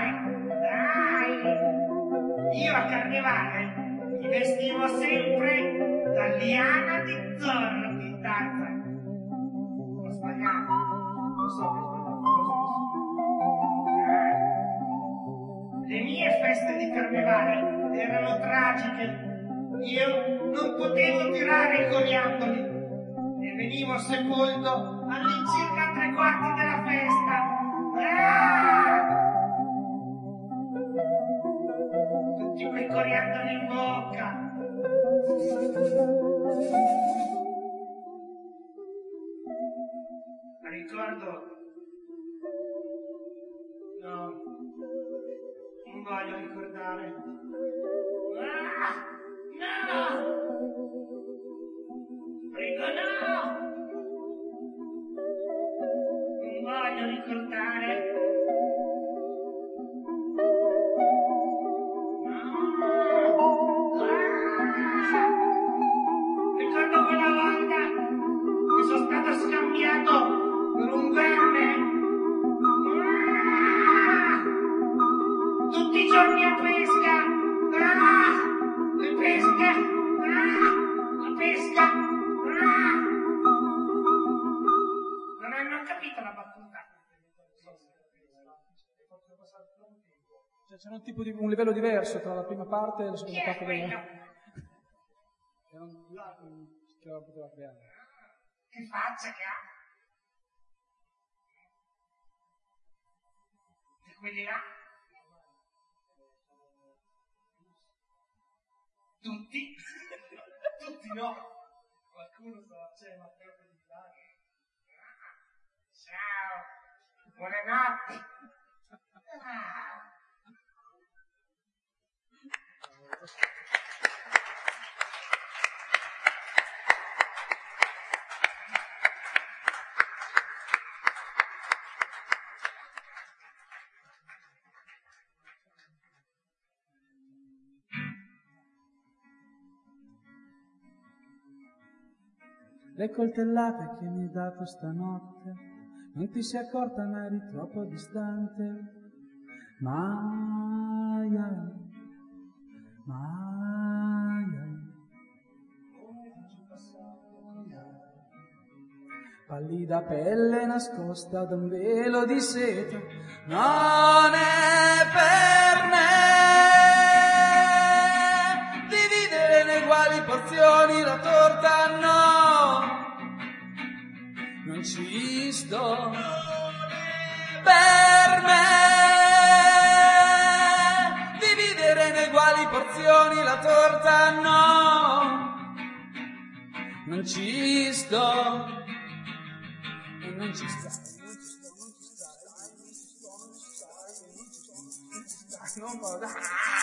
Io a carnevale mi vestivo sempre da liana di zorro di Tarzan. Ho sbagliato, lo so che ho sbagliato. Le mie feste di carnevale erano tragiche. Io non potevo tirare i coriandoli e venivo sepolto all'incirca tre quarti della festa. Ah! Tutti quei coriandoli in bocca. Ricordo... No, non voglio ricordare. Ah, no! Prego, no! Non voglio ricordare. Ricordo quella volta che sono stato scambiato per un verme. Ah! Tutti i giorni a pesca. Ah! Le pesche. Ah! La pesca. Ah! Non hanno capito la battuta. Cioè, c'era un tipo di un livello diverso tra la prima parte e la seconda parte della... Che non che la poteva creare. Che faccia che ha? Di quelli là? Tutti? Tutti no. Qualcuno sa, c'è Matteo Pelligrani. Ciao. Buonanotte. Ah. Le coltellate che mi hai dato stanotte, non ti sei accorta ma eri troppo distante. Maya, Maya, pallida pelle nascosta da un velo di seta, non è per me dividere in uguali porzioni la torta, no. Non ci sto per me dividere in uguali porzioni la torta, no. non ci sto, e non ci sta, non può dare.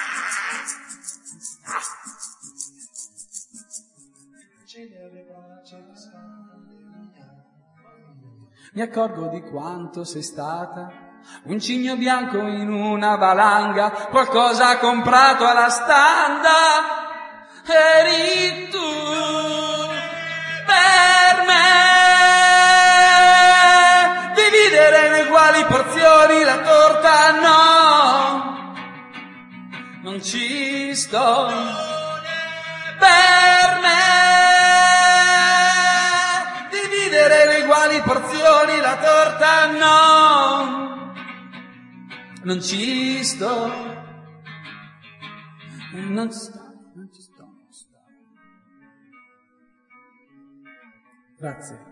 Mi accorgo di quanto sei stata un cigno bianco in una valanga, qualcosa ha comprato alla standa, eri tu per me. Dividere in uguali porzioni la torta no, non ci sto per me. Dividere in uguali porzioni la torta no, non ci sto, non ci sto, non ci sto, non ci sto. Grazie.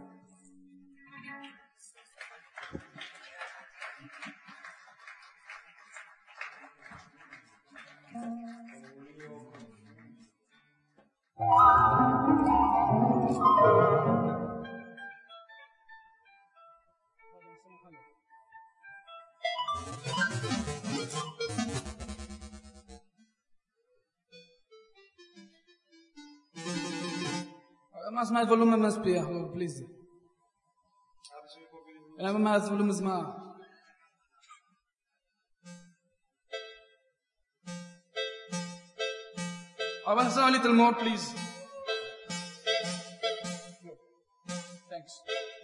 Mas mais volume, mas please. Mais volume, mais. I want a little more, please. Thanks.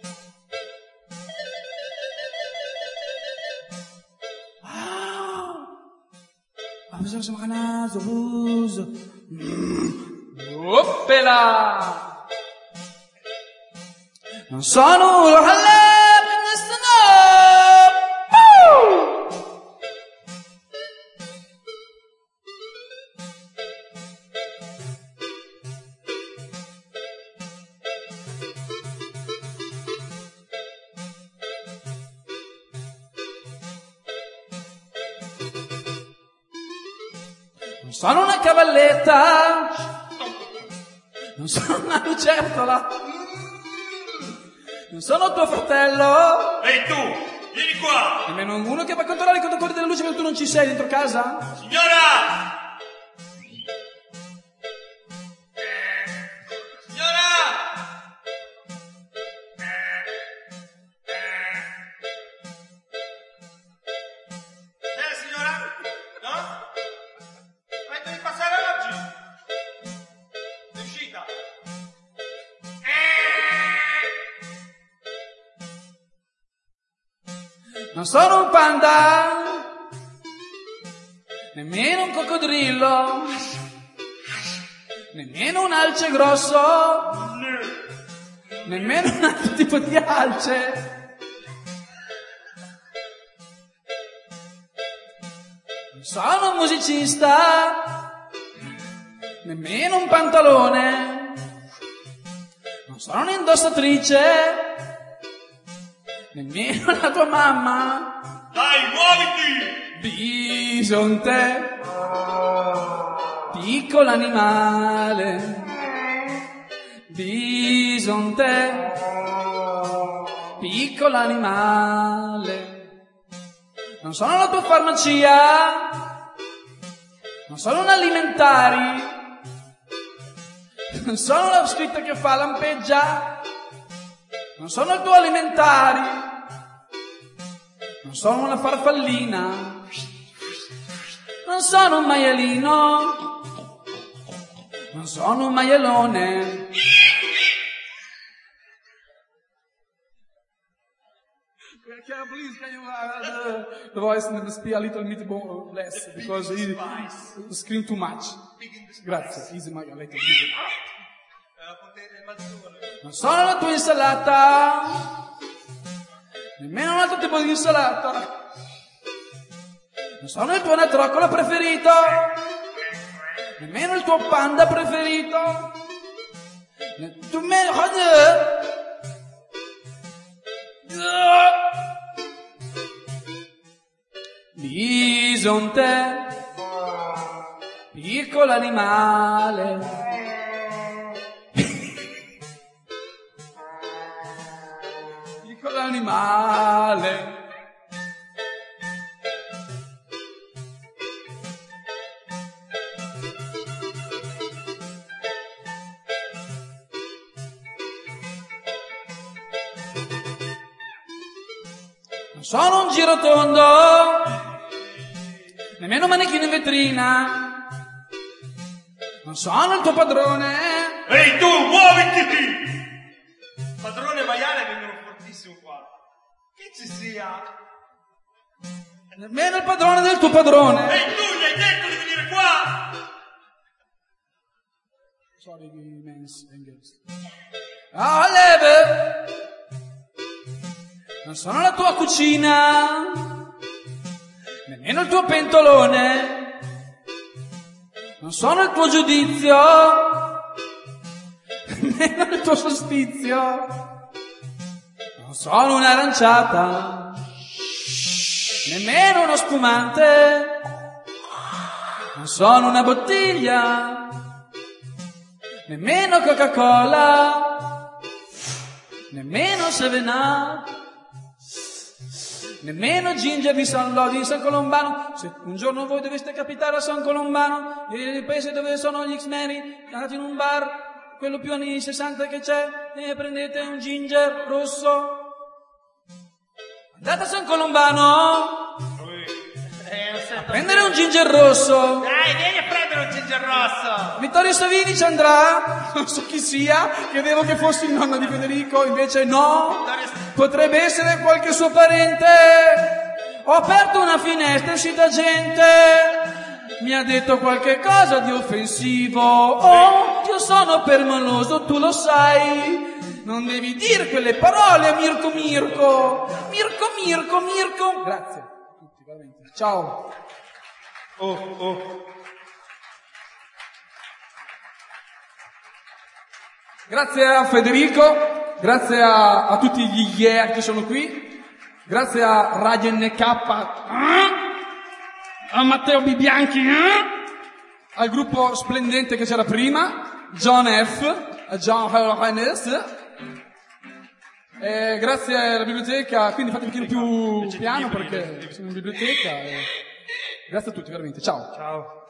Ah, bisa sa makana, zubuz. Oppela! Non sono un halab, questo no! Non sono una cavalletta, non sono una lucertola, non sono tuo fratello. Ehi tu, vieni qua! Nemmeno uno che va a controllare i contatori della luce perché tu non ci sei dentro casa? Signora! Signora! Eh, signora? No? Ma devi passare oggi? È uscita? Non sono un panda, nemmeno un coccodrillo, nemmeno un alce grosso, nemmeno un altro tipo di alce. Non sono un musicista, nemmeno un pantalone, non sono un'indossatrice, nemmeno la tua mamma. Dai, muoviti! Bisonte, piccolo animale. Bisonte, piccolo animale. Non sono la tua farmacia, non sono un alimentari, non sono la scritta che fa lampeggia, non sono il tuo alimentari, non sono una farfallina, non sono un maialino, non sono un maialone. Can, please, can you, uh, the, the voice must be a little bit more less because he scream too much. Grazie, easy my little bit. Non sono la tua insalata, nemmeno un altro tipo di insalata. Non sono il tuo natroccolo preferito, nemmeno il tuo panda preferito. Tu me Bisonte, piccolo animale. male. Non sono un girotondo, nemmeno un manichino in vetrina. Non sono il tuo padrone. Ehi tu, muoviti! Padrone e maiale vengono fortissimo qua. Che ci sia? Nemmeno il padrone del tuo padrone. Ehi tu, gli hai detto di venire qua? Sorry, mens, Engels. Ah, leve! Non sono la tua cucina, nemmeno il tuo pentolone. Non sono il tuo giudizio, nemmeno il tuo solstizio. Non sono un'aranciata, nemmeno uno spumante. Non sono una bottiglia, nemmeno Coca-Cola, nemmeno seven up, nemmeno Ginger di San Lodi di San Colombano. Se un giorno voi doveste capitare a San Colombano, il paese dove sono gli X-Meri, andate in un bar, quello più anni sessanta che c'è, e prendete un ginger rosso. Andate a San Colombano a prendere un ginger rosso. Dai, vieni a prendere un ginger rosso. Vittorio Savini ci andrà, non so chi sia, credevo che fosse il nonno di Federico, invece no, potrebbe essere qualche suo parente. Ho aperto una finestra e è uscita gente, mi ha detto qualche cosa di offensivo. Oh, io sono permaloso, tu lo sai, non devi dire quelle parole a Mirko Mirko. Mirko Mirko Mirko. Grazie a tutti, veramente. Ciao. Oh, oh. Grazie a Federico, grazie a, a tutti gli yeah che sono qui, grazie a Radio N K, a Matteo Bibianchi, al gruppo splendente che c'era prima, John F, a John Hennes, e grazie alla biblioteca, quindi fate un pochino più piano perché sono in biblioteca. E grazie a tutti, veramente, ciao. Ciao.